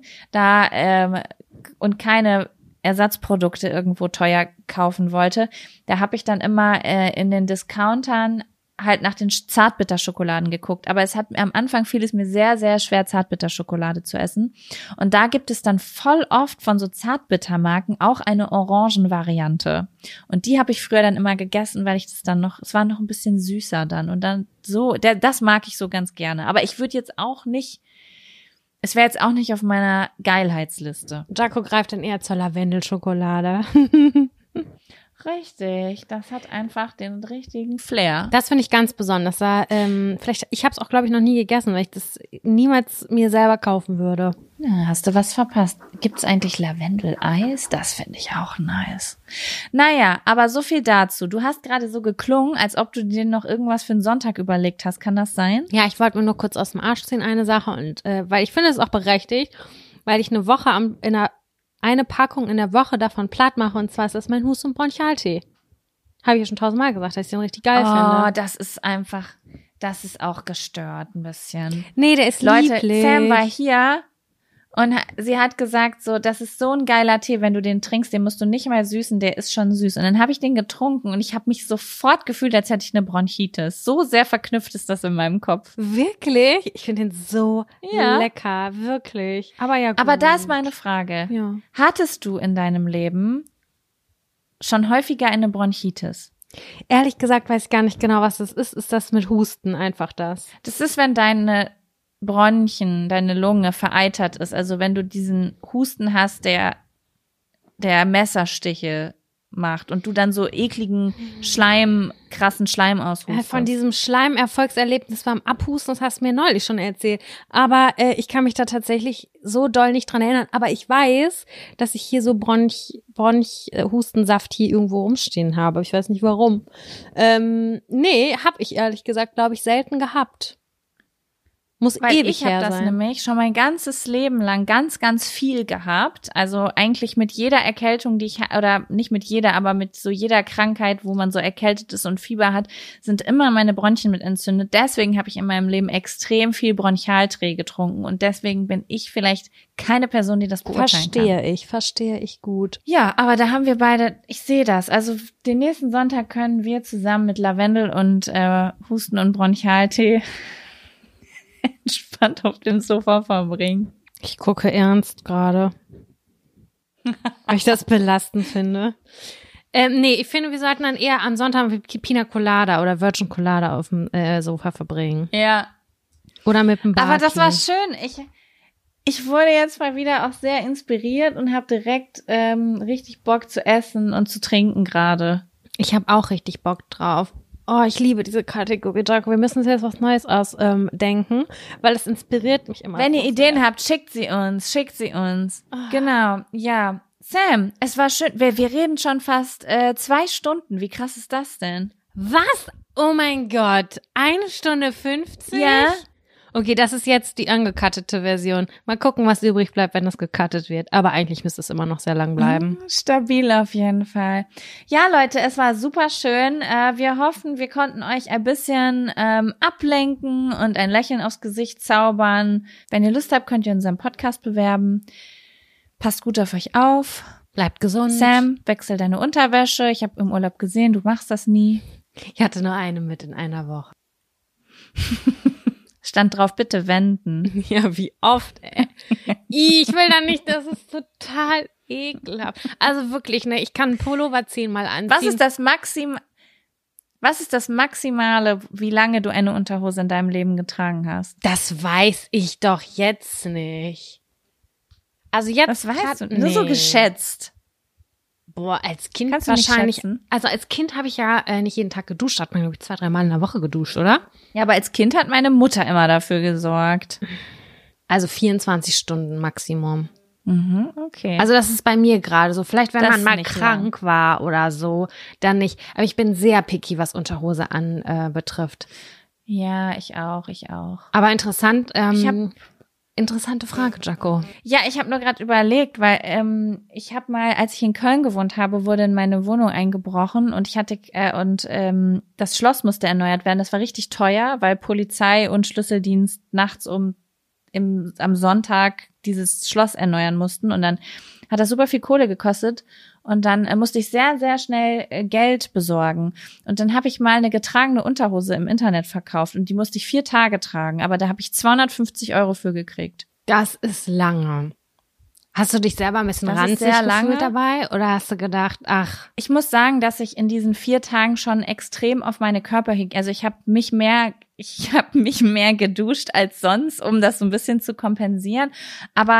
und keine Ersatzprodukte irgendwo teuer kaufen wollte, da habe ich dann immer in den Discountern halt nach den Zartbitterschokoladen geguckt. Aber am Anfang fiel es mir sehr, sehr schwer, Zartbitterschokolade zu essen. Und da gibt es dann voll oft von so Zartbittermarken auch eine Orangenvariante. Und die habe ich früher dann immer gegessen, weil es war noch ein bisschen süßer dann. Und dann das mag ich so ganz gerne. Aber ich würde jetzt auch nicht, es wäre jetzt auch nicht auf meiner Geilheitsliste. Jaco greift dann eher zur Lavendelschokolade. Richtig, das hat einfach den richtigen Flair. Das finde ich ganz besonders. Vielleicht, ich habe es auch, glaube ich, noch nie gegessen, weil ich das niemals mir selber kaufen würde. Ja, hast du was verpasst? Gibt's eigentlich Lavendel-Eis? Das finde ich auch nice. Naja, aber so viel dazu. Du hast gerade so geklungen, als ob du dir noch irgendwas für den Sonntag überlegt hast. Kann das sein? Ja, ich wollte mir nur kurz aus dem Arsch ziehen, eine Sache. Und weil ich finde es auch berechtigt, weil ich eine Woche eine Packung in der Woche davon platt mache, und zwar ist das mein Hust- und Bronchialtee. Habe ich ja schon 1000-mal gesagt, dass ich den richtig geil finde. Oh, das ist auch gestört ein bisschen. Nee, der ist Leute, lieblich. Sam war hier und sie hat gesagt so, das ist so ein geiler Tee, wenn du den trinkst, den musst du nicht mal süßen, der ist schon süß. Und dann habe ich den getrunken und ich habe mich sofort gefühlt, als hätte ich eine Bronchitis. So sehr verknüpft ist das in meinem Kopf. Wirklich? Ich finde den so lecker, wirklich. Aber ja, gut. Aber da ist meine Frage. Ja. Hattest du in deinem Leben schon häufiger eine Bronchitis? Ehrlich gesagt weiß ich gar nicht genau, was das ist. Ist das mit Husten einfach das? Das ist, wenn deine Bronchien, deine Lunge vereitert ist. Also wenn du diesen Husten hast, der Messerstiche macht und du dann so ekligen krassen Schleim aushustest. Von diesem Schleimerfolgserlebnis beim Abhusten, das hast du mir neulich schon erzählt. Aber ich kann mich da tatsächlich so doll nicht dran erinnern. Aber ich weiß, dass ich hier so Hustensaft hier irgendwo rumstehen habe. Ich weiß nicht warum. Nee, habe ich ehrlich gesagt, glaube ich, selten gehabt. Muss Weil ewig ich habe her das sein. nämlich schon mein ganzes Leben lang ganz, ganz viel gehabt. Also eigentlich mit jeder Erkältung, die ich oder nicht mit jeder, aber mit so jeder Krankheit, wo man so erkältet ist und Fieber hat, sind immer meine Bronchien mit entzündet. Deswegen habe ich in meinem Leben extrem viel Bronchialtee getrunken und deswegen bin ich vielleicht keine Person, die das beurteilen kann. Verstehe ich gut. Ja, aber da haben wir beide, ich sehe das. Also den nächsten Sonntag können wir zusammen mit Lavendel und Husten- und Bronchialtee entspannt auf dem Sofa verbringen. Ich gucke ernst gerade. Weil ich das belastend finde. Nee, ich finde, wir sollten dann eher am Sonntag mit Pina Colada oder Virgin Colada auf dem Sofa verbringen. Ja. Oder mit dem Baki. Aber das war schön. Ich wurde jetzt mal wieder auch sehr inspiriert und habe direkt richtig Bock zu essen und zu trinken gerade. Ich habe auch richtig Bock drauf. Oh, ich liebe diese Kategorie, Jaco. Wir müssen uns jetzt was Neues ausdenken, weil es inspiriert mich immer. Wenn ihr Ideen habt, schickt sie uns. Oh. Genau, ja. Sam, es war schön. Wir reden schon fast 2 Stunden. Wie krass ist das denn? Was? Oh mein Gott. 1 Stunde 50? Ja. Okay, das ist jetzt die angekattete Version. Mal gucken, was übrig bleibt, wenn das gecuttet wird. Aber eigentlich müsste es immer noch sehr lang bleiben. Stabil auf jeden Fall. Ja, Leute, es war super schön. Wir hoffen, wir konnten euch ein bisschen ablenken und ein Lächeln aufs Gesicht zaubern. Wenn ihr Lust habt, könnt ihr unseren Podcast bewerben. Passt gut auf euch auf. Bleibt gesund. Sam, wechsel deine Unterwäsche. Ich habe im Urlaub gesehen, du machst das nie. Ich hatte nur eine mit in einer Woche. Stand drauf, bitte wenden. Ja, wie oft, ey. Ich will da nicht, das ist total ekelhaft. Also wirklich, ne, ich kann einen Pullover 10-mal anziehen. Was ist das Maximale, wie lange du eine Unterhose in deinem Leben getragen hast? Das weiß ich doch jetzt nicht. Also jetzt. Das weißt du, nur so geschätzt. Boah, als Kind Kannst du nicht wahrscheinlich. schätzen? Also als Kind habe ich ja nicht jeden Tag geduscht, hat man glaube ich 2-3 Mal in der Woche geduscht, oder? Ja, aber als Kind hat meine Mutter immer dafür gesorgt. Also 24 Stunden Maximum. Mhm, okay. Also das ist bei mir gerade so. Vielleicht, wenn Das man mal nicht krank war oder so, dann nicht. Aber ich bin sehr picky, was Unterhose betrifft. Ja, ich auch. Aber interessant. Interessante Frage, Jaco. Ja, ich habe nur gerade überlegt, weil ich habe mal, als ich in Köln gewohnt habe, wurde in meine Wohnung eingebrochen und ich hatte das Schloss musste erneuert werden. Das war richtig teuer, weil Polizei und Schlüsseldienst nachts am Sonntag dieses Schloss erneuern mussten und dann hat das super viel Kohle gekostet und dann musste ich sehr, sehr schnell Geld besorgen und dann habe ich mal eine getragene Unterhose im Internet verkauft und die musste ich 4 Tage tragen, aber da habe ich 250 € für gekriegt. Das ist lange. Hast du dich selber ein bisschen ranzig gefühlt dabei oder hast du gedacht, ach. Ich muss sagen, dass ich in diesen 4 Tagen schon extrem auf meine Körperhygiene, also ich habe mich mehr geduscht als sonst, um das so ein bisschen zu kompensieren. Aber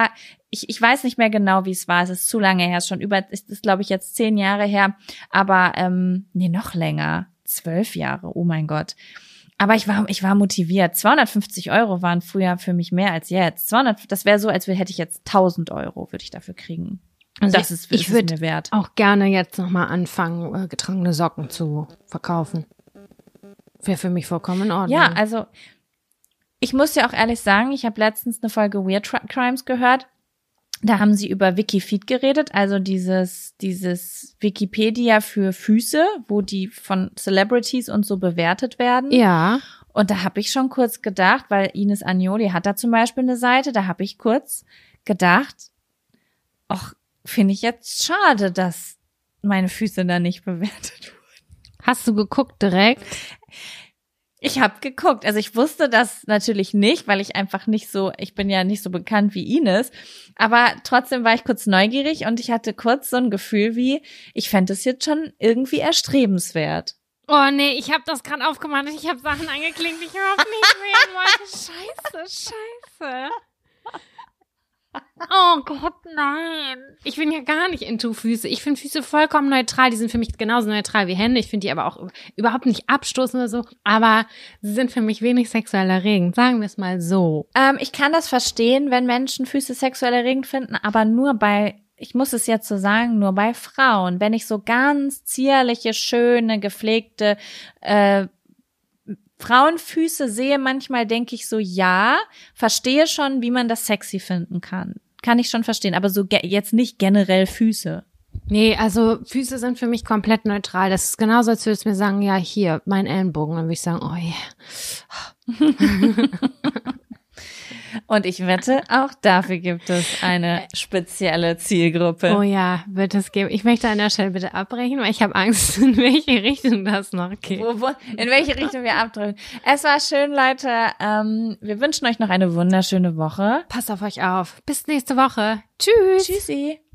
ich weiß nicht mehr genau, wie es war. Es ist zu lange her, es ist glaube ich jetzt 10 Jahre her, aber nee, noch länger, 12 Jahre, oh mein Gott. Aber ich war motiviert. 250 € waren früher für mich mehr als jetzt. Das wäre so, als hätte ich jetzt 1.000 €, würde ich dafür kriegen. Also das ist mir wert. Auch gerne jetzt nochmal anfangen, getragene Socken zu verkaufen. Wäre für mich vollkommen in Ordnung. Ja, also ich muss ja auch ehrlich sagen, ich habe letztens eine Folge Weird Crimes gehört. Da haben sie über Wikifeed geredet, also dieses Wikipedia für Füße, wo die von Celebrities und so bewertet werden. Ja. Und da habe ich schon kurz gedacht, weil Ines Agnoli hat da zum Beispiel eine Seite, da habe ich kurz gedacht, ach, finde ich jetzt schade, dass meine Füße da nicht bewertet wurden. Hast du geguckt direkt? Ich habe geguckt. Also ich wusste das natürlich nicht, weil ich bin ja nicht so bekannt wie Ines. Aber trotzdem war ich kurz neugierig und ich hatte kurz so ein Gefühl wie, ich fände es jetzt schon irgendwie erstrebenswert. Oh nee, ich habe das gerade aufgemacht und ich habe Sachen angeklickt, die ich überhaupt nicht sehen wollte. Scheiße. Oh Gott, nein. Ich bin ja gar nicht into Füße. Ich finde Füße vollkommen neutral. Die sind für mich genauso neutral wie Hände. Ich finde die aber auch überhaupt nicht abstoßend oder so. Aber sie sind für mich wenig sexuell erregend. Sagen wir es mal so. Ich kann das verstehen, wenn Menschen Füße sexuell erregend finden, aber ich muss es jetzt so sagen, nur bei Frauen. Wenn ich so ganz zierliche, schöne, gepflegte Frauenfüße sehe, manchmal denke ich so, ja, verstehe schon, wie man das sexy finden kann. Kann ich schon verstehen, aber so jetzt nicht generell Füße. Nee, also Füße sind für mich komplett neutral. Das ist genauso, als würdest du mir sagen, ja, hier, mein Ellenbogen. Dann würde ich sagen, oh yeah. Und ich wette, auch dafür gibt es eine spezielle Zielgruppe. Oh ja, wird es geben. Ich möchte an der Stelle bitte abbrechen, weil ich habe Angst, in welche Richtung das noch geht. In welche Richtung wir abdrücken. Es war schön, Leute. Wir wünschen euch noch eine wunderschöne Woche. Passt auf euch auf. Bis nächste Woche. Tschüss. Tschüssi.